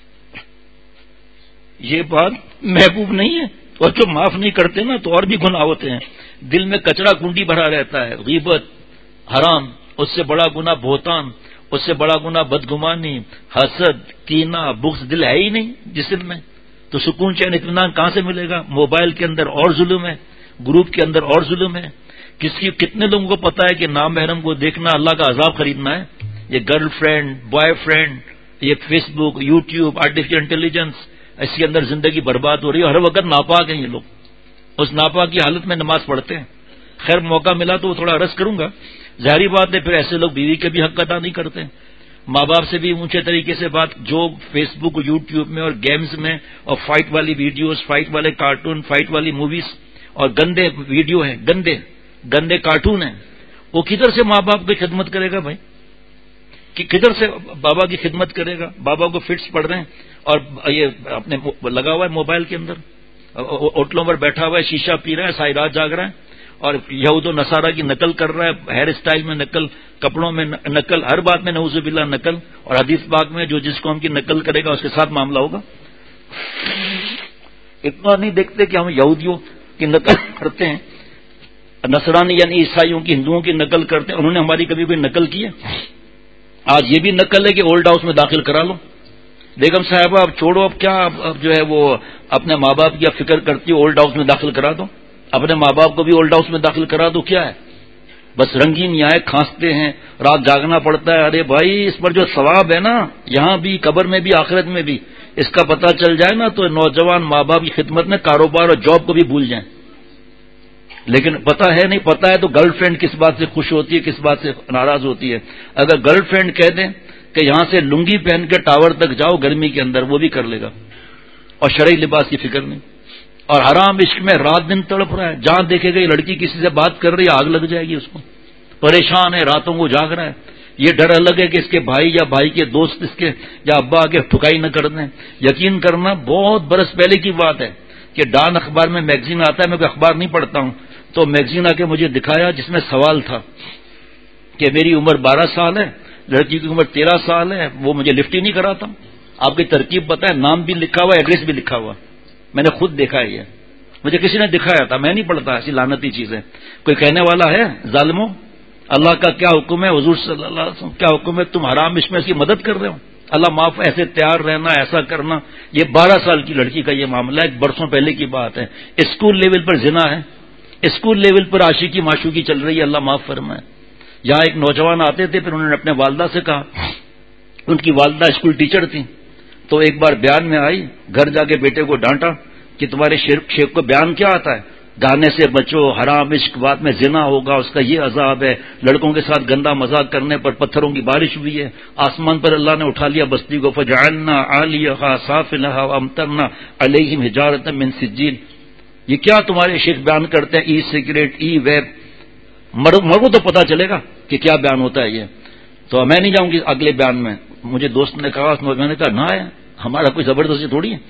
یہ بات محبوب نہیں ہے؟ اور جو معاف نہیں کرتے نا تو اور بھی گناہ ہوتے ہیں، دل میں کچرا کنڈی بھرا رہتا ہے، غیبت حرام، اس سے بڑا گناہ بہتان، اس سے بڑا گناہ بدگمانی، حسد، کینہ، بغض دل ہے ہی نہیں جس دل میں، تو سکون چین اطمینان کہاں سے ملے گا؟ موبائل کے اندر اور ظلم ہے، گروپ کے اندر اور ظلم ہے۔ کسی کتنے لوگوں کو پتا ہے کہ نامحرم کو دیکھنا اللہ کا عذاب خریدنا ہے؟ یہ گرل فرینڈ، بوائے فرینڈ، یہ Facebook, YouTube, artificial intelligence, اس کے اندر زندگی برباد ہو رہی ہے، ہر وقت ناپاک ہیں یہ لوگ، اس ناپاک کی حالت میں نماز پڑھتے ہیں۔ خیر موقع ملا تو تھوڑا عرض کروں گا، ظاہری بات ہے پھر ایسے لوگ بیوی کے بھی حق ادا نہیں کرتے، ماں باپ سے بھی اونچے طریقے سے بات، جو فیس بک، یوٹیوب میں اور گیمز میں اور فائٹ والی ویڈیوز، فائٹ والے کارٹون، فائٹ والی موویز اور گندے ویڈیو ہیں، گندے گندے کارٹون ہیں، وہ کدھر سے ماں باپ کی خدمت کرے گا بھائی؟ کہ کدھر سے بابا کی خدمت کرے گا؟ بابا کو فٹس پڑ رہے ہیں اور یہ اپنے لگا ہوا ہے موبائل کے اندر، ہوٹلوں پر بیٹھا ہوا ہے، شیشہ پی رہا ہے، ساری رات جاگ رہا ہے اور یہود و نصارہ کی نقل کر رہا ہے، ہیئر اسٹائل میں نقل، کپڑوں میں نقل، ہر بات میں نعوذ باللہ نقل، اور حدیث پاک میں جو جس قوم کی نقل کرے گا اس کے ساتھ معاملہ ہوگا۔ اتنا نہیں دیکھتے کہ ہم یہودیوں کی نقل کرتے ہیں، نصرانی یعنی عیسائیوں کی، ہندوؤں کی نقل کرتے ہیں، انہوں نے ہماری کبھی کوئی نقل کی ہے؟ آج یہ بھی نقل ہے کہ اولڈ ہاؤس میں داخل کرا لو، بیگم صاحبہ اب چھوڑو، اب کیا اب جو ہے وہ اپنے ماں باپ کی اب فکر کرتی ہو، اولڈ ہاؤس میں داخل کرا دو، اپنے ماں باپ کو بھی اولڈ ہاؤس میں داخل کرا دو، کیا ہے؟ بس رنگین یہاں کھانستے ہیں، رات جاگنا پڑتا ہے۔ ارے بھائی اس پر جو ثواب ہے نا یہاں بھی، قبر میں بھی، آخرت میں بھی، اس کا پتہ چل جائے نا تو نوجوان ماں باپ کی خدمت میں کاروبار اور جاب کو بھی بھول جائیں۔ لیکن پتہ ہے نہیں، پتہ ہے تو گرل فرینڈ کس بات سے خوش ہوتی ہے، کس بات سے ناراض ہوتی ہے۔ اگر گرل فرینڈ کہہ دیں کہ یہاں سے لنگی پہن کے ٹاور تک جاؤ گرمی کے اندر، وہ بھی کر لے گا، اور شرعی لباس کی فکر نہیں، اور حرام عشق میں رات دن تڑپ رہا ہے، جہاں دیکھے گا یہ لڑکی کسی سے بات کر رہی ہے آگ لگ جائے گی اس کو، پریشان ہے، راتوں کو جاگ رہا ہے، یہ ڈر الگ ہے کہ اس کے بھائی یا بھائی کے دوست اس کے یا ابا آگے ٹھکائی نہ کر دیں۔ یقین کرنا بہت برس پہلے کی بات ہے کہ ڈان اخبار میں میگزین آتا ہے، میں کوئی اخبار نہیں پڑھتا ہوں، تو میگزین آ کے مجھے دکھایا جس میں سوال تھا کہ میری عمر بارہ سال ہے، لڑکی کی عمر تیرہ سال ہے، وہ مجھے لفٹ ہی نہیں کراتا۔ آپ کی ترکیب بتائیں، نام بھی لکھا ہوا، ایڈریس بھی لکھا ہوا، میں نے خود دیکھا ہے، یہ مجھے کسی نے دکھایا تھا، میں نہیں پڑھتا ایسی لعنتی چیزیں۔ کوئی کہنے والا ہے ظالموں اللہ کا کیا حکم ہے، حضور صلی اللہ علیہ وسلم کیا حکم ہے، تم حرام اس میں اس کی مدد کر رہے ہو، اللہ معاف، ایسے تیار رہنا، ایسا کرنا۔ یہ بارہ سال کی لڑکی کا یہ معاملہ ہے، برسوں پہلے کی بات ہے، اسکول لیول پر زنا ہے، اسکول لیول پر عاشقی معشوقی چل رہی ہے، اللہ معاف فرمائے۔ یہاں ایک نوجوان آتے تھے، پھر انہوں نے اپنے والدہ سے کہا، ان کی والدہ اسکول ٹیچر تھیں، تو ایک بار بیان میں آئی، گھر جا کے بیٹے کو ڈانٹا کہ تمہارے شیخ کو بیان کیا آتا ہے، گانے سے بچو، حرام عشق، بعد میں زنا ہوگا، اس کا یہ عذاب ہے، لڑکوں کے ساتھ گندا مذاق کرنے پر پتھروں کی بارش ہوئی ہے، آسمان پر اللہ نے اٹھا لیا بستی کو، فجعلنا عالیہا سافلہا وامطرنا علیہم حجارۃ من سجیل۔ یہ کیا تمہارے شیخ بیان کرتے ہیں، ای سگریٹ، ای ویب، مرو تو پتا چلے گا کہ کیا بیان ہوتا ہے یہ۔ تو میں نہیں جاؤں گی اگلے بیان میں، مجھے دوست نے کہا، میں نے کہا نہ آیا، ہمارا کوئی زبردستی تھوڑی ہے،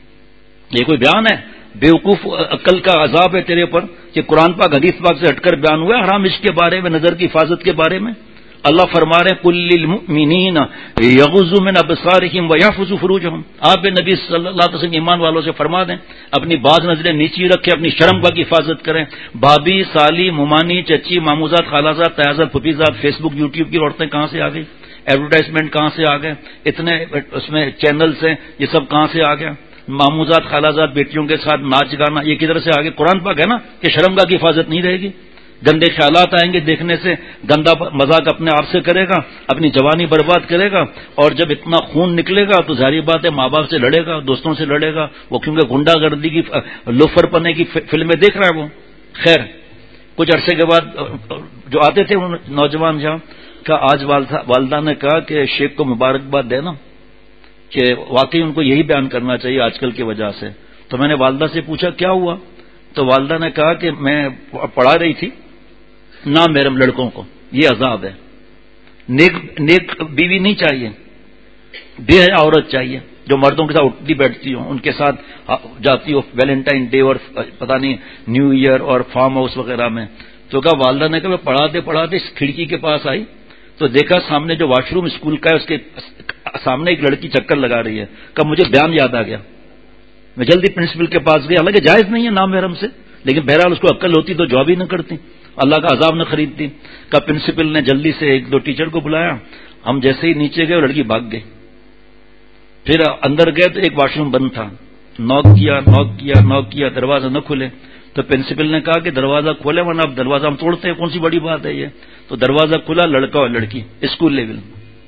یہ کوئی بیان ہے؟ بیوقوف عقل کا عذاب ہے تیرے اوپر کہ قرآن پاک حدیث پاک سے ہٹ کر بیان ہوا ہے حرام عشق کے بارے میں، نظر کی حفاظت کے بارے میں۔ اللہ فرما رہے ہیں قل للمؤمنین یغضوا من ابصارہم ویحفظوا فروجہم، آپ نبی صلی اللہ علیہ وسلم ایمان والوں سے فرما دیں اپنی بعض نظریں نیچی رکھیں، اپنی شرم کی حفاظت کریں۔ بھابھی، سالی، ممانی، چچی، ماموزاد، خالازاد، تیازاد، پھپھیزاد، فیس بک، یوٹیوب کی عورتیں کہاں سے آ گئی؟ ایڈورٹائزمنٹ کہاں سے آ گئے؟ اتنے اس میں چینلز ہیں، یہ سب کہاں سے آ گیا؟ ماموزاد، خالازاد بیٹیوں کے ساتھ ناچ گانا، یہ کدھر سے آگے؟ قرآن پاک ہے نا کہ شرمگاہ کی حفاظت نہیں رہے گی، گندے خیالات آئیں گے دیکھنے سے، گندا مذاق اپنے آپ سے کرے گا، اپنی جوانی برباد کرے گا، اور جب اتنا خون نکلے گا تو ظاہری بات ہے ماں باپ سے لڑے گا، دوستوں سے لڑے گا، وہ کیونکہ گنڈا گردی کی لوفر پنے کی فلمیں دیکھ رہا ہے وہ۔ خیر کچھ عرصے کے بعد جو آتے تھے نوجوان جہاں کا، آج والدہ نے کہا کہ شیخ کو مبارکباد دینا کہ واقعی ان کو یہی بیان کرنا چاہیے آج کل کی وجہ سے۔ تو میں نے والدہ سے پوچھا کیا ہوا؟ تو والدہ نے کہا کہ میں پڑھا رہی تھی نہ میرم لڑکوں کو، یہ عذاب ہے، نیک نیک بیوی نہیں چاہیے، بے حیا عورت چاہیے جو مردوں کے ساتھ اٹھتی بیٹھتی ہو، ان کے ساتھ جاتی ہو ویلنٹائن ڈے اور پتہ نہیں نیو ایئر اور فارم ہاؤس وغیرہ میں۔ تو کہا والدہ نے کہا میں پڑھاتے پڑھاتے اس کھڑکی کے پاس آئی تو دیکھا سامنے جو واش روم اسکول کا ہے اس کے سامنے ایک لڑکی چکر لگا رہی ہے۔ کہا مجھے بیان یاد آ گیا، میں جلدی پرنسپل کے پاس گیا، حالانکہ جائز نہیں ہے نام محرم سے، لیکن بہرحال اس کو عقل ہوتی تو جواب ہی نہ کرتی، اللہ کا عذاب نہ خریدتی۔ کہا پرنسپل نے جلدی سے ایک دو ٹیچر کو بلایا، ہم جیسے ہی نیچے گئے وہ لڑکی بھاگ گئی۔ پھر اندر گئے تو ایک واش روم بند تھا، نوک کیا نوک کیا نوک کیا دروازہ نہ کھلے، تو پرنسپل نے کہا کہ دروازہ کھولے ورنہ اب دروازہ ہم توڑتے ہیں، کون سی بڑی بات ہے یہ؟ تو دروازہ کھلا، لڑکا اور لڑکی اسکول لیول۔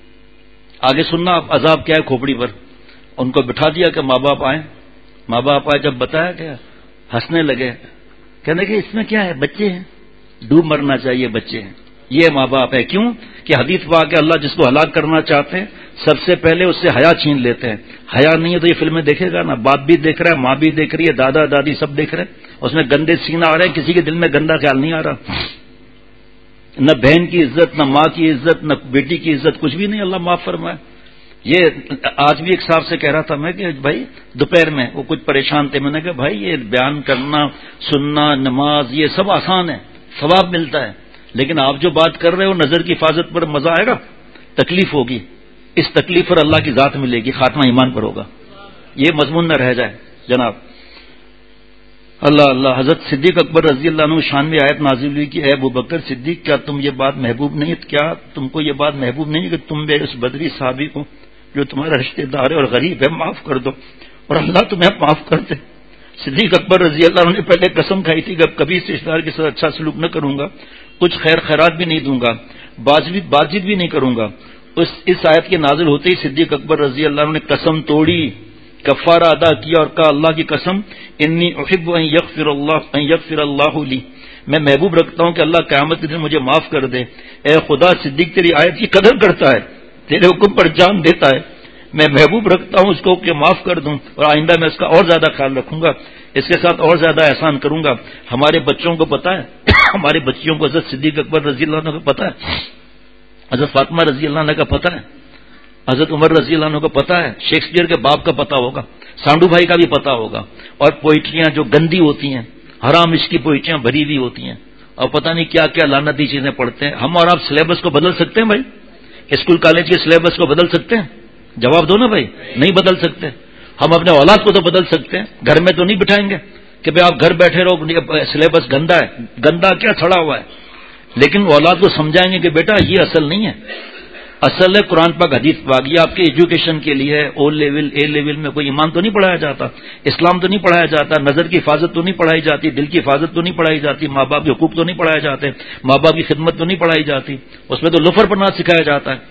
آگے سننا آپ عذاب کیا ہے کھوپڑی پر۔ ان کو بٹھا دیا کہ ماں باپ آئیں، ماں باپ آئے، جب بتایا کہ ہنسنے لگے، کہنے کہ اس میں کیا ہے، بچے ہیں، ڈوب مرنا چاہیے، بچے ہیں، یہ ماں باپ ہے۔ کیوں کہ حدیث پاک ہے اللہ جس کو ہلاک کرنا چاہتے ہیں سب سے پہلے اس سے حیا چھین لیتے ہیں، حیا نہیں ہے تو یہ فلمیں دیکھے گا نا، باپ بھی دیکھ رہا ہے، ماں بھی دیکھ رہی ہے، دادا دادی سب دیکھ رہے ہیں، اس میں گندے سین آ رہے ہیں، کسی کے دل میں گندا خیال نہیں آ رہا، نہ بہن کی عزت، نہ ماں کی عزت، نہ بیٹی کی عزت، کچھ بھی نہیں، اللہ معاف فرمائے۔ یہ آج بھی ایک صاحب سے کہہ رہا تھا میں کہ بھائی دوپہر میں وہ کچھ پریشان تھے، میں نے کہا بھائی یہ بیان کرنا، سننا، نماز یہ سب آسان ہے، ثواب ملتا ہے، لیکن آپ جو بات کر رہے ہو نظر کی حفاظت پر مزہ آئے گا، تکلیف ہوگی، اس تکلیف پر اللہ کی ذات ملے گی، خاتمہ ایمان پر ہوگا، یہ مضمون نہ رہ جائے جناب۔ اللہ اللہ حضرت صدیق اکبر رضی اللہ عنہ شان میں آیت نازل ہوئی کہ اے ابو بکر صدیق کیا تم یہ بات محبوب نہیں کیا تم کو یہ بات محبوب نہیں کہ تم میرے اس بدری صحابی کو جو تمہارا رشتہ دار ہے اور غریب ہے معاف کر دو اور اللہ تمہیں معاف کر دے۔ صدیق اکبر رضی اللہ عنہ نے پہلے قسم کھائی تھی کہ اب کبھی اس رشتہ دار کے ساتھ اچھا سلوک نہ کروں گا، کچھ خیر خیرات بھی نہیں دوں گا، بات چیت بھی نہیں کروں گا۔ اس اس آیت کے نازل ہوتے ہی صدیق اکبر رضی اللہ عنہ نے قسم توڑی، کفارہ ادا کیا اور کہا اللہ کی قسم انی احب ان یغفر اللہ ان یغفر اللہ لی، میں محبوب رکھتا ہوں کہ اللہ قیامت کے دن مجھے معاف کر دے۔ اے خدا صدیق تیری آیت کی قدر کرتا ہے، تیرے حکم پر جان دیتا ہے، میں محبوب رکھتا ہوں اس کو کہ معاف کر دوں اور آئندہ میں اس کا اور زیادہ خیال رکھوں گا، اس کے ساتھ اور زیادہ احسان کروں گا۔ ہمارے بچوں کو پتا ہے ہمارے بچیوں کو حضرت صدیق اکبر رضی اللہ عنہ کو پتا ہے، حضرت فاطمہ رضی اللہ عنہ کا پتا ہے، حضرت عمر رضی اللہ عنہ کو پتا ہے، شیکسپیئر کے باپ کا پتا ہوگا، سانڈو بھائی کا بھی پتا ہوگا، اور پوئٹریاں جو گندی ہوتی ہیں، حرام عشق کی پوئٹریاں بھری ہوئی ہوتی ہیں، اور پتہ نہیں کیا کیا لعنتی چیزیں پڑھتے ہیں۔ ہم اور آپ سلیبس کو بدل سکتے ہیں بھائی؟ اسکول کالج کے سلیبس کو بدل سکتے ہیں؟ جواب دو نا بھائی، نہیں بدل سکتے۔ ہم اپنے اولاد کو تو بدل سکتے ہیں، گھر میں تو نہیں بٹھائیں گے کہ بھائی آپ گھر بیٹھے رہو، سلیبس گندا ہے، گندا کیا چھڑا ہوا ہے، لیکن اولاد کو سمجھائیں گے کہ بیٹا یہ اصل نہیں ہے، اصل ہے قرآن پاک حدیث پاک، یہ آپ کے ایجوکیشن کے لیے ہے، او لیول اے لیول میں کوئی ایمان تو نہیں پڑھایا جاتا، اسلام تو نہیں پڑھایا جاتا، نظر کی حفاظت تو نہیں پڑھائی جاتی، دل کی حفاظت تو نہیں پڑھائی جاتی، ماں باپ کے حقوق تو نہیں پڑھائے جاتے، ماں باپ کی خدمت تو نہیں پڑھائی جاتی، اس میں تو لفر پڑھنا سکھایا جاتا ہے۔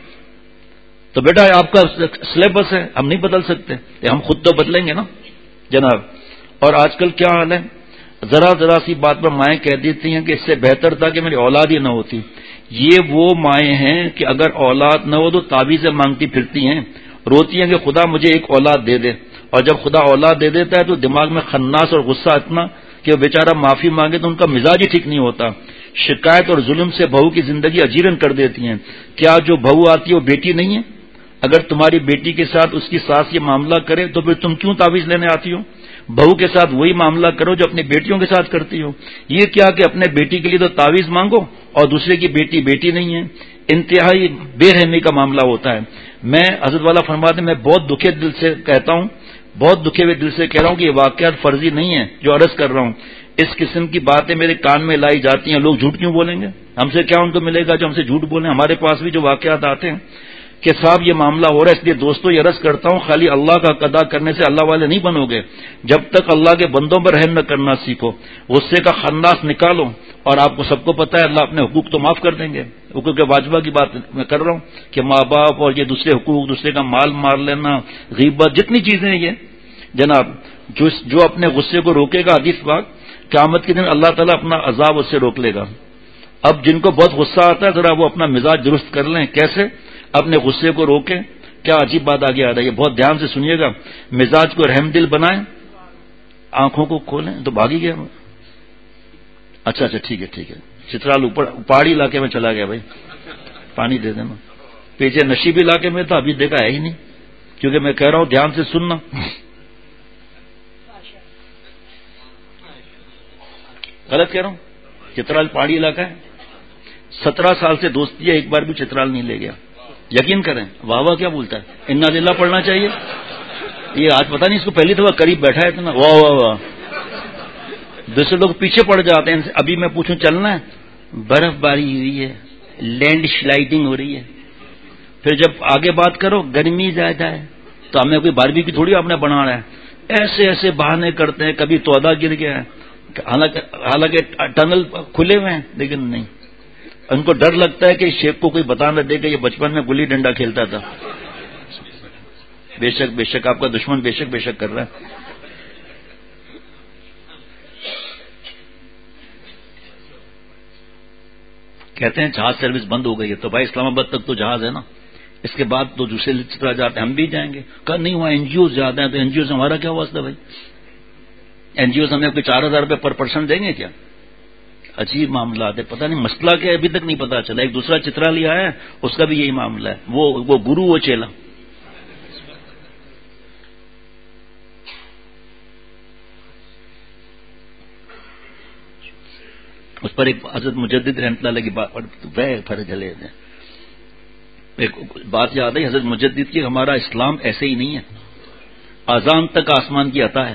تو بیٹا آپ کا سلیبس ہے، ہم نہیں بدل سکتے، ہم خود تو بدلیں گے نا جناب۔ اور آج کل کیا حال ہے، ذرا ذرا سی بات پر مائیں کہہ دیتی ہیں کہ اس سے بہتر تھا کہ میری اولاد ہی نہ ہوتی۔ یہ وہ مائیں ہیں کہ اگر اولاد نہ ہو تو تعویذیں مانگتی پھرتی ہیں، روتی ہیں کہ خدا مجھے ایک اولاد دے دے، اور جب خدا اولاد دے دیتا ہے تو دماغ میں خناس اور غصہ اتنا کہ وہ بیچارہ معافی مانگے تو ان کا مزاج ہی ٹھیک نہیں ہوتا۔ شکایت اور ظلم سے بہو کی زندگی اجیرن کر دیتی ہیں۔ کیا جو بہو آتی ہے وہ بیٹی نہیں ہے؟ اگر تمہاری بیٹی کے ساتھ اس کی ساس یہ معاملہ کرے تو پھر تم کیوں تعویذ لینے آتی ہو؟ بہو کے ساتھ وہی معاملہ کرو جو اپنی بیٹیوں کے ساتھ کرتی ہو. یہ کیا کہ اپنے بیٹی کے لیے تو تعویذ مانگو اور دوسرے کی بیٹی بیٹی نہیں ہے. انتہائی بے رحمی کا معاملہ ہوتا ہے. میں حضرت والا فرماتے ہیں میں بہت دکھے دل سے کہتا ہوں، بہت دکھے ہوئے دل سے کہہ رہا ہوں کہ یہ واقعات فرضی نہیں ہے جو عرض کر رہا ہوں. اس قسم کی باتیں میرے کان میں لائی جاتی ہیں. لوگ جھوٹ کیوں بولیں گے؟ ہم سے کیا ان کو ملے گا جو ہم سے جھوٹ بولیں؟ ہمارے پاس بھی جو واقعات آتے ہیں کہ صاحب یہ معاملہ ہو رہا ہے. اس لیے دوستو یہ عرض کرتا ہوں خالی اللہ کا قضا کرنے سے اللہ والے نہیں بنو گے. جب تک اللہ کے بندوں پر رحم نہ کرنا سیکھو، غصے کا خناس نکالو. اور آپ کو سب کو پتہ ہے اللہ اپنے حقوق تو معاف کر دیں گے. حقوق واجبہ کی بات میں کر رہا ہوں کہ ماں باپ اور یہ دوسرے حقوق، دوسرے کا مال مار لینا، غیبت، جتنی چیزیں یہ جناب جو جو اپنے غصے کو روکے گا حدیث پاک قیامت کے دن اللہ تعالیٰ اپنا عذاب اس سے روک لے گا. اب جن کو بہت غصہ آتا ہے ذرا وہ اپنا مزاج درست کر لیں. کیسے؟ اپنے غصے کو روکیں. کیا عجیب بات آگے آ رہی ہے، بہت دھیان سے سنیے گا. مزاج کو رحم دل بنائیں، آنکھوں کو کھولیں. تو بھاگی گیا. اچھا اچھا ٹھیک ہے ٹھیک ہے. چترال اوپر پہاڑی علاقے میں چلا گیا. بھائی پانی دے دینا. پیچھے نشیبی علاقے میں تھا، ابھی دیکھا ہے ہی نہیں، کیونکہ میں کہہ رہا ہوں دھیان سے سننا. غلط کہہ رہا ہوں؟ چترال پہاڑی علاقہ ہے. سترہ سال سے دوستی ہے، ایک بار بھی چترال نہیں لے گیا. یقین کریں. واہ واہ کیا بولتا ہے، انا للہ پڑھنا چاہیے. یہ آج پتہ نہیں اس کو پہلی دفعہ قریب بیٹھا ہے اتنا. واہ واہ واہ. دوسرے لوگ پیچھے پڑ جاتے ہیں. ابھی میں پوچھوں چلنا ہے، برف باری ہوئی ہے، لینڈ سلائڈنگ ہو رہی ہے. پھر جب آگے بات کرو گرمی زیادہ ہے، تو ہمیں کوئی باربی کی تھوڑی آپ نے بنا رہا ہے. ایسے ایسے بہانے کرتے ہیں. کبھی تودا گر گیا ہے، حالانکہ حالانکہ ٹنل کھلے ہوئے ہیں لیکن نہیں. ان کو ڈر لگتا ہے کہ شیخ کو کوئی بتا نہ دے کہ یہ بچپن میں گلی ڈنڈا کھیلتا تھا. بے شک بے شک آپ کا دشمن بے شک بے شک کر رہا ہے. کہتے ہیں جہاز سروس بند ہو گئی ہے. تو بھائی اسلام آباد تک تو جہاز ہے نا، اس کے بعد تو دوسرے چترا جاتے ہیں. ہم بھی جائیں گے. کہا نہیں وہاں این جی اوز زیادہ ہیں. تو این جی اوز ہمارا کیا واسطہ بھائی؟ این جی اوز ہمیں کوئی چار ہزار روپے پر پرسن دیں گے کیا؟ عجیب معاملات ہے. پتہ نہیں مسئلہ کیا ابھی تک نہیں پتا چلا. ایک دوسرا چترا لیا ہے، اس کا بھی یہی معاملہ ہے. وہ وہ گرو وہ چیلا. اس پر ایک حضرت مجدد رحمۃ اللہ کی بات پھر جلے ایک بات یاد ہے حضرت مجدد کی، ہمارا اسلام ایسے ہی نہیں ہے. اذان تک آسمان کی عطا ہے.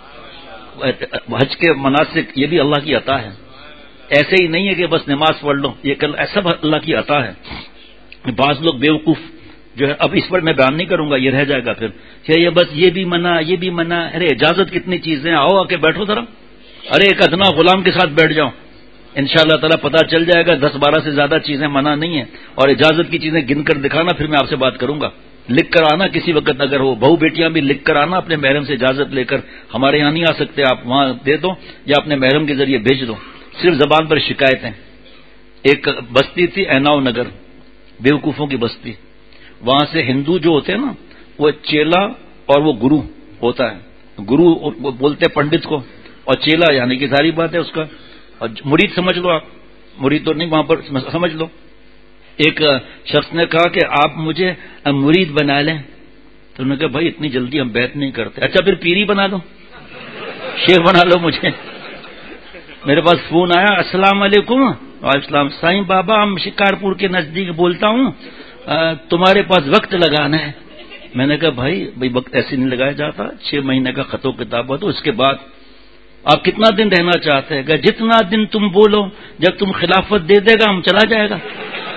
حج کے مناسک یہ بھی اللہ کی عطا ہے. ایسے ہی نہیں ہے کہ بس نماز پڑھ لو، یہ کل ایسا اللہ کی عطا ہے. بعض لوگ بیوقوف جو ہے، اب اس پر میں بیان نہیں کروں گا، یہ رہ جائے گا پھر کہ یہ بس یہ بھی منع یہ بھی منع. ارے اجازت کتنی چیزیں، آؤ آ کے بیٹھو ذرا. ارے ایک ادنا غلام کے ساتھ بیٹھ جاؤ، ان شاء اللہ تعالیٰ پتہ چل جائے گا. دس بارہ سے زیادہ چیزیں منع نہیں ہیں. اور اجازت کی چیزیں گن کر دکھانا، پھر میں آپ سے بات کروں گا. لکھ کر آنا کسی وقت، اگر ہو بہو بیٹیاں بھی لکھ کر آنا اپنے محرم سے اجازت لے کر. ہمارے یہاں نہیں آ سکتے آپ، وہاں دے دو یا اپنے محرم کے ذریعے بھیج دو. صرف زبان پر شکایتیں. ایک بستی تھی ایناؤ نگر، بیوقوفوں کی بستی. وہاں سے ہندو جو ہوتے ہیں نا، وہ چیلا اور وہ گرو ہوتا ہے. گرو بولتے پنڈت کو، اور چیلا یعنی کہ ساری بات ہے اس کا. اور مرید سمجھ لو آپ، مرید تو نہیں وہاں پر سمجھ لو. ایک شخص نے کہا کہ آپ مجھے مرید بنا لیں. تو انہوں نے کہا بھائی اتنی جلدی ہم بیعت نہیں کرتے. اچھا پھر پیری بنا دو، شیخ بنا لو مجھے. میرے پاس فون آیا، السلام علیکم. وعلیکم السلام. سائیں بابا ہم شکارپور کے نزدیک بولتا ہوں، تمہارے پاس وقت لگانا ہے. میں نے کہا بھائی بھائی وقت ایسے نہیں لگایا جاتا. چھ مہینے کا خط و کتاب ہو تو اس کے بعد آپ کتنا دن رہنا چاہتے ہیں؟ کہ جتنا دن تم بولو، جب تم خلافت دے دے گا ہم چلا جائے گا.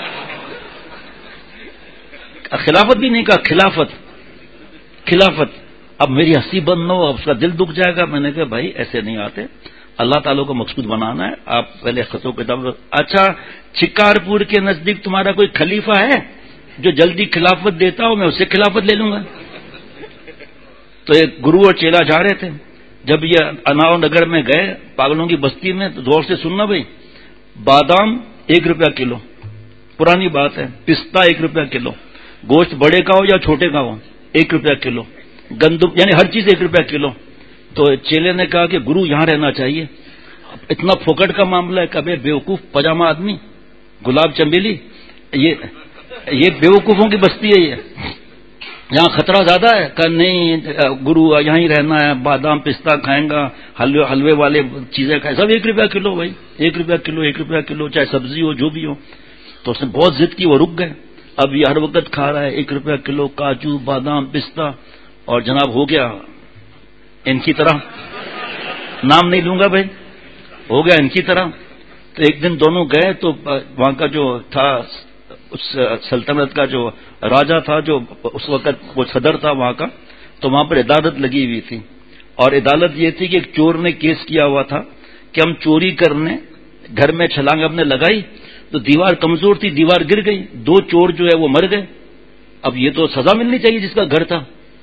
خلافت بھی نہیں کہا، خلافت خلافت. اب میری ہنسی بند نہ ہو، اب اس کا دل دکھ جائے گا. میں نے کہا بھائی ایسے نہیں آتے، اللہ تعالیٰ کو مقصود بنانا ہے. آپ پہلے خط و کتاب. اچھا شکارپور کے نزدیک تمہارا کوئی خلیفہ ہے جو جلدی خلافت دیتا ہو؟ میں اسے خلافت لے لوں گا. تو ایک گرو اور چیلا جا رہے تھے. جب یہ اناؤ نگر میں گئے پاگلوں کی بستی میں، تو زور سے سننا بھائی. بادام ایک روپیہ کلو، پرانی بات ہے. پستہ ایک روپیہ کلو. گوشت بڑے کا ہو یا چھوٹے کا ہو ایک روپیہ کلو. گندم یعنی ہر چیز ایک روپیہ کلو. تو چیلے نے کہا کہ گرو یہاں رہنا چاہیے. اتنا پھوکٹ کا معاملہ ہے. کبھی بیوقوف پاجامہ آدمی، گلاب چمیلی، یہ یہ بیوقوفوں کی بستی ہے. یہ یہاں خطرہ زیادہ ہے کہ نہیں گرو یہاں ہی رہنا ہے، بادام پستہ کھائیں گا، حلوے حلوے والے چیزیں کھائیں، سب ایک روپیہ کلو بھائی، ایک روپیہ کلو ایک روپیہ کلو، چاہے سبزی ہو جو بھی ہو. تو اس نے بہت ضد کی، وہ رک گئے. اب یہ ہر وقت کھا رہا ہے ایک روپیہ کلو کاجو بادام پستہ، اور جناب ہو گیا ان کی طرح، نام نہیں لوں گا بھائی، ہو گیا ان کی طرح. تو ایک دن دونوں گئے تو وہاں کا جو تھا اس سلطنت کا جو راجا تھا، جو اس وقت وہ صدر تھا وہاں کا، تو وہاں پر عدالت لگی ہوئی تھی. اور عدالت یہ تھی کہ ایک چور نے کیس کیا ہوا تھا کہ ہم چوری کرنے گھر میں چھلانگ اپنے لگائی تو دیوار کمزور تھی، دیوار گر گئی، دو چور جو ہے وہ مر گئے. اب یہ تو سزا ملنی چاہیے جس کا گھر تھا.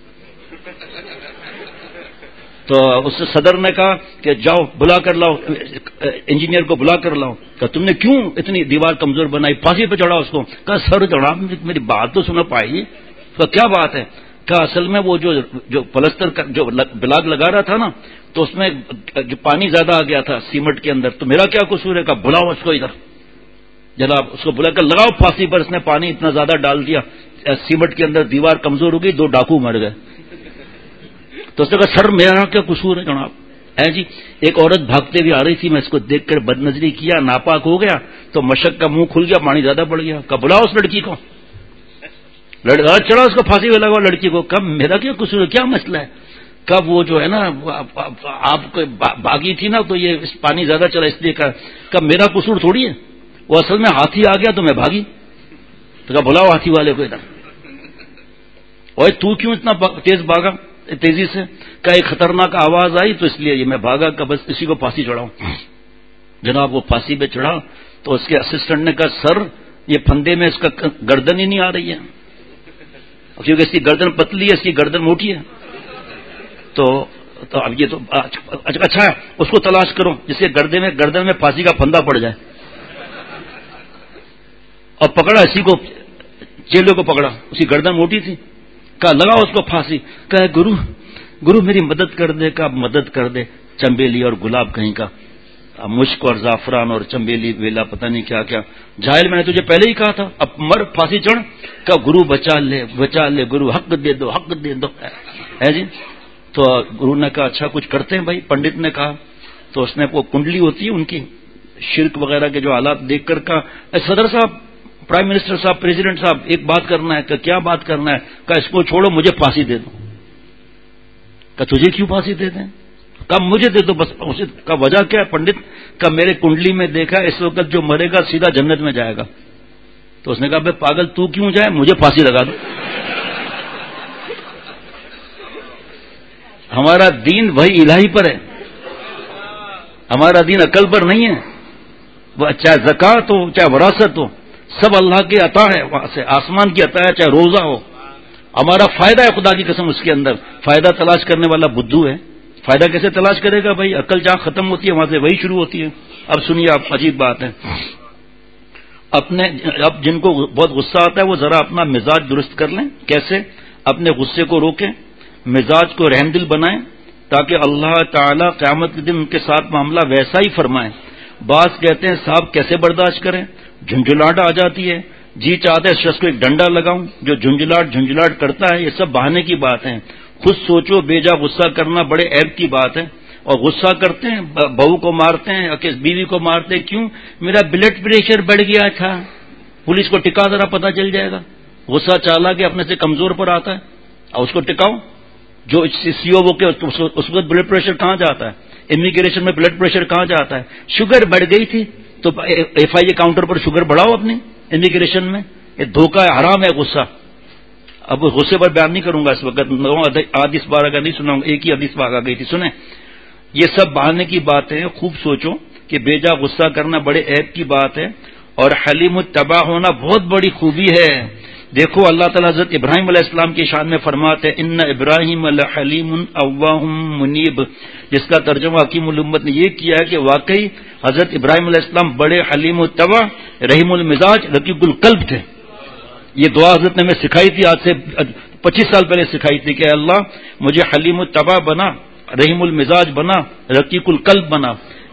تو اس صدر نے کہا کہ جاؤ بلا کر لاؤ انجینئر کو، بلا کر لاؤ. کہ تم نے کیوں اتنی دیوار کمزور بنائی؟ پھانسی پہ چڑھا اس کو. کہا سر چڑھا، میری بات تو سنا پائی. تو کیا بات ہے؟ کہا اصل میں وہ جو جو پلستر جو بلاک لگا رہا تھا نا، تو اس میں جو پانی زیادہ آ گیا تھا سیمنٹ کے اندر، تو میرا کیا قصور ہے؟ کہا بلاؤ اس کو ادھر. جناب اس کو بلا کر لگاؤ پھانسی پر. اس نے پانی اتنا زیادہ ڈال دیا سیمنٹ کے اندر، دیوار کمزور ہو گئی، دو ڈاکو مر گئے. تو اس نے کہا سر میرا کیا قصور ہے جناب؟ ہے جی ایک عورت بھاگتے ہوئی آ رہی تھی، میں اس کو دیکھ کر بد نظری کیا، ناپاک ہو گیا تو مشک کا منہ کھل گیا، پانی زیادہ بڑھ گیا. کب بلاؤ اس لڑکی کو، لڑکا چڑھا اس کو پھانسی پہ لگاؤ لڑکی کو. کب میرا کیا قصور ہے، کیا مسئلہ ہے؟ کب وہ جو ہے نا آپ کو بھاگی تھی نا تو یہ پانی زیادہ چلا اس لیے. کب میرا قصور تھوڑی ہے، وہ اصل میں ہاتھی آ گیا تو میں بھاگی. تو کہا بلاؤ ہاتھی والے کو ادھر. اور تو کیوں اتنا تیز بھاگا تیزی سے؟ کہ ایک خطرناک آواز آئی تو اس لیے یہ میں بھاگا کہ بس کسی کو پھانسی چڑھاؤں. جناب وہ پھانسی پہ چڑھا تو اس کے اسسٹنٹ نے کہا سر یہ پھندے میں اس کا گردن ہی نہیں آ رہی ہے، کیونکہ اس کی گردن پتلی ہے، اس کی گردن موٹی ہے. تو تو اب یہ تو اچھا ہے، اس کو تلاش کرو جس کے گردن میں گردن میں پھانسی کا پھندا پڑ جائے. اور پکڑا اسی کو، چیلے کو پکڑا، اس کی گردن موٹی تھی. کہا لگاؤ اس کو پھانسی. کہا گرو گرو میری مدد کر دے. کہا مدد کر دے، چمبیلی اور گلاب کہیں کا، مشک اور زعفران اور چمبیلی ویلا پتہ نہیں کیا کیا. جاہل میں نے تجھے پہلے ہی کہا تھا، اب مر پھانسی چڑھ. کہا گرو بچا لے بچا لے گرو، حق دے دو حق دے دو. ہے جی. تو گرو نے کہا اچھا کچھ کرتے ہیں بھائی. پنڈت نے کہا تو اس نے وہ کنڈلی ہوتی ہے ان کی شرک وغیرہ کے جو حالات دیکھ کر کہا صدر صاحب، پرائم منسٹر صاحب، پریزیڈنٹ صاحب ایک بات کرنا ہے. کہ کیا بات کرنا ہے؟ کہ اس کو چھوڑو مجھے پھانسی دے دو. کہ تجھے کیوں پھانسی دے دیں؟ کہ مجھے دے دو بس. کا وجہ کیا ہے پنڈت؟ کہ میرے کنڈلی میں دیکھا اس وقت جو مرے گا سیدھا جنت میں جائے گا. تو اس نے کہا بے پاگل تو کیوں جائے، مجھے پھانسی لگا دو. ہمارا دین وہی الہی پر ہے، ہمارا دین عقل پر نہیں ہے. وہ چاہے زکات ہو چاہے وراثت ہو، سب اللہ کی عطا ہے، وہاں سے آسمان کی عطا ہے. چاہے روزہ ہو، ہمارا فائدہ ہے خدا کی قسم اس کے اندر. فائدہ تلاش کرنے والا بدھو ہے. فائدہ کیسے تلاش کرے گا بھائی؟ عقل جہاں ختم ہوتی ہے وہاں سے وہی شروع ہوتی ہے. اب سنیے آپ، عجیب بات ہے. اپنے اب جن کو بہت غصہ آتا ہے وہ ذرا اپنا مزاج درست کر لیں. کیسے؟ اپنے غصے کو روکیں، مزاج کو رحم دل بنائیں، تاکہ اللہ تعالی قیامت کے دن ان کے ساتھ معاملہ ویسا ہی فرمائیں. بعض کہتے ہیں صاحب کیسے برداشت کریں، جھنجھلاہٹ آ جاتی ہے، جی چاہتے ہے شخص کو ایک ڈنڈا لگاؤں. جو جھنجھلاہٹ جھنجھلاہٹ کرتا ہے یہ سب بہانے کی بات ہے. خود سوچو، بیجا غصہ کرنا بڑے عیب کی بات ہے. اور غصہ کرتے ہیں، بہو کو مارتے ہیں، بیوی کو مارتے ہیں. کیوں؟ میرا بلڈ پریشر بڑھ گیا تھا. پولیس کو ٹکا ذرا پتہ چل جائے گا. غصہ چالا کہ اپنے سے کمزور پر آتا ہے اور اس کو ٹکاؤ. جو سی او کے اس وقت بلڈ پریشر کہاں جاتا ہے؟ امیگریشن میں بلڈ پریشر کہاں جاتا ہے؟ شوگر بڑھ گئی تھی تو ایف آئی اے کاؤنٹر پر شوگر بڑھاؤ اپنی امیگریشن میں. یہ دھوکہ ہے، حرام ہے غصہ. اب غصے پر بیان نہیں کروں گا اس وقت، حدیث بارہ کا نہیں سناؤں گا، ایک ہی حدیث آ گئی تھی سنیں. یہ سب بہانے کی باتیں ہیں. خوب سوچو کہ بیجا غصہ کرنا بڑے عیب کی بات ہے، اور حلیم التبا ہونا بہت بڑی خوبی ہے. دیکھو اللہ تعالیٰ حضرت ابراہیم علیہ السلام کی شان میں فرماتے ہیں ان ابراہیم لحلیم اواه منیب، جس کا ترجمہ حکیم الامت نے یہ کیا ہے کہ واقعی حضرت ابراہیم علیہ السلام بڑے حلیم التبا رحیم المزاج رقیق القلب تھے. یہ دعا حضرت نے ہمیں سکھائی تھی، آج سے پچیس سال پہلے سکھائی تھی کہ اللہ مجھے حلیم التبا بنا، رحیم المزاج بنا، رقیق القلب بنا.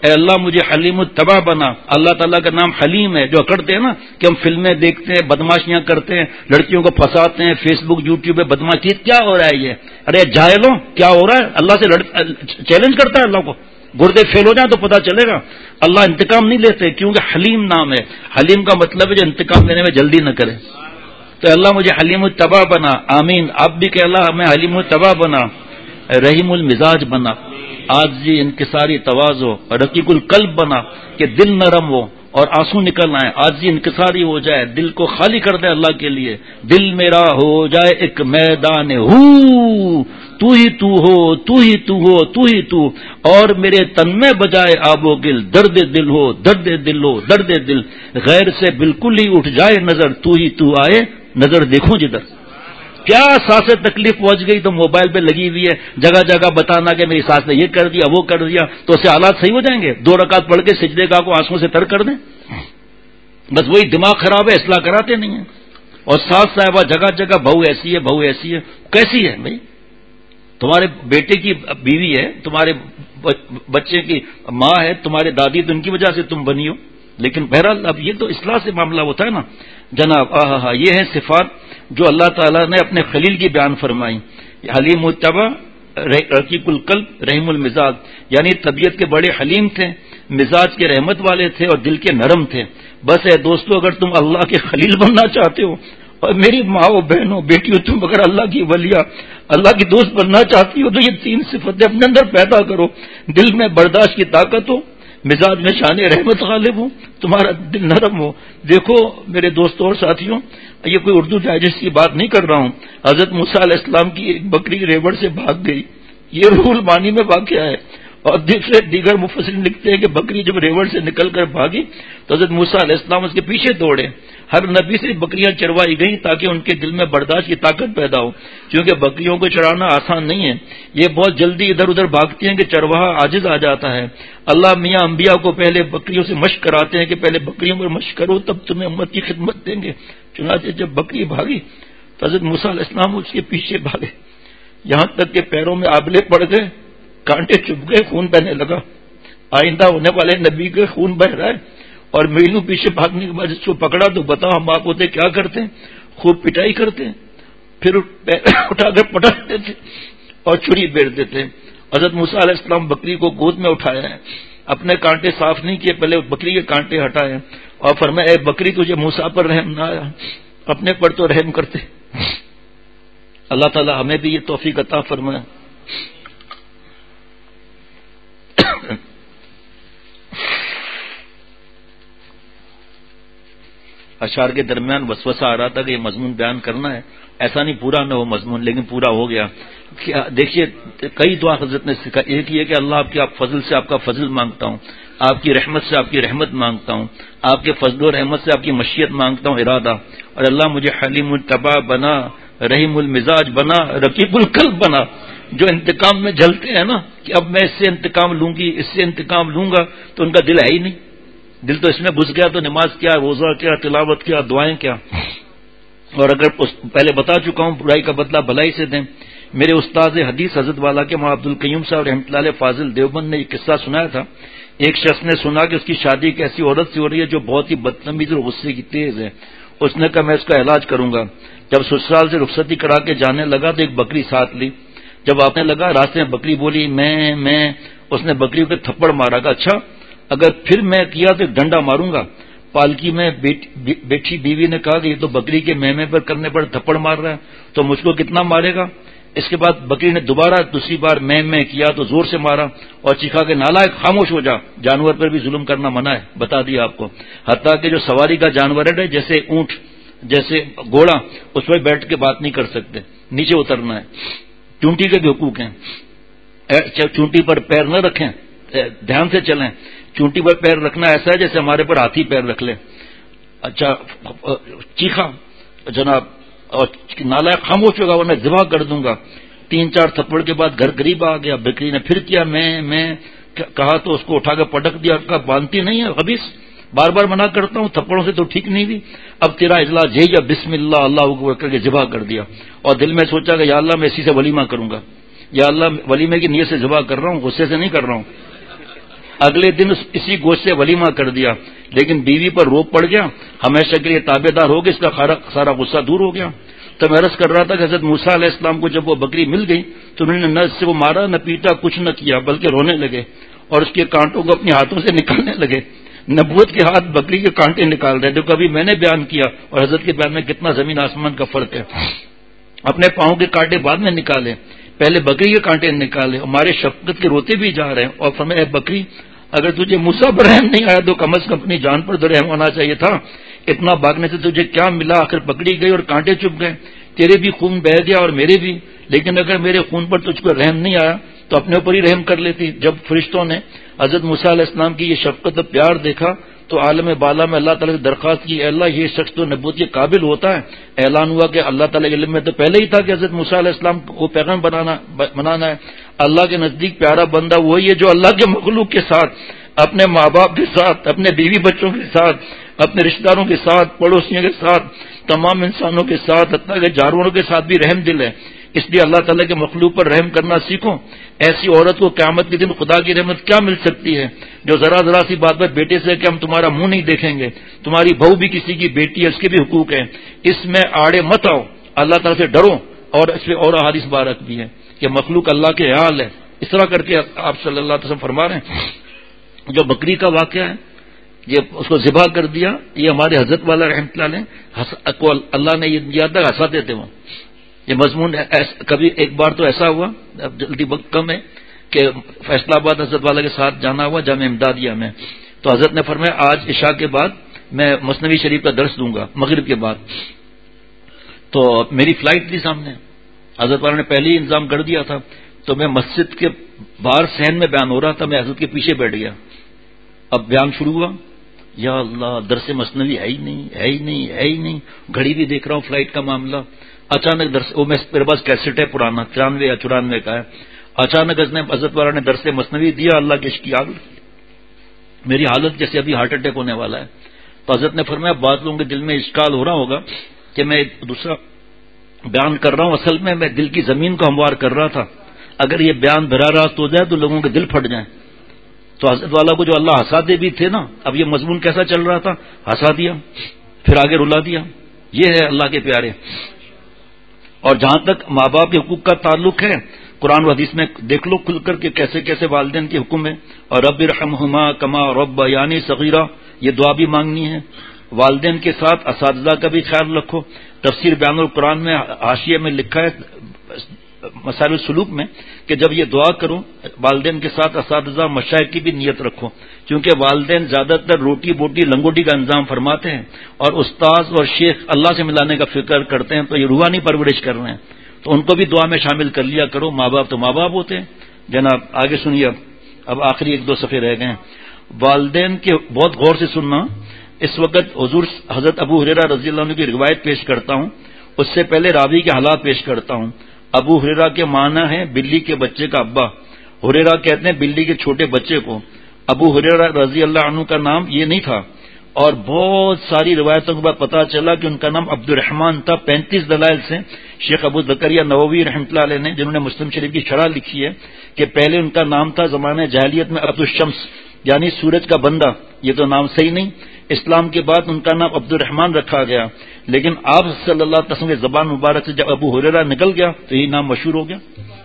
اے اللہ مجھے حلیم التبع بنا. اللہ تعالیٰ کا نام حلیم ہے. جو اکڑتے ہیں نا کہ ہم فلمیں دیکھتے ہیں، بدماشیاں کرتے ہیں، لڑکیوں کو پھنساتے ہیں، فیس بک یوٹیوب پہ بدماشی، کیا ہو رہا ہے یہ؟ ارے جاہلوں، کیا ہو رہا ہے؟ اللہ سے لڑ... چیلنج کرتا ہے اللہ کو. گردے فیل ہو جائیں تو پتہ چلے گا. اللہ انتقام نہیں لیتے کیونکہ حلیم نام ہے. حلیم کا مطلب ہے جو انتقام لینے میں جلدی نہ کرے. تو اللہ مجھے حلیم التبع بنا. آمین. آپ بھی کہ اللہ ہمیں حلیم التبع بنا، رحیم المزاج بنا، عاجزی انکساری تواضع اور رقیق القلب بنا کہ دل نرم ہو اور آنسو نکل آئے، عاجزی انکساری ہو جائے، دل کو خالی کر دے اللہ کے لیے. دل میرا ہو جائے ایک میدان ہو، تو ہی تو ہو، تو ہی تو ہو، تو ہی تو، اور میرے تن میں بجائے آب و گل، درد دل ہو، درد دل ہو، درد دل، غیر سے بالکل ہی اٹھ جائے نظر، تو ہی تو آئے نظر دیکھوں جدھر. کیا سانس تکلیف پہنچ گئی تو موبائل پہ لگی ہوئی ہے، جگہ جگہ بتانا کہ میری سانس نے یہ کر دیا وہ کر دیا، تو اس سے حالات صحیح ہو جائیں گے؟ دو رکعت پڑھ کے سجدے گاہ کو آنسوں سے تر کر دیں. بس وہی دماغ خراب ہے، اصلاح کراتے نہیں ہیں. اور ساس صاحبہ جگہ جگہ بہو ایسی ہے، بہو ایسی ہے. کیسی ہے بھائی؟ تمہارے بیٹے کی بیوی ہے، تمہارے بچے کی ماں ہے، تمہارے دادی، تو ان کی وجہ سے تم بنی ہو. لیکن بہرحال اب یہ تو اصلاح سے معاملہ ہوتا ہے نا جناب. آہا ہا یہ ہے صفات جو اللہ تعالیٰ نے اپنے خلیل کی بیان فرمائی. حلیم التبع، رقیق القلب، رحیم المزاج، یعنی طبیعت کے بڑے حلیم تھے، مزاج کے رحمت والے تھے اور دل کے نرم تھے. بس اے دوستو، اگر تم اللہ کے خلیل بننا چاہتے ہو، اور میری ماں و بہنوں بیٹیوں، تم اگر اللہ کی ولیہ، اللہ کی دوست بننا چاہتی ہو تو یہ تین صفتیں اپنے اندر پیدا کرو. دل میں برداشت کی طاقت ہو، مزاج میں شان رحمت غالب ہو، تمہارا دل نرم ہو. دیکھو میرے دوستوں اور ساتھیوں، یہ کوئی اردو ڈائجسٹ کی بات نہیں کر رہا ہوں. حضرت موسیٰ علیہ السلام کی ایک بکری ریوڑ سے بھاگ گئی، یہ روح المانی میں واقعہ ہے. اور دوسرے دیگر مفسرین لکھتے ہیں کہ بکری جب ریوڑ سے نکل کر بھاگی تو حضرت موسیٰ علیہ السلام اس کے پیچھے دوڑے. ہر نبی سے بکریاں چروائی گئیں تاکہ ان کے دل میں برداشت کی طاقت پیدا ہو، کیونکہ بکریوں کو چرانا آسان نہیں ہے. یہ بہت جلدی ادھر ادھر بھاگتی ہیں کہ چرواہا عاجز آ جاتا ہے. اللہ میاں انبیاء کو پہلے بکریوں سے مشق کراتے ہیں کہ پہلے بکریوں پر مشق کرو تب تمہیں امت کی خدمت دیں گے. چنانچہ جب بکری بھاگی تو حضرت موسیٰ علیہ السلام اس کے پیچھے بھاگے، یہاں تک کہ پیروں میں آبلے پڑ گئے، کانٹے چپ گئے، خون بہنے لگا. آئندہ ہونے والے نبی کے خون بہ رہا ہے، اور میلوں پیچھے بھاگنے کے بعد اس کو پکڑا تو بتاؤ ہم آپ ہوتے کیا کرتے ہیں؟ خوب پٹائی کرتے ہیں، پھر اٹھا کر پٹاتے تھے اور چھری بیڑ دیتے. حضرت موسیٰ علیہ السلام بکری کو گود میں اٹھایا ہے، اپنے کانٹے صاف نہیں کیے، پہلے بکری کے کانٹے ہٹائے اور فرمایا اے بکری تجھے موسیٰ پر رحم نہ آیا، اپنے پر تو رحم کرتے. اللہ تعالی ہمیں بھی یہ توفیق عطا فرمائے. اشعار کے درمیان وسوسہ آ رہا تھا کہ یہ مضمون بیان کرنا ہے، ایسا نہیں پورا نہ ہو مضمون، لیکن پورا ہو گیا. دیکھیے کئی دعا حضرت نے سکھا، ایک یہ کہ اللہ آپ کے آپ فضل سے آپ کا فضل مانگتا ہوں، آپ کی رحمت سے آپ کی رحمت مانگتا ہوں، آپ کے فضل و رحمت سے آپ کی مشیت مانگتا ہوں، ارادہ. اور اللہ مجھے حلیم التبع بنا، رحیم المزاج بنا، رقیق القلب بنا. جو انتقام میں جلتے ہیں نا کہ اب میں اس سے انتقام لوں گی، اس سے انتقام لوں گا، تو ان کا دل ہے ہی نہیں. دل تو اس میں گھس گیا تو نماز کیا، روزہ کیا، تلاوت کیا، دعائیں کیا. اور اگر پہلے بتا چکا ہوں برائی کا بدلہ بھلائی سے دیں. میرے استاد حدیث حضرت والا کے مولانا عبد القیوم صاحب رحمۃ اللہ علیہ فاضل دیوبند نے یہ قصہ سنایا تھا. ایک شخص نے سنا کہ اس کی شادی ایک ایسی عورت سے ہو رہی ہے جو بہت ہی بدتمیز اور غصے کی تیز ہے. اس نے کہا میں اس کا علاج کروں گا. جب سسرال سے رخصتی کرا کے جانے لگا تو ایک بکری ساتھ لی. جب آنے لگا راستے میں بکری بولی میں میں اس نے بکری کو تھپڑ مارا. گا اچھا اگر پھر میں کیا تو ڈنڈا ماروں گا. پالکی میں بیٹھی بیوی نے کہا کہ یہ تو بکری کے میمے پر کرنے پر تھپڑ مار رہا ہے تو مجھ کو کتنا مارے گا. اس کے بعد بکری نے دوبارہ دوسری بار میں میں کیا تو زور سے مارا اور چیخا کہ نالائق خاموش ہو جا، جانور پر بھی ظلم کرنا منع ہے، بتا دیا آپ کو. حتیٰ کہ جو سواری کا جانور ہے جیسے اونٹ جیسے گھوڑا، اس پر بیٹھ کے بات نہیں کر سکتے، نیچے اترنا ہے. چونٹی کے بھی حقوق ہیں، چونٹی پر پیر نہ رکھیں، دھیان سے چلیں. چونٹی پر پیر رکھنا ایسا ہے جیسے ہمارے پر ہاتھی پیر رکھ لیں. اچھا چیخا جناب اور نالائق خاموش ہوگا ورنہ ذبح کر دوں گا. تین چار تھپڑ کے بعد گھر قریب آ گیا. بکری نے پھر کیا میں میں کہا تو اس کو اٹھا کے پٹک دیا. کہا باندھتی نہیں ہے خبیث، بار بار منع کرتا ہوں، تھپڑوں سے تو ٹھیک نہیں ہوئی، اب تیرا اجلاس جی یا بسم اللہ اللہ اکبر کر کے ذبح کر دیا. اور دل میں سوچا کہ یا اللہ میں اسی سے ولیمہ کروں گا، یا اللہ ولیمے کی نیت سے ذبح کر رہا ہوں، غصے سے نہیں کر رہا ہوں. اگلے دن اسی گوشت سے ولیمہ کر دیا، لیکن بیوی پر روپ پڑ گیا، ہمیشہ کے لیے تابع دار ہو گئے، اس کا سارا غصہ دور ہو گیا۔ تو میں عرض کر رہا تھا کہ حضرت موسیٰ علیہ السلام کو جب وہ بکری مل گئی تو انہوں نے نہ اس سے وہ مارا نہ پیٹا، کچھ نہ کیا، بلکہ رونے لگے اور اس کے کانٹوں کو اپنے ہاتھوں سے نکالنے لگے۔ نبوت کے ہاتھ بکری کے کانٹے نکال رہے، جو کبھی میں نے بیان کیا اور حضرت کے بیان میں کتنا زمین آسمان کا فرق ہے۔ اپنے پاؤں کے کانٹے بعد میں نکالے، پہلے بکری کے کانٹے نکالے، ہمارے شفقت کے روتے بھی جا رہے ہیں اور فرمایا اے بکری، اگر تجھے موسیٰ پر رحم نہیں آیا تو کم از کم اپنی جان پر تو رحم ہونا چاہیے تھا۔ اتنا بھاگنے سے تجھے کیا ملا؟ آخر پکڑی گئی اور کانٹے چپ گئے، تیرے بھی خون بہہ گیا اور میرے بھی، لیکن اگر میرے خون پر تجھ کو رحم نہیں آیا تو اپنے اوپر ہی رحم کر لیتی۔ جب فرشتوں نے حضرت موسیٰ علیہ السلام کی یہ شفقت اور پیار دیکھا تو عالم بالا میں اللہ تعالیٰ سے درخواست کی، اے اللہ یہ شخص تو نبوت کے قابل ہوتا ہے۔ اعلان ہوا کہ اللہ تعالیٰ کے علم میں تو پہلے ہی تھا کہ حضرت موسیٰ علیہ السلام کو پیغام بنانا بنانا ہے۔ اللہ کے نزدیک پیارا بندہ وہی ہے جو اللہ کے مخلوق کے ساتھ، اپنے ماں باپ کے ساتھ، اپنے بیوی بچوں کے ساتھ، اپنے رشتہ داروں کے ساتھ، پڑوسیوں کے ساتھ، تمام انسانوں کے ساتھ، حتیٰ کہ جانوروں کے ساتھ بھی رحم دل ہے۔ اس لیے اللہ تعالیٰ کے مخلوق پر رحم کرنا سیکھو۔ ایسی عورت کو قیامت کے دن خدا کی رحمت کیا مل سکتی ہے جو ذرا ذرا سی بات پر بیٹے سے کہ ہم تمہارا منہ نہیں دیکھیں گے، تمہاری بہو بھی کسی کی بیٹی ہے، اس کے بھی حقوق ہیں، اس میں آڑے مت آؤ، اللہ تعالیٰ سے ڈرو۔ اور اس میں اور احادیث بارک بھی ہے کہ مخلوق اللہ کے عیال ہے۔ اس طرح کر کے آپ صلی اللہ علیہ وسلم فرما رہے ہیں۔ جو بکری کا واقعہ ہے، یہ اس کو ذبح کر دیا، یہ ہمارے حضرت والا رحمۃ اللہ علیہ اللہ نے یہ دیا تھا، ہنساتے تھے وہ۔ یہ مضمون کبھی ایک بار تو ایسا ہوا، اب جلدی وقت کم ہے، کہ فیصلہ آباد حضرت والا کے ساتھ جانا ہوا جامع امدادیہ میں، تو حضرت نے فرمایا آج عشاء کے بعد میں مثنوی شریف کا درس دوں گا مغرب کے بعد۔ تو میری فلائٹ تھی سامنے، حضرت والا نے پہلے ہی انتظام کر دیا تھا، تو میں مسجد کے باہر صحن میں بیان ہو رہا تھا، میں حضرت کے پیچھے بیٹھ گیا۔ اب بیان شروع ہوا، یا اللہ درس مثنوی ہے ہی نہیں ہے ہی نہیں ہے ہی نہیں، گھڑی بھی دیکھ رہا ہوں فلائٹ کا معاملہ۔ اچانک درس وہ میرے پاس کیسٹ ہے پرانا، ترانوے یا چورانوے کا ہے۔ اچانک اس نے حضرت والا نے درس مثنوی دیا، اللہ کے عشق کی آگ، میری حالت جیسے ابھی ہارٹ اٹیک ہونے والا ہے۔ تو حضرت نے فرمایا بعض لوگوں کے دل میں اشکال ہو رہا ہوگا کہ میں دوسرا بیان کر رہا ہوں، اصل میں میں دل کی زمین کو ہموار کر رہا تھا، اگر یہ بیان براہ راست ہو جائے تو لوگوں کے دل پھٹ جائیں۔ تو حضرت والا کو جو اللہ ہنساتے بھی تھے نا، اب یہ مضمون کیسا چل رہا تھا، ہنسا دیا پھر آگے رلا دیا۔ یہ ہے اللہ کے پیارے۔ اور جہاں تک ماں باپ کے حقوق کا تعلق ہے، قرآن و حدیث میں دیکھ لو کھل کر کے کیسے کیسے والدین کے حکم ہے۔ اور رب ارحمہما کما ربیانی صغیرہ، یہ دعا بھی مانگنی ہے۔ والدین کے ساتھ اساتذہ کا بھی خیال رکھو۔ تفسیر بیان القرآن میں حاشیے میں لکھا ہے مسائل السلوک میں کہ جب یہ دعا کرو والدین کے ساتھ اساتذہ مشائخ کی بھی نیت رکھو، کیونکہ والدین زیادہ تر روٹی بوٹی لنگوٹی کا انتظام فرماتے ہیں اور استاذ اور شیخ اللہ سے ملانے کا فکر کرتے ہیں، تو یہ روحانی پرورش کر رہے ہیں، تو ان کو بھی دعا میں شامل کر لیا کرو۔ ماں باپ تو ماں باپ ہوتے ہیں جناب۔ آگے سنیے، اب آخری ایک دو صفحے رہ گئے ہیں۔ والدین کے بہت غور سے سننا۔ اس وقت حضور حضرت ابو ہریرہ رضی اللہ عنہ کی روایت پیش کرتا ہوں، اس سے پہلے راوی کے حالات پیش کرتا ہوں۔ ابو ہریرہ کے معنی ہے بلی کے بچے کا ابا، ہریرہ کہتے ہیں بلی کے چھوٹے بچے کو۔ ابو ہریرہ رضی اللہ عنہ کا نام یہ نہیں تھا، اور بہت ساری روایتوں کے بعد پتا چلا کہ ان کا نام عبد الرحمن تھا۔ پینتیس دلائل سے شیخ ابو زکریا نووی رحمۃ اللہ علیہ نے، جنہوں نے مسلم شریف کی شرح لکھی ہے، کہ پہلے ان کا نام تھا زمانہ جاہلیت میں عبد الشمس، یعنی سورج کا بندہ۔ یہ تو نام صحیح نہیں، اسلام کے بعد ان کا نام عبد الرحمن رکھا گیا، لیکن آپ صلی اللہ علیہ وسلم کی زبان مبارک سے جب ابو ہریرہ نکل گیا تو یہی نام مشہور ہو گیا،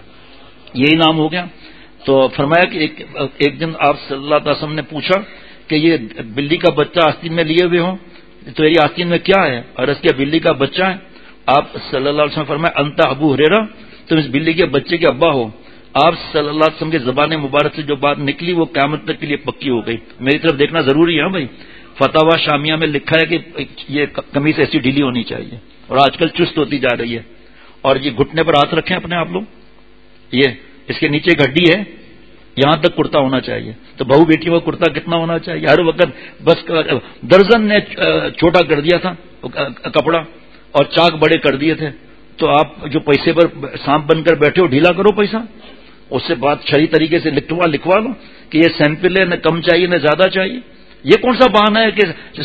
یہی نام ہو گیا۔ تو فرمایا کہ ایک, ایک دن آپ صلی اللہ علیہ وسلم نے پوچھا کہ یہ بلی کا بچہ آستین میں لیے ہوئے ہو تو میری آستین میں کیا ہے؟ اور اس کے بلی کا بچہ ہے۔ آپ صلی اللہ علیہ وسلم فرمایا انت ابو ہریرہ، تم اس بلی کے بچے کے ابا ہو۔ آپ صلی اللہ علیہ وسلم کی زبان مبارک سے جو بات نکلی وہ قیامت تک کے لیے پکی ہو گئی۔ میری طرف دیکھنا ضروری ہے بھائی۔ فتاوی شامیہ میں لکھا ہے کہ یہ قمیص ایسی ڈھیلی ہونی چاہیے، اور آج کل چست ہوتی جا رہی ہے۔ اور یہ گھٹنے پر ہاتھ رکھیں اپنے آپ لوگ، یہ اس کے نیچے ایک ہڈی ہے، یہاں تک کرتا ہونا چاہیے۔ تو بہو بیٹی کا کرتا کتنا ہونا چاہیے؟ ہر وقت بس درجن نے چھوٹا کر دیا تھا کپڑا اور چاک بڑے کر دیے تھے، تو آپ جو پیسے پر سانپ بن کر بیٹھے ہو ڈھیلا کرو پیسہ، اس سے بات صحیح طریقے سے لکھوا لکھوا لو کہ یہ سیمپل ہے، نہ کم چاہیے نہ زیادہ چاہیے۔ یہ کون سا بہانہ ہے کہ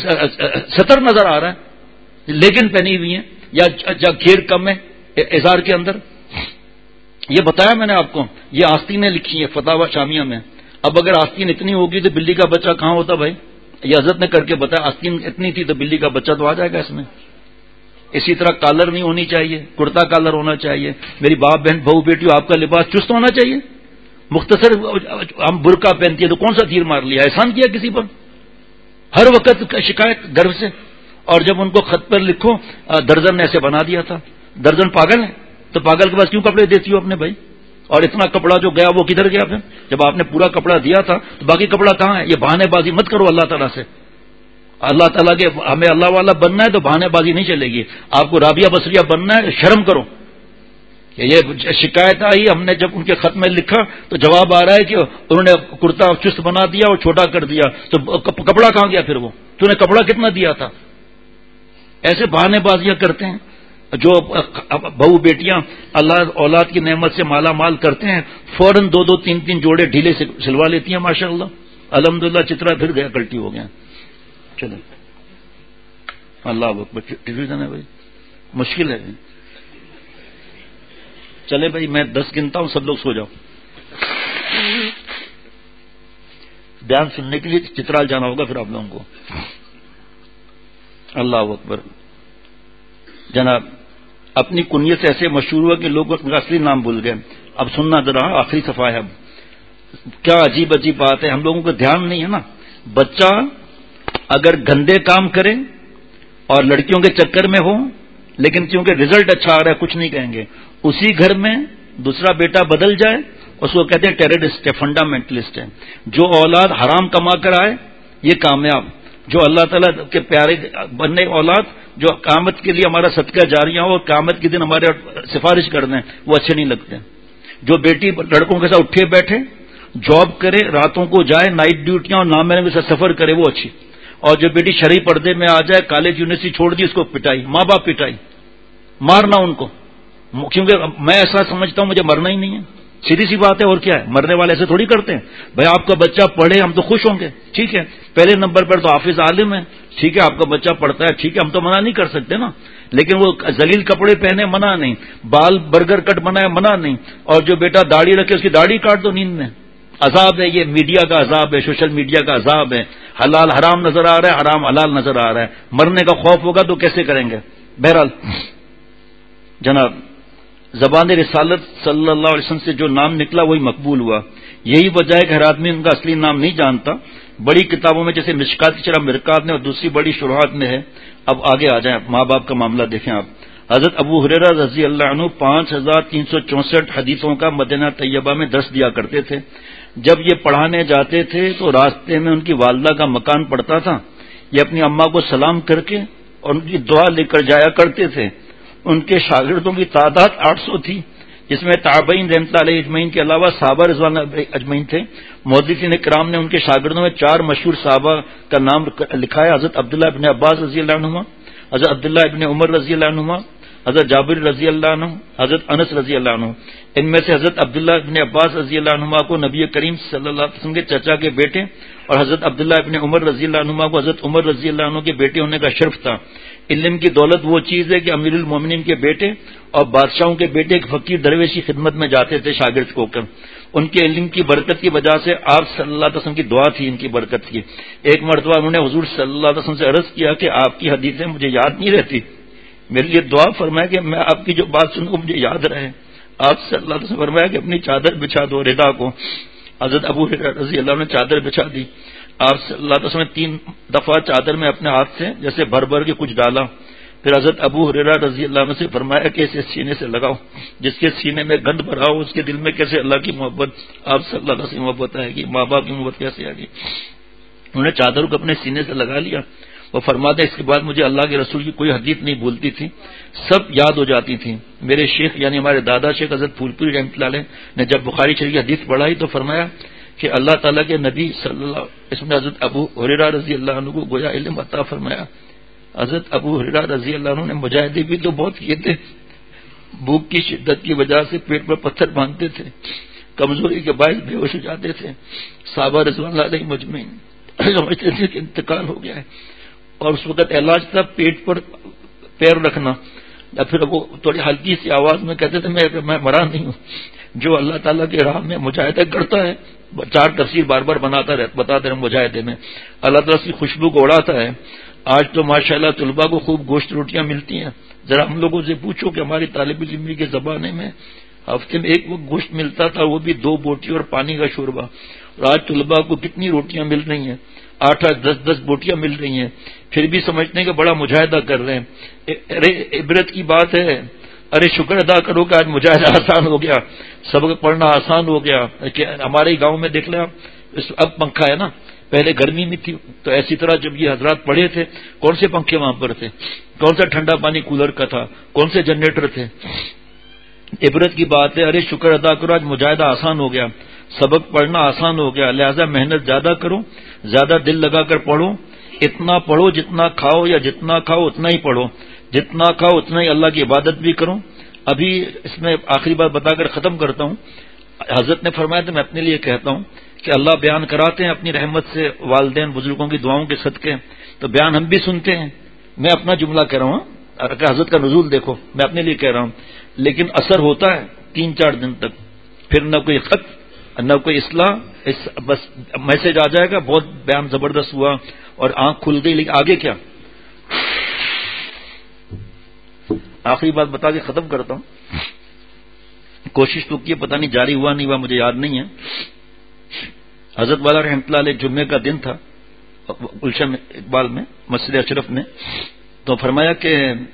ستر نظر آ رہا ہے لیکن پہنی ہوئی ہیں، یا گھیر کم ہے اظہار کے اندر؟ یہ بتایا میں نے آپ کو، یہ آستینیں لکھی ہیں فتاوی شامیہ میں۔ اب اگر آستین اتنی ہوگی تو بلی کا بچہ کہاں ہوتا بھائی؟ یہ حضرت نے کر کے بتایا آستین اتنی تھی تو بلی کا بچہ تو آ جائے گا اس میں. اسی طرح کالر نہیں ہونی چاہیے، کرتا کالر ہونا چاہیے. میری باپ بہن بہو بیٹیوں آپ کا لباس چست ہونا چاہیے. مختصر ہم برقع پہنتی ہے تو کون سا تیر مار لیا، احسان کیا کسی پر؟ ہر وقت شکایت گھر سے. اور جب ان کو خط پر لکھو درجن نے ایسے بنا دیا تھا، درجن پاگل ہے تو پاگل کے پاس کیوں کپڑے دیتی ہو اپنے بھائی؟ اور اتنا کپڑا جو گیا وہ کدھر گیا پھر؟ جب آپ نے پورا کپڑا دیا تھا تو باقی کپڑا کہاں ہے؟ یہ بہانے بازی مت کرو اللہ تعالیٰ سے. اللہ تعالیٰ کے ہمیں اللہ والا بننا ہے تو بہانے بازی نہیں چلے گی. آپ کو رابعہ بصریہ بننا ہے، شرم کرو. یہ شکایت آئی، ہم نے جب ان کے خط میں لکھا تو جواب آ رہا ہے کہ انہوں نے کرتا چست بنا دیا اور چھوٹا کر دیا. تو کپڑا کہاں گیا پھر؟ وہ تو نے کپڑا کتنا دیا تھا؟ ایسے بہانے بازیاں کرتے ہیں. جو بہو بیٹیاں اللہ اولاد کی نعمت سے مالا مال کرتے ہیں فوراً دو دو تین تین جوڑے ڈھیلے سے سلوا لیتی ہیں ماشاء اللہ. الحمدللہ چترا پھر گیا، کلٹی ہو گیا. چلیں اللہ اکبر. ٹیلیویژن ہے بھائی، مشکل ہے. چلے بھائی میں دس گنتا ہوں، سب لوگ سو جاؤ. بیان سننے کے لیے چترال جانا ہوگا پھر آپ لوگوں کو. اللہ اکبر. جناب اپنی کنیت سے ایسے مشہور ہوا کہ لوگ اپنا اصلی نام بھول گئے. اب سننا ذرا، آخری صفحہ ہے. اب کیا عجیب عجیب بات ہے، ہم لوگوں کو دھیان نہیں ہے نا. بچہ اگر گندے کام کرے اور لڑکیوں کے چکر میں ہو لیکن کیونکہ رزلٹ اچھا آ رہا ہے کچھ نہیں کہیں گے، اسی گھر میں دوسرا بیٹا بدل جائے اس کو کہتے ہیں ٹیررسٹ ہے، فنڈامنٹلسٹ ہے. جو اولاد حرام کما کر آئے یہ کامیاب، جو اللہ تعالیٰ کے پیارے بننے اولاد جو قیامت کے لیے ہمارا صدقہ جاریہ ہو اور قیامت کے دن ہمارے سفارش کر دیں وہ اچھے نہیں لگتے. جو بیٹی لڑکوں کے ساتھ اٹھے بیٹھے جاب کرے، راتوں کو جائے نائٹ ڈیوٹیاں اور نامے کے ساتھ سفر کرے وہ اچھی. اور جو بیٹی شرعی پردے میں آ جائے، کالج یونیورسٹی چھوڑ دی، اس کو پٹائی، ماں باپ پٹائی، مارنا ان کو. کیونکہ میں ایسا سمجھتا ہوں مجھے مرنا ہی نہیں ہے. سیدھی سی بات ہے، اور کیا ہے؟ مرنے والے ایسے تھوڑی کرتے ہیں. بھائی آپ کا بچہ پڑھے ہم تو خوش ہوں گے، ٹھیک ہے. پہلے نمبر پر تو حافظ عالم ہے، ٹھیک ہے. آپ کا بچہ پڑھتا ہے، ٹھیک ہے، ہم تو منع نہیں کر سکتے نا. لیکن وہ ذلیل کپڑے پہنے منع نہیں، بال برگر کٹ بنائے منع نہیں. اور جو بیٹا داڑھی رکھے اس کی داڑھی کاٹ دو نیند میں. عذاب ہے، یہ میڈیا کا عذاب ہے، سوشل میڈیا کا عذاب ہے. حلال حرام نظر آ رہا ہے، حرام حلال نظر آ رہا ہے. مرنے کا خوف ہوگا تو کیسے کریں گے؟ بہرحال جناب زبان رسالت صلی اللہ علیہ وسلم سے جو نام نکلا وہی مقبول ہوا. یہی وجہ ہے کہ ہر آدمی ان کا اصلی نام نہیں جانتا. بڑی کتابوں میں جیسے مشکات کی شرح مرکات میں اور دوسری بڑی شروحات میں ہے. اب آگے آ جائیں، ماں باپ کا معاملہ دیکھیں آپ. حضرت ابو ہریرہ رضی اللہ عنہ پانچ ہزار تین سو چونسٹھ حدیثوں کا مدینہ طیبہ میں درس دیا کرتے تھے. جب یہ پڑھانے جاتے تھے تو راستے میں ان کی والدہ کا مکان پڑتا تھا. یہ اپنی اماں کو سلام کر کے اور ان کی دعا لے کر جایا کرتے تھے. ان کے شاگردوں کی تعداد آٹھ سو تھی، جس میں تابعین رحمۃ اللہ علیہ اجمعین کے علاوہ صحابہ رضوان اجمعین تھے. محدثین کرام نے ان کے شاگردوں میں چار مشہور صحابہ کا نام لکھا ہے: حضرت عبداللہ ابن عباس رضی اللہ عنہما، حضرت عبداللہ ابن عمر رضی اللہ عنہما، حضرت جابر رضی اللہ عنہ، حضرت انس رضی اللہ عنہ. ان میں سے حضرت عبداللہ ابن عباس رضی اللہ عنہما کو نبی کریم صلی اللہ علیہ وسلم کے چچا کے بیٹے اور حضرت عبداللہ ابن عمر رضی اللہ عنہما کو حضرت عمر رضی اللہ عنہ کے بیٹے ہونے کا شرف تھا. علم کی دولت وہ چیز ہے کہ امیر المومنین کے بیٹے اور بادشاہوں کے بیٹے ایک فقیر درویش کی خدمت میں جاتے تھے شاگرد کو کر. ان کے علم کی برکت کی وجہ سے آپ صلی اللہ علیہ وسلم کی دعا تھی ان کی برکت کی. ایک مرتبہ انہوں نے حضور صلی اللہ علیہ وسلم سے عرض کیا کہ آپ کی حدیثیں مجھے یاد نہیں رہتی، میرے لیے دعا فرمایا کہ میں آپ کی جو بات سنوں مجھے یاد رہے. آپ صلی اللہ علیہ وسلم فرمایا کہ اپنی چادر بچھا دو ردا کو. حضرت ابو ہریرہ رضی اللہ عنہ نے چادر بچھا دی. آپ صلی اللہ علیہ وسلم نے تین دفعہ چادر میں اپنے ہاتھ سے جیسے بھر بھر کے کچھ ڈالا. پھر حضرت ابو ہریرہ رضی اللہ عنہ سے فرمایا کہ اسے سینے سے لگاؤ. جس کے سینے میں گند بھرا ہو اس کے دل میں کیسے اللہ کی محبت، آپ صلی اللہ علیہ وسلم کی محبت آئے گی، ماں باپ کی محبت کیسے آئے گی. انہوں نے چادر کو اپنے سینے سے لگا لیا. وہ فرماتے ہیں اس کے بعد مجھے اللہ کے رسول کی کوئی حدیث نہیں بھولتی تھی، سب یاد ہو جاتی تھی. میرے شیخ یعنی ہمارے دادا شیخ حضرت پھول پوری رحمۃ اللہ علیہ نے جب بخاری شریف کی حدیث پڑھائی تو فرمایا کہ اللہ تعالیٰ کے نبی صلی اللہ اس میں حضرت ابو ہریرہ رضی اللہ عنہ کو گویا علم عطا فرمایا. حضرت ابو ہریرہ رضی اللہ عنہ نے مجاہدے بھی تو بہت کیے تھے. بھوک کی شدت کی وجہ سے پیٹ پر پتھر باندھتے تھے، کمزوری کے باعث بے ہوش ہو جاتے تھے. صحابہ رضوان اللہ علیہ مجمعین سمجھتے تھے کہ انتقال ہو گیا ہے، اور اس وقت علاج تھا پیٹ پر پیر رکھنا. یا پھر وہ تھوڑی ہلکی سی آواز میں کہتے تھے میں میں مرا نہیں ہوں. جو اللہ تعالیٰ کے راہ میں مجاہدہ کرتا ہے، چار تفسیر بار بار بناتا رہتا بتاتے رہے مجاہدے میں، اللہ تعالیٰ کی خوشبو کو اڑاتا ہے۔ آج تو ماشاءاللہ طلباء کو خوب گوشت روٹیاں ملتی ہیں، ذرا ہم لوگوں سے پوچھو کہ ہماری طالب علمی کے زمانے میں ہفتے میں ایک وقت گوشت ملتا تھا، وہ بھی دو بوٹی اور پانی کا شوربہ، اور آج طلباء کو کتنی روٹیاں مل رہی ہیں، آٹھ آٹھ دس دس بوٹیاں مل رہی ہیں، پھر بھی سمجھتے ہیں کہ بڑا مجاہدہ کر رہے ہیں۔ ارے عبرت کی بات ہے، ارے شکر ادا کرو کہ آج مجاہدہ آسان ہو گیا، سبق پڑھنا آسان ہو گیا۔ کہ ہمارے گاؤں میں دیکھ لیں آپ، اب پنکھا ہے نا، پہلے گرمی میں تھی تو ایسی طرح جب یہ حضرات پڑھے تھے کون سے پنکھے وہاں پر تھے، کون سا ٹھنڈا پانی کولر کا تھا، کون سے جنریٹر تھے۔ عبرت کی بات ہے، ارے شکر ادا کرو آج مجاہدہ آسان ہو گیا، سبق پڑھنا آسان ہو گیا، لہذا محنت زیادہ کرو، زیادہ دل لگا کر پڑھو، اتنا پڑھو جتنا کھاؤ، یا جتنا کھاؤ اتنا ہی پڑھو، جتنا کھاؤ اتنا ہی اللہ کی عبادت بھی کرو۔ ابھی اس میں آخری بات بتا کر ختم کرتا ہوں۔ حضرت نے فرمایا تو میں اپنے لیے کہتا ہوں کہ اللہ بیان کراتے ہیں اپنی رحمت سے، والدین بزرگوں کی دعاؤں کے صدقے، تو بیان ہم بھی سنتے ہیں۔ میں اپنا جملہ کہہ رہا ہوں، حضرت کا نزول دیکھو، میں اپنے لیے کہہ رہا ہوں، لیکن اثر ہوتا ہے تین چار دن تک، پھر نہ کوئی خط نہ کوئی اصلاح، بس میسج آ جائے گا بہت بیان زبردست ہوا اور آنکھ کھل گئی، لیکن آگے کیا؟ آخری بات بتا کے ختم کرتا ہوں، کوشش تو کی، پتہ نہیں جاری ہوا نہیں ہوا، مجھے یاد نہیں ہے۔ حضرت والا رحمۃ اللہ علیہ جمعے کا دن تھا گلشن اقبال میں مسجد اشرف میں، تو فرمایا کہ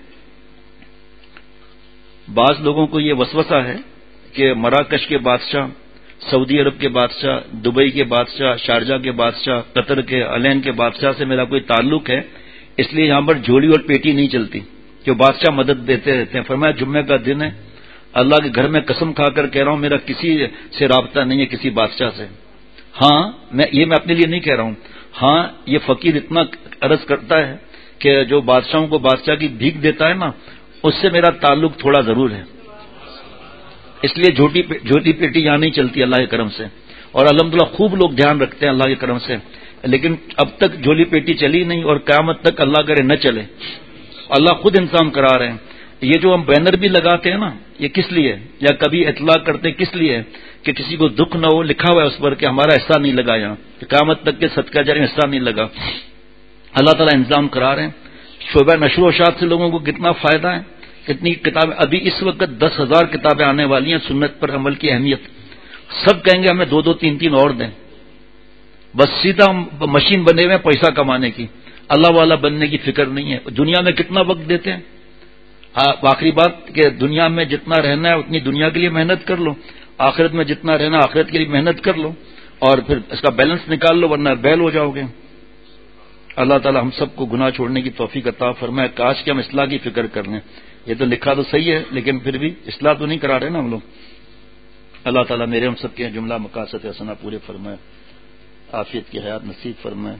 بعض لوگوں کو یہ وسوسہ ہے کہ مراکش کے بادشاہ، سعودی عرب کے بادشاہ، دبئی کے بادشاہ، شارجہ کے بادشاہ، قطر کے، علین کے بادشاہ سے میرا کوئی تعلق ہے، اس لیے یہاں پر جھولی اور پیٹی نہیں چلتی، جو بادشاہ مدد دیتے رہتے ہیں۔ فرمایا جمعے کا دن ہے، اللہ کے گھر میں قسم کھا کر کہہ رہا ہوں میرا کسی سے رابطہ نہیں ہے، کسی بادشاہ سے۔ ہاں میں یہ میں اپنے لیے نہیں کہہ رہا ہوں، ہاں یہ فقیر اتنا عرض کرتا ہے کہ جو بادشاہوں کو بادشاہ کی بھیک دیتا ہے نا، اس سے میرا تعلق تھوڑا ضرور ہے، اس لیے جھوٹی جھوٹی پیٹی یہاں نہیں چلتی اللہ کے کرم سے، اور الحمدللہ خوب لوگ دھیان رکھتے ہیں اللہ کے کرم سے، لیکن اب تک جھولی پیٹی چلی نہیں، اور قیامت تک اللہ کرے نہ چلے، اللہ خود انتظام کرا رہے ہیں۔ یہ جو ہم بینر بھی لگاتے ہیں نا، یہ کس لیے، یا کبھی اطلاع کرتے کس لیے کہ کسی کو دکھ نہ ہو، لکھا ہوا ہے اس پر کہ ہمارا حصہ نہیں لگا، یہاں قیامت تک کے صدقہ جاری حصہ نہیں لگا، اللہ تعالیٰ انتظام کرا رہے ہیں۔ شعبہ نشر و اشاعت سے لوگوں کو کتنا فائدہ ہے، کتنی کتابیں، ابھی اس وقت دس ہزار کتابیں آنے والی ہیں سنت پر عمل کی اہمیت، سب کہیں گے ہمیں دو دو تین تین اور دیں، بس سیدھا مشین بنے ہوئے پیسہ کمانے کی، اللہ والا بننے کی فکر نہیں ہے۔ دنیا میں کتنا وقت دیتے ہیں، آخری بات کہ دنیا میں جتنا رہنا ہے اتنی دنیا کے لیے محنت کر لو، آخرت میں جتنا رہنا ہے آخرت کے لیے محنت کر لو، اور پھر اس کا بیلنس نکال لو ورنہ بیل ہو جاؤ گے۔ اللہ تعالی ہم سب کو گناہ چھوڑنے کی توفیق عطا فرمائے، کاش کہ ہم اصلاح کی فکر کر لیں۔ یہ تو لکھا تو صحیح ہے لیکن پھر بھی اصلاح تو نہیں کرا رہے نا ہم لوگ۔ اللہ تعالیٰ میرے ہم سب کے جملہ مقاصد حسنہ پورے فرمائے، عافیت کی حیات نصیب فرمائے۔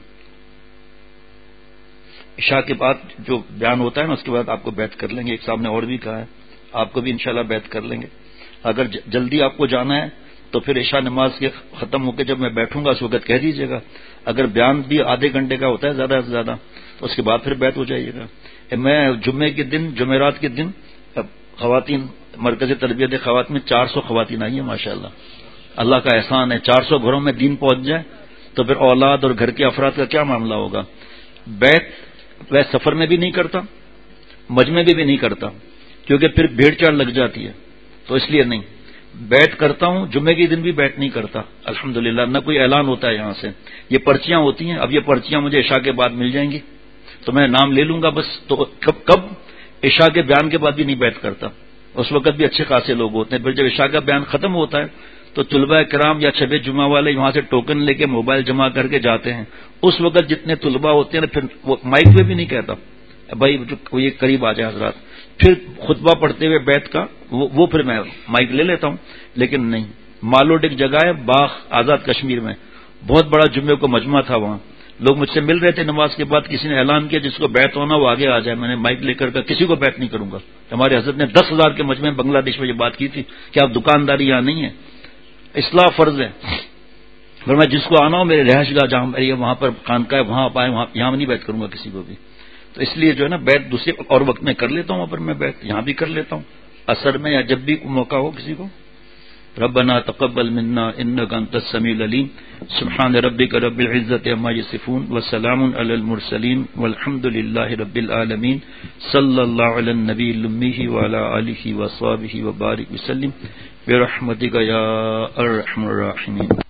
عشاء کے بعد جو بیان ہوتا ہے نا اس کے بعد آپ کو بیعت کر لیں گے، ایک صاحب نے اور بھی کہا ہے آپ کو بھی انشاءاللہ بیعت کر لیں گے۔ اگر جلدی آپ کو جانا ہے تو پھر عشاء نماز کے ختم ہو کے جب میں بیٹھوں گا اس وقت کہہ دیجیے گا، اگر بیان بھی آدھے گھنٹے کا ہوتا ہے زیادہ سے زیادہ تو اس کے بعد پھر بیعت ہو جائیے گا۔ میں جمعے کے دن، جمعرات کے دن خواتین مرکز تربیت خواتین میں چار سو خواتین آئی ہیں ماشاءاللہ، اللہ کا احسان ہے۔ چار سو گھروں میں دین پہنچ جائے تو پھر اولاد اور گھر کے افراد کا کیا معاملہ ہوگا۔ بیعت وہ سفر میں بھی نہیں کرتا، مجمع میں بھی نہیں کرتا کیونکہ پھر بھیڑ چاڑ لگ جاتی ہے، تو اس لیے نہیں بیعت کرتا ہوں۔ جمعے کے دن بھی بیعت نہیں کرتا الحمدللہ، نہ کوئی اعلان ہوتا ہے یہاں سے، یہ پرچیاں ہوتی ہیں، اب یہ پرچیاں مجھے عشاء کے بعد مل جائیں گی تو میں نام لے لوں گا بس، تو کب کب عشاء کے بیان کے بعد بھی نہیں بیعت کرتا، اس وقت بھی اچھے خاصے لوگ ہوتے ہیں۔ پھر جب عشاء کا بیان ختم ہوتا ہے تو طلباء کرام یا شب جمعہ والے وہاں سے ٹوکن لے کے موبائل جمع کر کے جاتے ہیں، اس وقت جتنے طلباء ہوتے ہیں پھر وہ مائک پہ بھی نہیں کہتا بھائی کوئی قریب آ جائے حضرات، پھر خطبہ پڑھتے ہوئے بیعت کا وہ, وہ پھر میں مائک لے لیتا ہوں، لیکن نہیں۔ مالوڈ ایک جگہ ہے باغ آزاد کشمیر میں، بہت بڑا جمعے کو مجمع تھا، وہاں لوگ مجھ سے مل رہے تھے نماز کے بعد، کسی نے اعلان کیا جس کو بیعت ہونا وہ آگے آ جائے، میں نے مائک لے کر کہا کسی کو بیعت نہیں کروں گا۔ ہمارے حضرت نے دس ہزار کے مجمع بنگلہ دیش میں یہ بات کی تھی کہ آپ دکانداری یہاں نہیں ہے، اصلاح فرض ہے، پھر میں جس کو آنا ہو میرے رہائش گاہ جہاں میری وہاں پر خانقاہ ہے وہاں پائے، وہاں یہاں نہیں بیعت کروں گا کسی کو بھی۔ تو اس لیے جو ہے نا بیعت دوسرے اور وقت میں کر لیتا ہوں، وہاں پر میں بیعت یہاں بھی کر لیتا ہوں، اثر میں یا جب بھی موقع ہو کسی کو۔ ربنا تقبل منا انك انت السميع العليم سبحان ربك رب العزة عما يصفون وسلام على المرسلين والحمد لله رب العالمين صلى الله على النبي الأمي وعلى آله وصحبه وبارك وسلم برحمتك يا أرحم الراحمين.